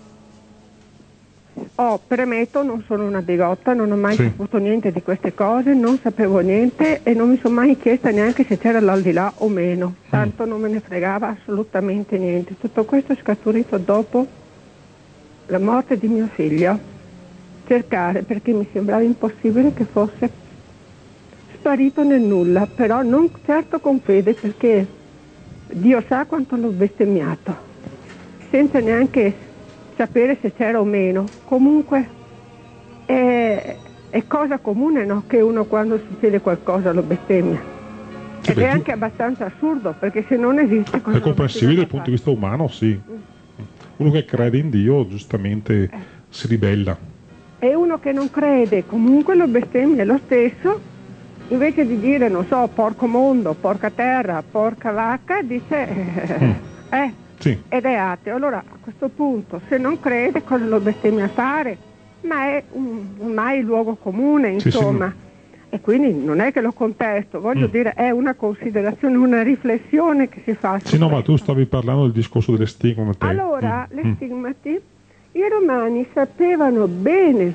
oh, premetto, non sono una bigotta, non ho mai
Sì.
saputo niente di queste cose, non sapevo niente e non mi sono mai chiesta neanche se c'era l'aldilà o meno, tanto non me ne fregava assolutamente niente. Tutto questo è scaturito dopo la morte di mio figlio, cercare, perché mi sembrava impossibile che fosse sparito nel nulla, però non certo con fede, perché Dio sa quanto l'ho bestemmiato, senza neanche sapere se c'era o meno. Comunque è, è cosa comune, no? Che uno quando succede qualcosa lo bestemmia.
Sì,
Ed
beh,
è anche abbastanza assurdo, perché se non esiste... cosa
È comprensibile dal punto di vista umano, sì. Uno che crede in Dio giustamente si ribella.
E uno che non crede comunque lo bestemmia lo stesso, invece di dire, non so, porco mondo, porca terra, porca vacca, dice, eh, eh
sì.
ed è ateo. Allora a questo punto, se non crede, cosa lo bestemmia a fare? Ma è un, ormai luogo comune, insomma.
Sì, sì, no.
E quindi non è che lo contesto, voglio mm. dire, è una considerazione, una riflessione che si fa.
Sì, no, questo. Ma tu stavi parlando del discorso delle stigmate.
Allora,
mm.
le stigmati, i romani sapevano bene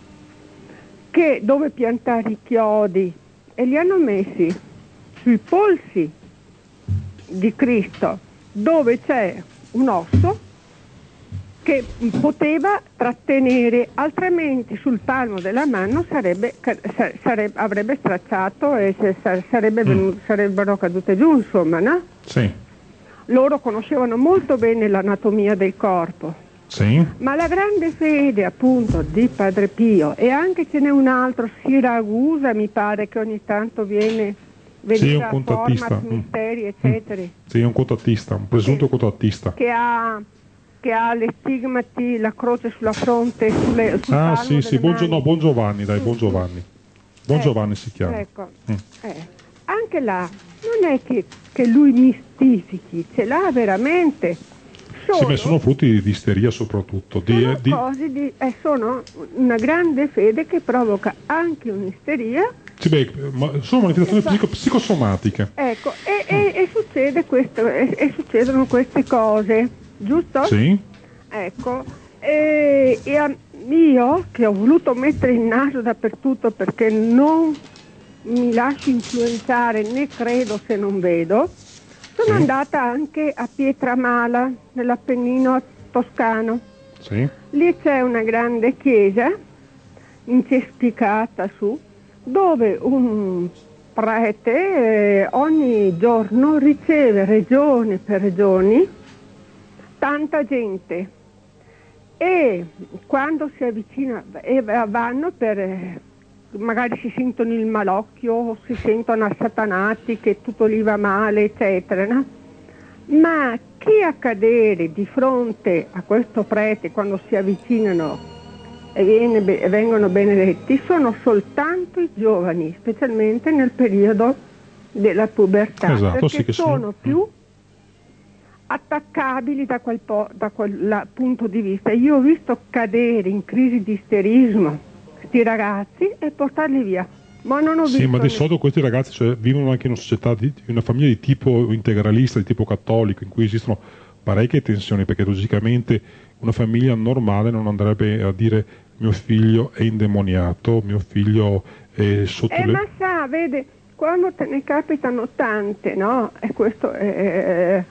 che dove piantare i chiodi e li hanno messi sui polsi di Cristo, dove c'è un osso che poteva trattenere, altrimenti sul palmo della mano sarebbe, sarebbe, avrebbe stracciato e sarebbe venuto, mm. sarebbero cadute giù, insomma, no?
Sì.
Loro conoscevano molto bene l'anatomia del corpo.
Sì.
Ma la grande fede, appunto, di Padre Pio, e anche ce n'è un altro, Siragusa, mi pare, che ogni tanto viene...
Sì, un contattista.
Format, misteri, eccetera.
Sì, un contattista, un presunto
sì.
contattista.
Che ha... che ha le stigmati, la croce sulla fronte, sulle, sul
ah sì sì, buon, no, buon Giovanni, dai, buon Giovanni, buon
eh,
Giovanni si chiama.
Ecco,
mm.
eh. Anche là non è che, che lui mistifichi, ce l'ha veramente. Sono,
sì, ma sono frutti di isteria soprattutto.
Sono,
di,
cose di, eh, sono una grande fede che provoca anche un'isteria.
Sì, beh, ma sono manifestazioni psico, psicosomatiche.
Ecco, e, mm. e, e succede questo, e, e succedono queste cose. Giusto?
Sì.
Ecco, e, e io che ho voluto mettere il naso dappertutto perché non mi lascio influenzare, né credo se non vedo, sono sì. andata anche a Pietramala, nell'Appennino toscano.
Sì.
Lì c'è una grande chiesa, incespicata su, dove un prete eh, ogni giorno riceve regione per regioni tanta gente, e quando si avvicina e vanno per, magari si sentono il malocchio, si sentono assatanati che tutto gli va male, eccetera, no? Ma che accadere di fronte a questo prete quando si avvicinano e, viene, e vengono benedetti sono soltanto i giovani, specialmente nel periodo della pubertà,
esatto,
perché
sì che
sono,
sono
più attaccabili da quel, po- da quel punto di vista. Io ho visto cadere in crisi di isterismo questi ragazzi e portarli via, ma non ho
sì,
visto
ma di
ne-
solito questi ragazzi cioè, vivono anche in una società di, in una famiglia di tipo integralista, di tipo cattolico, in cui esistono parecchie tensioni, perché logicamente una famiglia normale non andrebbe a dire mio figlio è indemoniato, mio figlio è sotto
eh,
le...
ma sa, vede, quando te ne capitano tante, no? E questo è...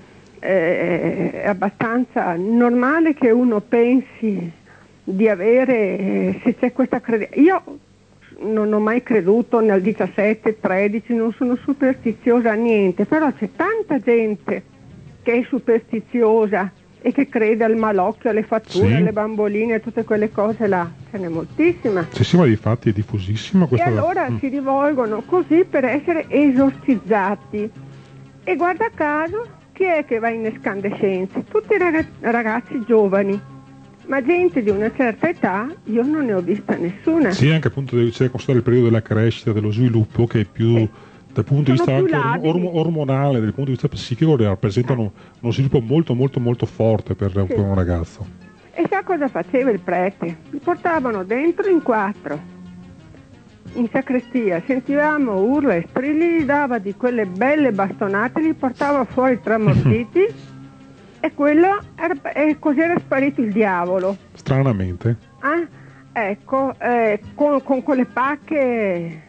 è abbastanza normale che uno pensi di avere, se c'è questa credenza. Io non ho mai creduto nel diciassette tredici, non sono superstiziosa a niente, però c'è tanta gente che è superstiziosa e che crede al malocchio, alle fatture, sì. alle bamboline, tutte quelle cose là, ce n'è moltissima.
Sì, sì, ma di fatti è diffusissima questa...
E allora mm. si rivolgono così per essere esorcizzati, e guarda caso chi è che va in escandescenze? Tutti ragazzi, ragazzi giovani, ma gente di una certa età io non ne ho vista nessuna.
Sì, anche appunto c'è da considerare il periodo della crescita, dello sviluppo, che è più eh. dal punto di vista anche orm- ormonale, dal punto di vista psichico, rappresentano eh. uno sviluppo molto molto molto forte per, sì. per un ragazzo.
E sa cosa faceva il prete? Li portavano dentro in quattro in sacrestia, sentivamo urla e strilli, gli dava di quelle belle bastonate, li portava fuori tramortiti e quello era, e così era sparito il diavolo.
Stranamente.
Ah, ecco, eh, con, con quelle pacche,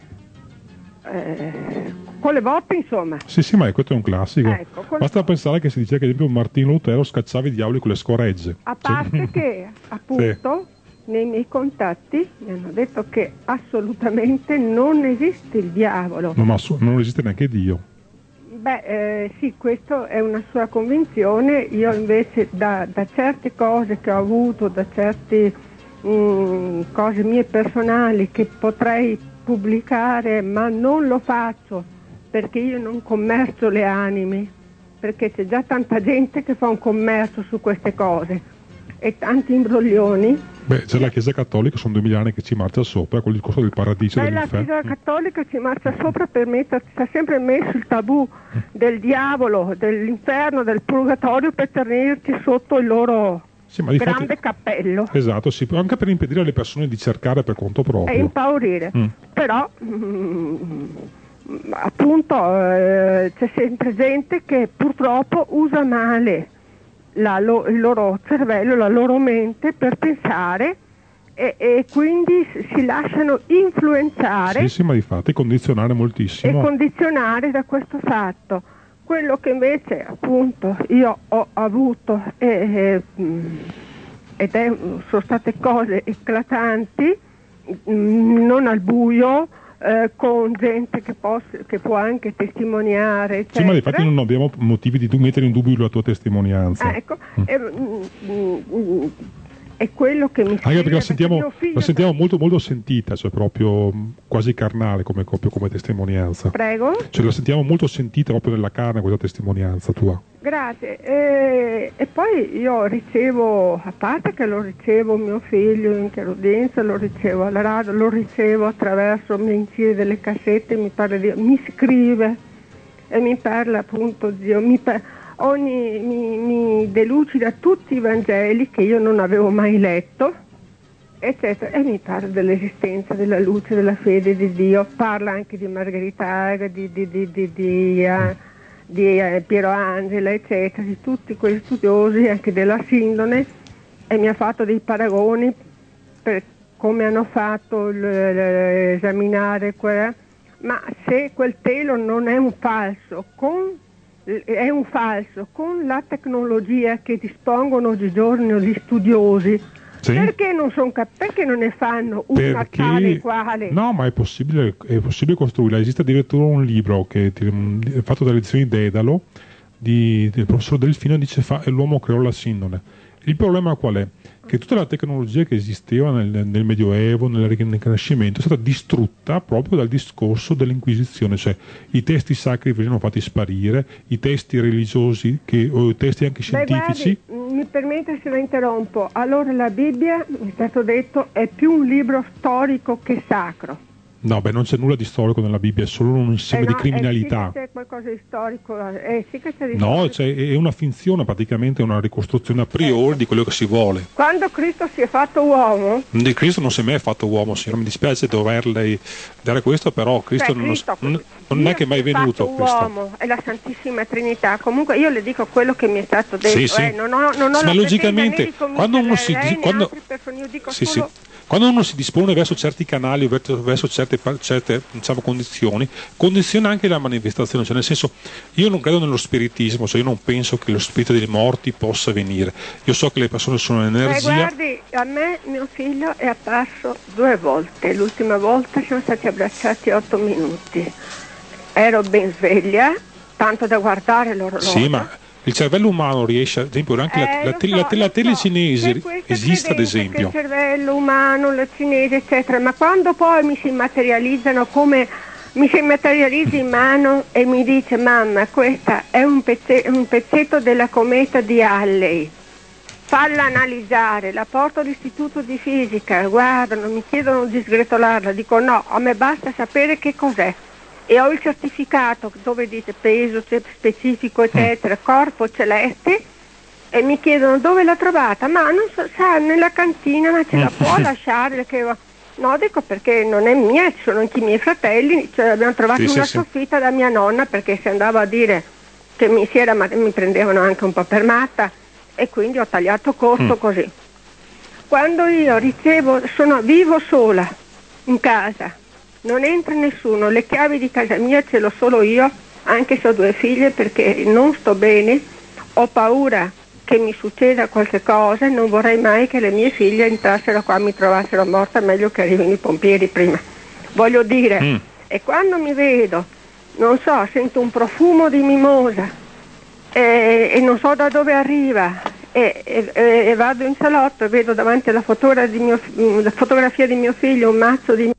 eh, con le botte, insomma.
Sì, sì, ma questo è un classico.
Ecco, con...
Basta pensare che si diceva che ad esempio Martino Lutero scacciava i diavoli con le scoregge.
A parte sì. che, appunto... Sì. Nei miei contatti mi hanno detto che assolutamente non esiste il diavolo.
No, ma non esiste neanche Dio.
Beh, eh, sì, questa è una sua convinzione. Io invece da, da certe cose che ho avuto, da certe mh, cose mie personali che potrei pubblicare, ma non lo faccio perché io non commercio le anime, perché c'è già tanta gente che fa un commercio su queste cose e tanti imbroglioni.
Beh, c'è la Chiesa Cattolica, sono duemila anni che ci marcia sopra, col discorso del paradiso e
Beh, la
dell'inferno.
Chiesa Cattolica ci marcia sopra per metterci, ha sempre messo il tabù del diavolo, dell'inferno, del purgatorio per tenerci sotto il loro
Sì, ma di
grande
fatti-
cappello
Esatto, sì, anche per impedire alle persone di cercare per conto
e
proprio.
impaurire.
Mm.
Però mm, appunto eh, c'è sempre gente che purtroppo usa male la lo- il loro cervello, la loro mente per pensare e, e quindi si lasciano influenzare
Sì, sì, ma di fatti condizionare
e
moltissimo.
condizionare da questo fatto. Quello che invece appunto io ho avuto e, e, mh, ed è, sono state cose eclatanti, mh, non al buio, eh, con gente che, posso, che può anche testimoniare, eccetera.
Sì, ma di fatti non abbiamo motivi di tu mettere in dubbio la tua testimonianza.
Ah, ecco, e, mm, mm, mm, è quello che mi
Anche perché la
mio
sentiamo,
figlio-
la sentiamo molto, molto sentita, cioè proprio mh, quasi carnale come, proprio come testimonianza.
Prego?
Cioè la sentiamo molto sentita proprio nella carne questa testimonianza tua.
Grazie. E, e poi io ricevo, a parte che lo ricevo mio figlio in chiarudenza, lo ricevo alla radio, lo ricevo attraverso, mi incide delle cassette, mi parla di, mi scrive e mi parla appunto di Dio, mi, par- ogni, mi, mi delucida tutti i Vangeli che io non avevo mai letto, eccetera, e mi parla dell'esistenza, della luce, della fede di Dio, parla anche di Margherita Haga, di, di, di, di, di, eh, di eh, Piero Angela, eccetera, di tutti quei studiosi, anche della Sindone, e mi ha fatto dei paragoni per come hanno fatto l- l- esaminare quella, ma se quel telo non è un falso, con, è un falso, con la tecnologia che dispongono oggigiorno gli studiosi,
Sì.
perché non, son cap- perché non ne fanno una tale e quale?
No, ma è possibile, è possibile costruirla. Esiste addirittura un libro che è fatto dalle edizioni Dedalo di, del professor Delfino, dice fa, e l'uomo creò la sindone. Il problema qual è? Che tutta la tecnologia che esisteva nel, nel Medioevo, nel Rinascimento, è stata distrutta proprio dal discorso dell'Inquisizione, cioè i testi sacri venivano fatti sparire, i testi religiosi, che, o i testi anche scientifici.
Beh, guardi, mi permette se la interrompo, allora la Bibbia, mi è stato detto, è più un libro storico che sacro.
No, beh, non c'è nulla di storico nella Bibbia, è solo un insieme
Eh no,
di criminalità.
Eh sì che c'è qualcosa di storico, eh sì che c'è di
No,
storico.
cioè, è una finzione, praticamente è una ricostruzione a priori di quello che si vuole.
Quando Cristo si è fatto uomo,
Di Cristo non si è mai fatto uomo, signora, mi dispiace doverle dare questo, però Cristo,
cioè,
non,
Cristo
non- non è che è mai
si è
venuto
fatto
Cristo.
uomo, è la Santissima Trinità. Comunque io le dico quello che mi è stato detto,
Sì, sì.
eh, non ho, non ho
Sì,
la
ma logicamente,
pretesa né di convincere
quando uno si
lei,
di-
né
quando-
altre persone, io dico
Sì,
solo
sì. Quando uno si dispone verso certi canali, verso, verso certe, pa- certe diciamo, condizioni, condiziona anche la manifestazione, cioè nel senso, io non credo nello spiritismo, cioè io non penso che lo spirito dei morti possa venire. Io so che le persone sono
Beh,
energia.
guardi, a me mio figlio è apparso due volte, l'ultima volta siamo stati abbracciati otto minuti. Ero ben sveglia, tanto da guardare l'orologio.
Sì, ma il cervello umano riesce, ad esempio, anche la,
Eh,
la,
lo
te-
so,
la, te- la
lo so.
telecinesi
C'è questa
esiste ad
credenza
esempio.
che il cervello umano, la cinese, eccetera, ma quando poi mi si materializzano come mi si materializza in mano e mi dice mamma, questa è un, pezze- un pezzetto della cometa di Halley, falla analizzare, la porto all'istituto di fisica, guardano, mi chiedono di sgretolarla, dico no, a me basta sapere che cos'è. E ho il certificato dove dice peso specifico, eccetera, corpo celeste, e mi chiedono dove l'ha trovata, ma non so, sa, nella cantina, ma ce la può lasciare? Che... No, dico perché non è mia, ci sono anche i miei fratelli, cioè abbiamo trovato
Sì,
una
sì, sì.
soffitta da mia nonna, perché se andavo a dire che mi, si era, mi prendevano anche un po' per matta, e quindi ho tagliato corto
Mm.
così. Quando io ricevo, sono vivo sola in casa, non entra nessuno, le chiavi di casa mia ce l'ho solo io, anche se ho due figlie, perché non sto bene, ho paura che mi succeda qualche cosa e non vorrei mai che le mie figlie entrassero qua e mi trovassero morta, meglio che arrivino i pompieri prima. Voglio dire,
Mm.
e quando mi vedo, non so, sento un profumo di mimosa e, e non so da dove arriva e, e- e- e vado in salotto e vedo davanti alla fotogra di mio, la fotografia di mio figlio un mazzo di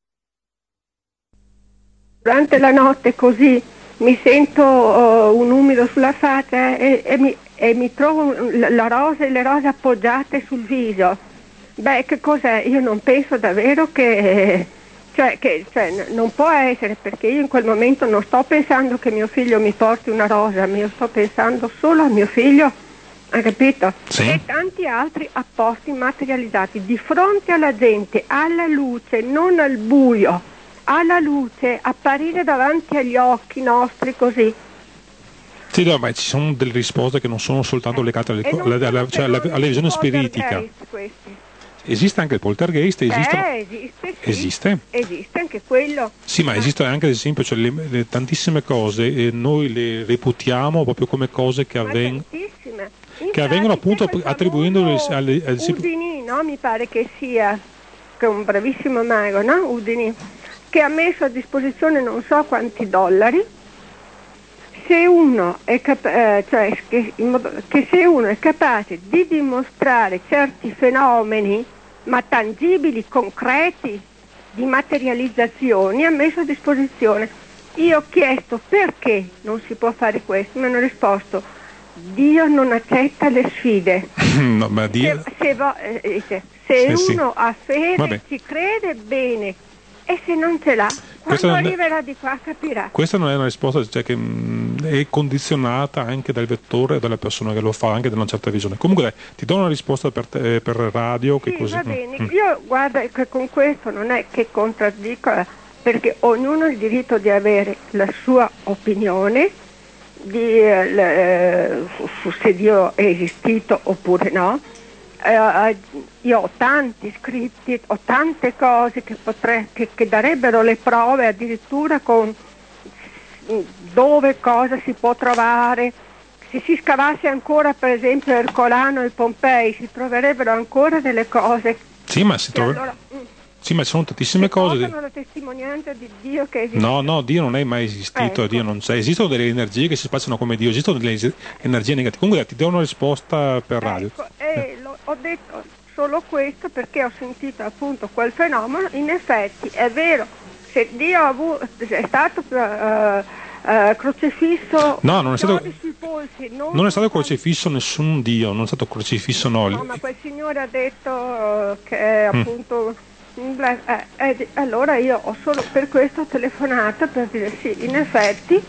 durante la notte così mi sento uh, un umido filo sulla faccia e, e, mi, e mi trovo la rosa e le rose appoggiate sul viso. Beh, che cos'è? Io non penso davvero che, cioè, che cioè, non può essere, perché io in quel momento non sto pensando che mio figlio mi porti una rosa, ma io sto pensando solo a mio figlio, hai capito?
Sì.
E tanti altri apposti materializzati di fronte alla gente, alla luce, non al buio, alla luce, apparire davanti agli occhi nostri così.
Sì, no, ma ci sono delle risposte che non sono soltanto legate alle, alle, alle, cioè alla, alla visione spiritica. Esiste anche il poltergeist, esistono...
eh, esiste, sì.
esiste?
Esiste anche quello.
Sì, ma esiste anche ad esempio cioè, le, le, tantissime cose e noi le reputiamo proprio come cose che, avven... che avvengono appunto attribuendole alle... alle...
Udini, no? Mi pare che sia, che è un bravissimo mago, no? Udini, che ha messo a disposizione non so quanti dollari. Se uno è cap- eh, cioè che, modo, che se uno è capace di dimostrare certi fenomeni, ma tangibili, concreti, di materializzazioni, ha messo a disposizione. Io ho chiesto perché non si può fare questo, mi hanno risposto: Dio non accetta le sfide.
No, ma Dio...
Se, se, vo- eh, se, se
sì,
uno
sì.
ha fede,
Vabbè.
ci crede bene, e se non ce l'ha, quando
Questa
arriverà di qua capirà.
Questa non è una risposta cioè, che mh, è condizionata anche dal vettore e dalla persona che lo fa, anche da una certa visione. Comunque dai, ti do una risposta per, te, per radio. Che
Sì,
così...
va bene.
Mm.
Io guarda che con questo non è che contraddico, perché ognuno ha il diritto di avere la sua opinione di, eh, su se Dio è esistito oppure no. Uh, io ho tanti scritti, ho tante cose che, potrei, che, che darebbero le prove, addirittura con dove cosa si può trovare. Se si scavasse ancora per esempio Ercolano e Pompei si troverebbero ancora delle cose.
Sì, ma si trova...
allora, mm,
Sì, ma ci sono tantissime
che
cose.
portano la testimonianza di Dio che esiste.
No, no, Dio non è mai esistito,
Ecco.
Dio non c'è. Esistono delle energie che si spacciano come Dio, esistono delle es- energie negative. Comunque ti do una risposta per radio.
Ecco, e lo- ho detto solo questo perché ho sentito appunto quel fenomeno. In effetti è vero, se Dio ha avuto, è stato uh, uh, crocifisso,
No, non è stato,
chiodi sui polsi, non,
non è stato crocifisso nessun Dio, non è stato crocifisso no.
no, ma quel signore ha detto uh, che appunto eh, eh, allora io ho solo per questo telefonato per dire sì, in effetti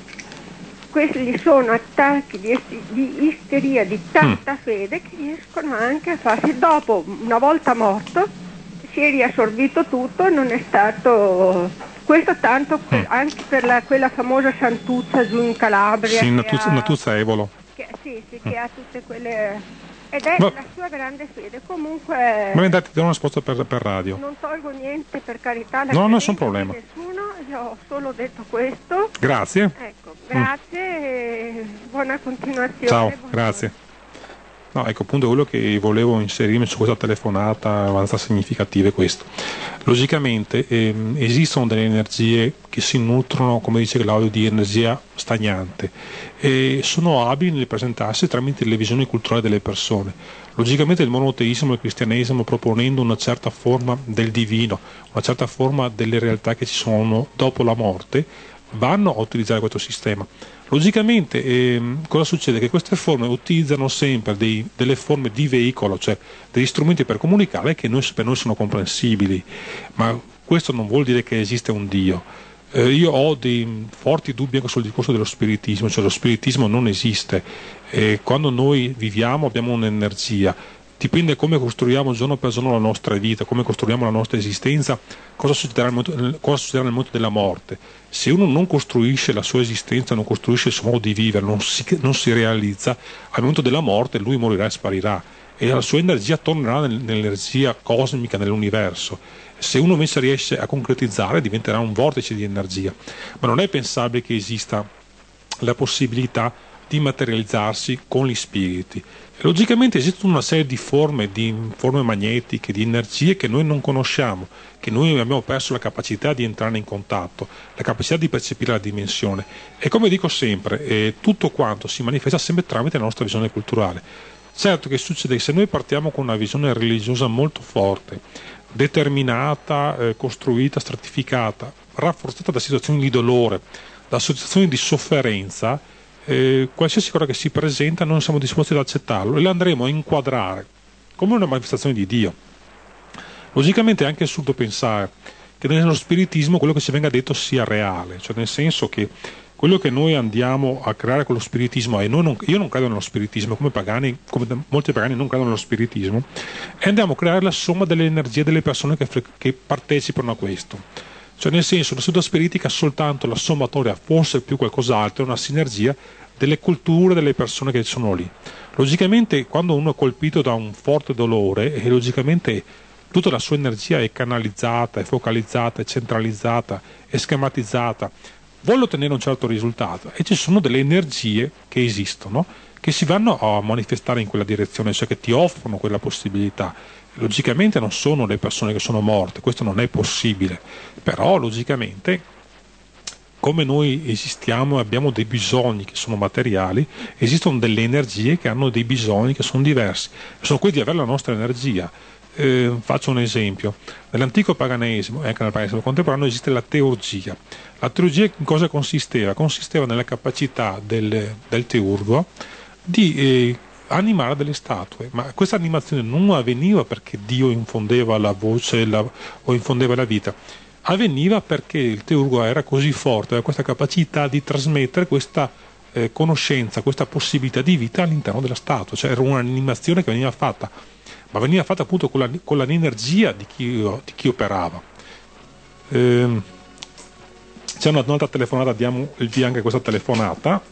questi sono attacchi di, esti- di isteria, di tanta mm. fede, che riescono anche a farsi dopo, una volta morto si è riassorbito tutto e non è stato questo tanto mm. anche per la, quella famosa Santuzza giù in Calabria,
sì,
Natuzza,
ha, Natuzza Evolo
che, sì, sì,
mm.
che ha tutte quelle, ed è
Ma...
la sua grande fede. Comunque
ma dai, ti do una risposta per, per radio.
Non tolgo niente, per carità, la
no, nessun problema.
Nessuno, io ho solo detto questo.
Grazie.
Ecco, grazie mm. e buona continuazione.
Ciao,
buona
grazie. No, ecco appunto quello che volevo inserirmi su questa telefonata abbastanza significativa è questo. Logicamente ehm, esistono delle energie che si nutrono, come dice Claudio, di energia stagnante e sono abili nel presentarsi tramite le visioni culturali delle persone. Logicamente il monoteismo e il cristianesimo, proponendo una certa forma del divino, una certa forma delle realtà che ci sono dopo la morte, vanno a utilizzare questo sistema. Logicamente ehm, cosa succede? Che queste forme utilizzano sempre dei, delle forme di veicolo, cioè degli strumenti per comunicare che noi, per noi sono comprensibili, ma questo non vuol dire che esiste un Dio. Eh, io ho dei forti dubbi anche sul discorso dello spiritismo, cioè lo spiritismo non esiste. Eh, quando noi viviamo abbiamo un'energia, dipende come costruiamo giorno per giorno la nostra vita, come costruiamo la nostra esistenza, cosa succederà nel momento, cosa succederà nel momento della morte. Se uno non costruisce la sua esistenza, non costruisce il suo modo di vivere, non si, non si realizza, al momento della morte lui morirà e sparirà e la sua energia tornerà nel, nell'energia cosmica, nell'universo. Se uno invece riesce a concretizzare diventerà un vortice di energia, ma non è pensabile che esista la possibilità di materializzarsi con gli spiriti. E logicamente esistono una serie di forme, di forme magnetiche, di energie che noi non conosciamo, che noi abbiamo perso la capacità di entrare in contatto, la capacità di percepire la dimensione. E come dico sempre, eh, tutto quanto si manifesta sempre tramite la nostra visione culturale. Certo che succede che se noi partiamo con una visione religiosa molto forte, determinata, eh, costruita, stratificata, rafforzata da situazioni di dolore, da situazioni di sofferenza, eh, qualsiasi cosa che si presenta noi siamo disposti ad accettarlo e lo andremo a inquadrare come una manifestazione di Dio. Logicamente è anche assurdo pensare che nello spiritismo quello che ci venga detto sia reale, cioè nel senso che quello che noi andiamo a creare con lo spiritismo, e noi non, io non credo nello spiritismo, come pagani, come molti pagani non credono nello spiritismo, e andiamo a creare la somma delle energie delle persone che, che partecipano a questo. Cioè nel senso, la seduta spiritica è soltanto la sommatoria, forse più qualcos'altro, una sinergia delle culture delle persone che sono lì. Logicamente quando uno è colpito da un forte dolore, e logicamente tutta la sua energia è canalizzata, è focalizzata, è centralizzata, è schematizzata, vuole ottenere un certo risultato e ci sono delle energie che esistono che si vanno a manifestare in quella direzione, cioè che ti offrono quella possibilità. Logicamente non sono le persone che sono morte, questo non è possibile, però logicamente come noi esistiamo e abbiamo dei bisogni che sono materiali, esistono delle energie che hanno dei bisogni che sono diversi, sono quelli di avere la nostra energia. Eh, faccio un esempio: nell'antico paganesimo e anche nel paganesimo contemporaneo esiste la teurgia. La teurgia in cosa consisteva? Consisteva nella capacità del, del teurgo di eh, animare delle statue, ma questa animazione non avveniva perché Dio infondeva la voce la, o infondeva la vita, avveniva perché il teurgo era così forte, aveva questa capacità di trasmettere questa eh, conoscenza, questa possibilità di vita all'interno della statua, cioè era un'animazione che veniva fatta, ma veniva fatta appunto con, la, con l'energia di chi, di chi operava. Eh, c'è una, un'altra telefonata, diamo il via anche a questa telefonata.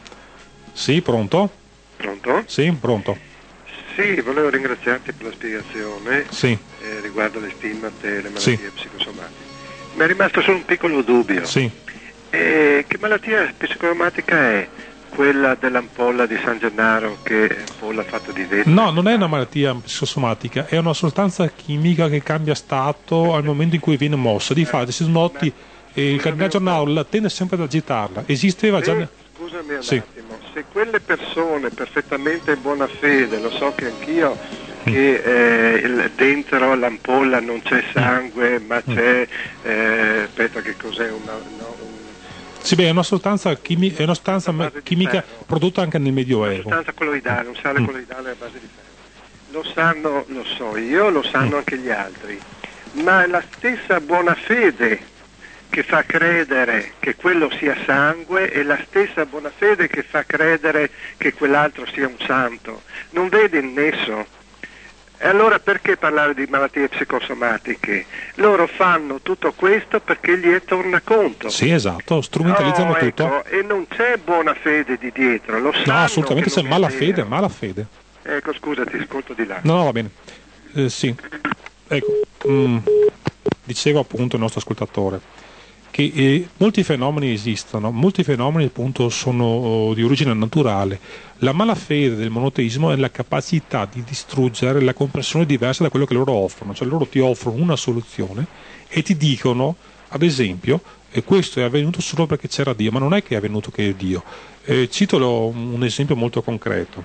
Sì, pronto?
Pronto?
Sì, pronto.
Sì, volevo ringraziarti per la spiegazione
sì.
eh, riguardo le stigmate e le malattie
sì.
psicosomatiche. Mi è rimasto solo un piccolo dubbio.
Sì.
Eh, che malattia psicosomatica è quella dell'ampolla di San Gennaro, che è ampolla fatta di vetro?
No, non è una malattia psicosomatica, è una sostanza chimica che cambia stato al momento in cui viene mossa. Difatti, se noti, eh, il cardinale Giornale tende sempre ad agitarla. Esisteva già...
Scusami un
sì.
attimo, se quelle persone perfettamente in buona fede, lo so che anch'io, che eh, il, dentro l'ampolla non c'è sangue, ma c'è, eh, aspetta, che cos'è una... No, un,
sì, beh, è una sostanza, chimi- è una sostanza
una
chimica prodotta anche nel Medioevo.
Una sostanza colloidale, un sale
mm.
colloidale a base di ferro. Lo sanno, lo so io, lo sanno mm. anche gli altri, ma la stessa buona fede che fa credere che quello sia sangue è la stessa buona fede che fa credere che quell'altro sia un santo. Non vede il nesso? E allora perché parlare di malattie psicosomatiche? Loro fanno tutto questo perché gli è tornaconto.
Sì, esatto, strumentalizzano
no,
tutto.
Ecco, e non c'è buona fede di dietro, lo sanno.
No, assolutamente c'è mala
fede,
fede, mala fede.
Ecco, scusa, ti ascolto di là.
No, no, va bene. Eh, sì, ecco, mm, dicevo appunto il nostro ascoltatore che eh, molti fenomeni esistono, molti fenomeni appunto sono oh, di origine naturale. La malafede del monoteismo è la capacità di distruggere la comprensione diversa da quello che loro offrono, cioè loro ti offrono una soluzione e ti dicono, ad esempio, eh, questo è avvenuto solo perché c'era Dio, ma non è che è avvenuto che è Dio. Eh, cito un esempio molto concreto.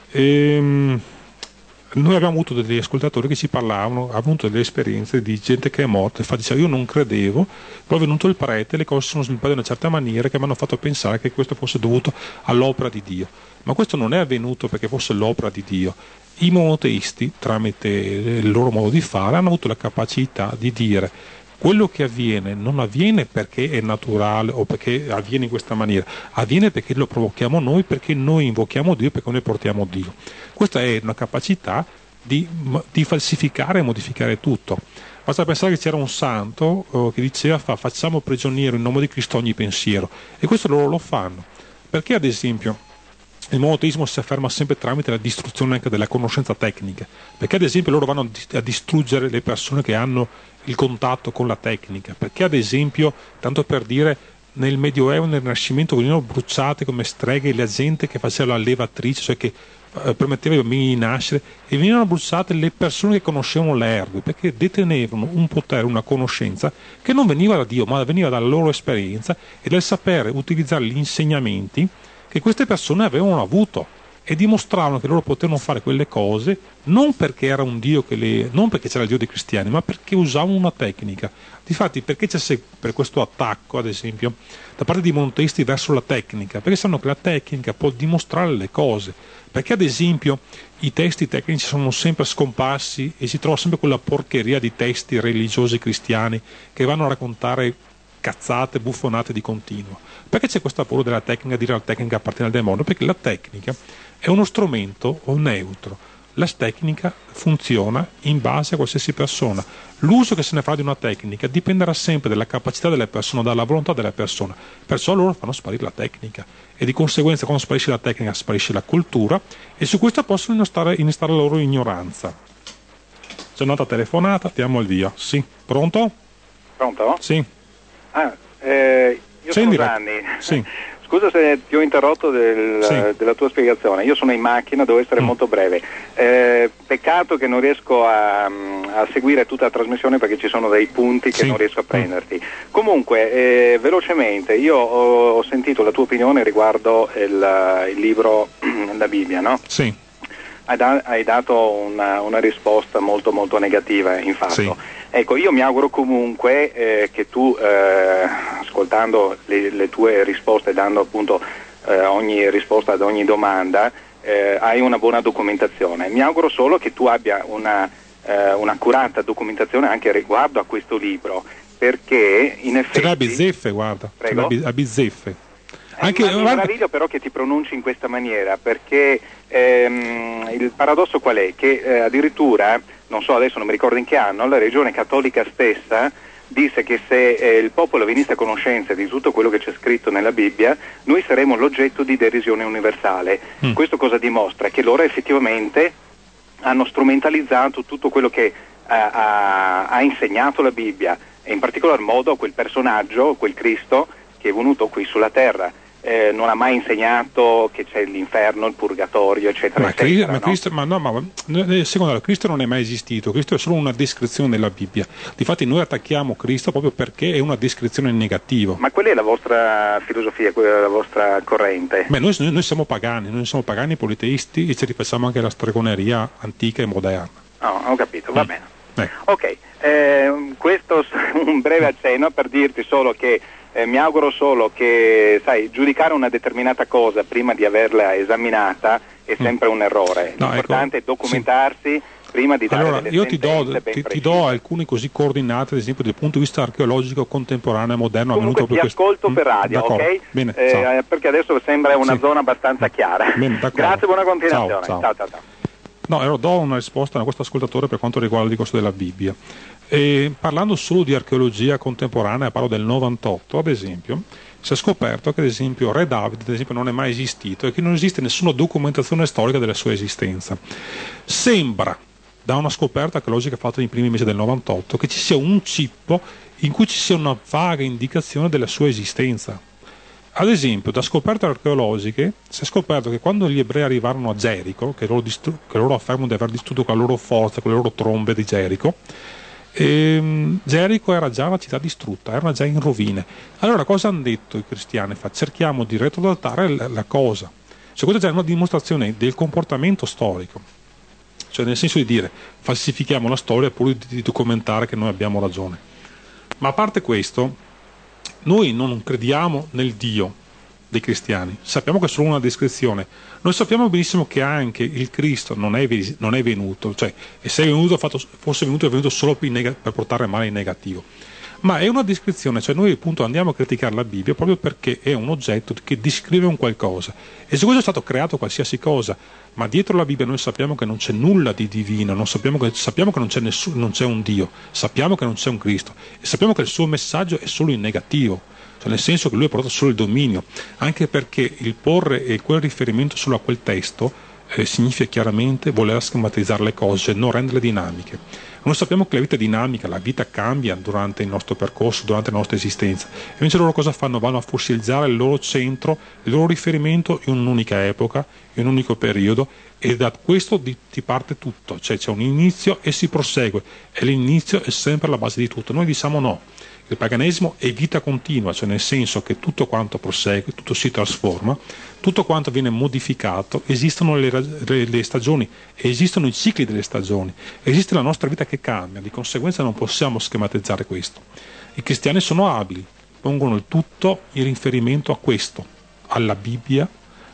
Ehm, Noi abbiamo avuto degli ascoltatori che ci parlavano, hanno avuto delle esperienze di gente che è morta, infatti diceva io non credevo, poi è venuto il prete e le cose sono sviluppate in una certa maniera che mi hanno fatto pensare che questo fosse dovuto all'opera di Dio. Ma questo non è avvenuto perché fosse l'opera di Dio. I monoteisti, tramite il loro modo di fare, hanno avuto la capacità di dire quello che avviene non avviene perché è naturale o perché avviene in questa maniera, avviene perché lo provochiamo noi, perché noi invochiamo Dio, perché noi portiamo Dio. Questa è una capacità di, di falsificare e modificare tutto. Basta pensare che c'era un santo oh, che diceva fa, facciamo prigioniero in nome di Cristo ogni pensiero, e questo loro lo fanno. Perché ad esempio il monoteismo si afferma sempre tramite la distruzione anche della conoscenza tecnica? Perché ad esempio loro vanno a distruggere le persone che hanno il contatto con la tecnica? Perché ad esempio, tanto per dire, nel Medioevo e nel Rinascimento venivano bruciate come streghe la gente che faceva la levatrice, cioè che eh, permetteva ai bambini di nascere, e venivano bruciate le persone che conoscevano le erbe, perché detenevano un potere, una conoscenza che non veniva da Dio, ma veniva dalla loro esperienza e dal sapere utilizzare gli insegnamenti che queste persone avevano avuto. e dimostravano che loro potevano fare quelle cose non perché era un Dio che le, non perché c'era il Dio dei cristiani, ma perché usavano una tecnica. Difatti, perché c'è sempre questo attacco, ad esempio, da parte dei monoteisti verso la tecnica? Perché sanno che la tecnica può dimostrare le cose. Perché, ad esempio, i testi tecnici sono sempre scomparsi e si trova sempre quella porcheria di testi religiosi cristiani che vanno a raccontare cazzate, buffonate di continuo? Perché c'è questa paura della tecnica, dire la tecnica appartiene al demonio? Perché la tecnica è uno strumento neutro. La tecnica funziona in base a qualsiasi persona. L'uso che se ne farà di una tecnica dipenderà sempre dalla capacità delle persone, dalla volontà delle persone. Perciò loro fanno sparire la tecnica e di conseguenza quando sparisce la tecnica sparisce la cultura e su questo possono innestare, innestare la loro ignoranza. C'è un'altra telefonata, diamo il via. Sì, pronto?
Pronto?
Sì.
Ah, eh, io
Sei
sono
in diretta?
Gianni.
Sì.
Scusa se ti ho interrotto del,
Sì.
della tua spiegazione, io sono in macchina, devo essere
Mm.
molto breve. Eh, peccato che non riesco a, a seguire tutta la trasmissione perché ci sono dei punti che
Sì.
non riesco a prenderti. Comunque, eh, velocemente, io ho, ho sentito la tua opinione riguardo il, il libro La Bibbia, no?
Sì.
Hai, da- hai dato una, una risposta molto molto negativa in fatto.
Sì.
Ecco, io mi auguro comunque eh, che tu, eh, ascoltando le, le tue risposte, dando appunto eh, ogni risposta ad ogni domanda, eh, hai una buona documentazione. Mi auguro solo che tu abbia una, eh, un'accurata documentazione anche riguardo a questo libro, perché in effetti...
Ce l'ha a bizzeffe, guarda.
Prego?
Ce l'ha a bizzeffe.
Anche, mi meraviglio però che ti pronunci in questa maniera, perché ehm, il paradosso qual è? Che eh, addirittura, non so adesso non mi ricordo in che anno, la regione cattolica stessa disse che se eh, il popolo venisse a conoscenza di tutto quello che c'è scritto nella Bibbia, noi saremo l'oggetto di derisione universale. Mm. Questo cosa dimostra? Che loro effettivamente hanno strumentalizzato tutto quello che ha, ha, ha insegnato la Bibbia, e in particolar modo quel personaggio, quel Cristo che è venuto qui sulla terra. Eh, non ha mai insegnato che c'è l'inferno, il purgatorio, eccetera,
ma,
eccetera.
Cristo, ma,
no?
Cristo, ma no, ma secondo me Cristo non è mai esistito, Cristo è solo una descrizione della Bibbia. Difatti noi attacchiamo Cristo proprio perché è una descrizione in negativo.
Ma quella è la vostra filosofia, quella è la vostra corrente?
Beh, noi, noi, noi siamo pagani, noi siamo pagani politeisti e ci rifacciamo anche alla stregoneria antica e moderna.
No, ho capito, va
Mm.
bene.
Eh.
Ok, eh, questo un breve accenno per dirti solo che Eh, mi auguro solo che, sai, giudicare una determinata cosa prima di averla esaminata è sempre mm. un errore.
No,
L'importante
ecco,
è documentarsi sì. prima di dare
allora,
delle
io ti do,
ben
ti, ti do alcune così coordinate, ad esempio, dal punto di vista archeologico, contemporaneo, moderno.
Comunque ti ascolto per radio,
d'accordo.
ok?
Bene,
eh, perché adesso sembra una
sì.
zona abbastanza chiara.
Bene,
Grazie, buona continuazione.
Ciao, ciao.
ciao, ciao, ciao.
No, ero, do una risposta a questo ascoltatore per quanto riguarda il discorso della Bibbia. E parlando solo di archeologia contemporanea, parlo del novantotto, ad esempio, si è scoperto che ad esempio Re Davide ad esempio, non è mai esistito e che non esiste nessuna documentazione storica della sua esistenza. Sembra, da una scoperta archeologica fatta nei primi mesi del novantotto, che ci sia un cippo in cui ci sia una vaga indicazione della sua esistenza. Ad esempio, da scoperte archeologiche si è scoperto che quando gli ebrei arrivarono a Gerico, che loro, distru- che loro affermano di aver distrutto con la loro forza, con le loro trombe di Gerico, ehm, Gerico era già una città distrutta, era già in rovine. Allora cosa hanno detto i cristiani? Fa, cerchiamo di retrodatare la, la cosa. Cioè, questa è già una dimostrazione del comportamento storico, cioè nel senso di dire falsifichiamo la storia pur di, di documentare che noi abbiamo ragione. Ma a parte questo, noi non crediamo nel Dio dei cristiani, sappiamo che è solo una descrizione. Noi sappiamo benissimo che anche il Cristo non è, non è venuto, cioè e se è venuto, fatto, fosse venuto è venuto solo per, neg- per portare male in negativo, ma è una descrizione, cioè noi appunto andiamo a criticare la Bibbia proprio perché è un oggetto che descrive un qualcosa, e su questo è stato creato qualsiasi cosa, ma dietro la Bibbia noi sappiamo che non c'è nulla di divino, non sappiamo, che, sappiamo che non c'è, nessun, non c'è un Dio, sappiamo che non c'è un Cristo e sappiamo che il suo messaggio è solo in negativo, cioè nel senso che lui ha portato solo il dominio, anche perché il porre quel riferimento solo a quel testo eh, significa chiaramente voler schematizzare le cose, cioè non renderle dinamiche. Noi sappiamo che la vita è dinamica, la vita cambia durante il nostro percorso, durante la nostra esistenza. E invece loro cosa fanno? Vanno a fossilizzare il loro centro, il loro riferimento in un'unica epoca, in un unico periodo, e da questo di, ti parte tutto, cioè c'è un inizio e si prosegue, e l'inizio è sempre la base di tutto. Noi diciamo no, il paganesimo è vita continua, cioè nel senso che tutto quanto prosegue, tutto si trasforma, tutto quanto viene modificato, esistono le, le, le stagioni, esistono i cicli delle stagioni, esiste la nostra vita che cambia, di conseguenza non possiamo schematizzare questo. I cristiani sono abili, pongono il tutto in riferimento a questo, alla Bibbia,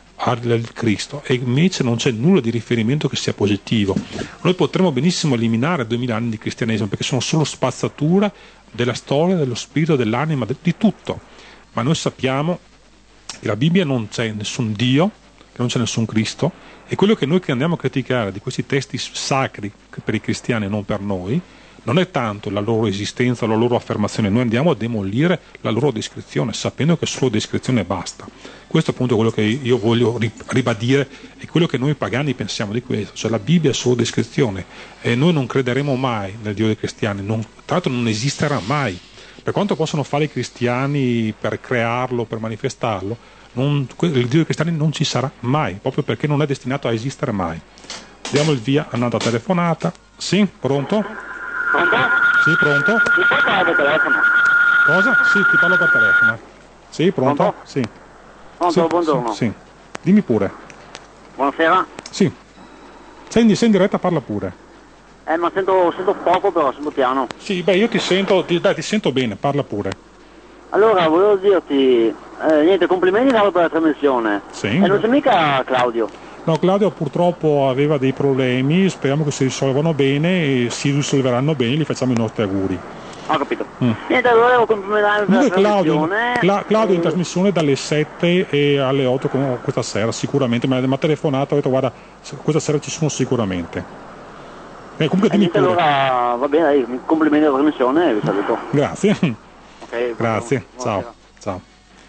al Cristo, e invece non c'è nulla di riferimento che sia positivo. Noi potremmo benissimo eliminare duemila anni di cristianesimo perché sono solo spazzatura della storia, dello spirito, dell'anima, di tutto, ma noi sappiamo che la Bibbia non c'è nessun Dio, che non c'è nessun Cristo, e quello che noi che andiamo a criticare di questi testi sacri per i cristiani e non per noi non è tanto la loro esistenza, la loro affermazione, noi andiamo a demolire la loro descrizione sapendo che solo descrizione basta. Questo è appunto quello che io voglio ribadire e quello che noi pagani pensiamo di questo, cioè la Bibbia è solo descrizione e noi non crederemo mai nel Dio dei cristiani, non, tra l'altro non esisterà mai. Per quanto possono fare i cristiani per crearlo, per manifestarlo, non, il Dio dei cristiani non ci sarà mai, proprio perché non è destinato a esistere mai. Diamo il via a un'altra telefonata. Sì, pronto?
Pronto?
Sì, pronto?
Mi puoi parlare per telefono?
Cosa? Sì, ti parlo per telefono. Sì, pronto?
Pronto?
Sì.
Pronto,
Sì,
buongiorno.
Sì, sì. Dimmi pure.
Buonasera.
Sì. Sei in, sei in diretta, parla pure.
Eh, ma sento, sento poco però, sento piano.
Sì, beh, io ti sento, ti, dai, ti sento bene, parla pure.
Allora, volevo dirti, eh, niente, complimenti per la trasmissione.
Sì.
E non c'è mica Claudio.
No, Claudio purtroppo aveva dei problemi, speriamo che si risolvano bene e si risolveranno bene, gli facciamo i nostri auguri.
Ho capito.
Mm.
Niente, volevo complimentare per la
Claudio,
trasmissione.
Cla- Claudio
e...
in trasmissione dalle sette e alle otto come questa sera, sicuramente, mi ha telefonato e ha detto guarda, questa sera ci sono sicuramente. Eh, comunque dimmi
niente,
pure.
allora, va bene, dai, complimenti alla trasmissione e vi saluto.
Grazie.
Okay,
Grazie,
buonasera.
ciao. Ciao.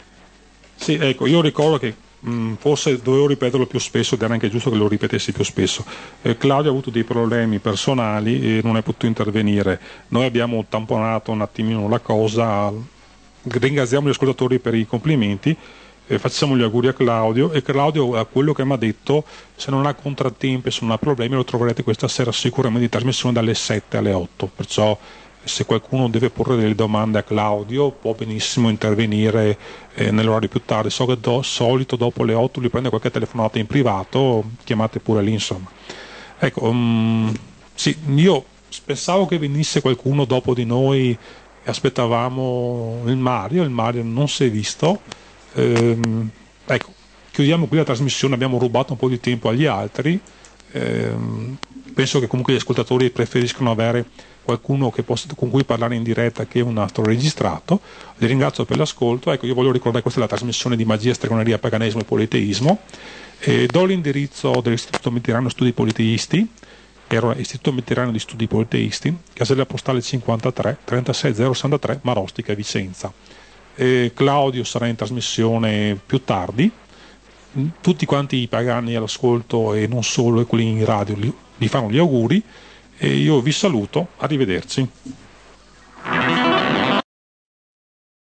Sì, ecco, io ricordo che mh, forse dovevo ripeterlo più spesso ed era anche giusto che lo ripetessi più spesso. Eh, Claudio ha avuto dei problemi personali e non è potuto intervenire. Noi abbiamo tamponato un attimino la cosa, ringraziamo gli ascoltatori per i complimenti, eh, facciamo gli auguri a Claudio e Claudio a quello che mi ha detto, se non ha contrattempi, se non ha problemi, lo troverete questa sera sicuramente in trasmissione dalle sette alle otto, perciò se qualcuno deve porre delle domande a Claudio può benissimo intervenire eh, nell'orario più tardi. So che do, solito dopo le otto lui prende qualche telefonata in privato, chiamate pure lì insomma. Ecco, um, sì, io pensavo che venisse qualcuno dopo di noi, aspettavamo il Mario, il Mario non si è visto. Ehm, ecco, chiudiamo qui la trasmissione, abbiamo rubato un po' di tempo agli altri. Ehm, penso che comunque gli ascoltatori preferiscono avere qualcuno che possa, con cui parlare in diretta che un altro registrato. Vi ringrazio per l'ascolto. Ecco, io voglio ricordare che questa è la trasmissione di Magia, Stregoneria, Paganesimo e Politeismo. E do l'indirizzo dell'Istituto Mediterraneo Studi Politeisti, era Istituto Mediterraneo di Studi Politeisti, casella postale cinquantatré trentasei zero sessantatré, Marostica, Vicenza. E Claudio sarà in trasmissione più tardi. Tutti quanti i pagani all'ascolto e non solo, e quelli in radio gli, gli fanno gli auguri e io vi saluto, arrivederci.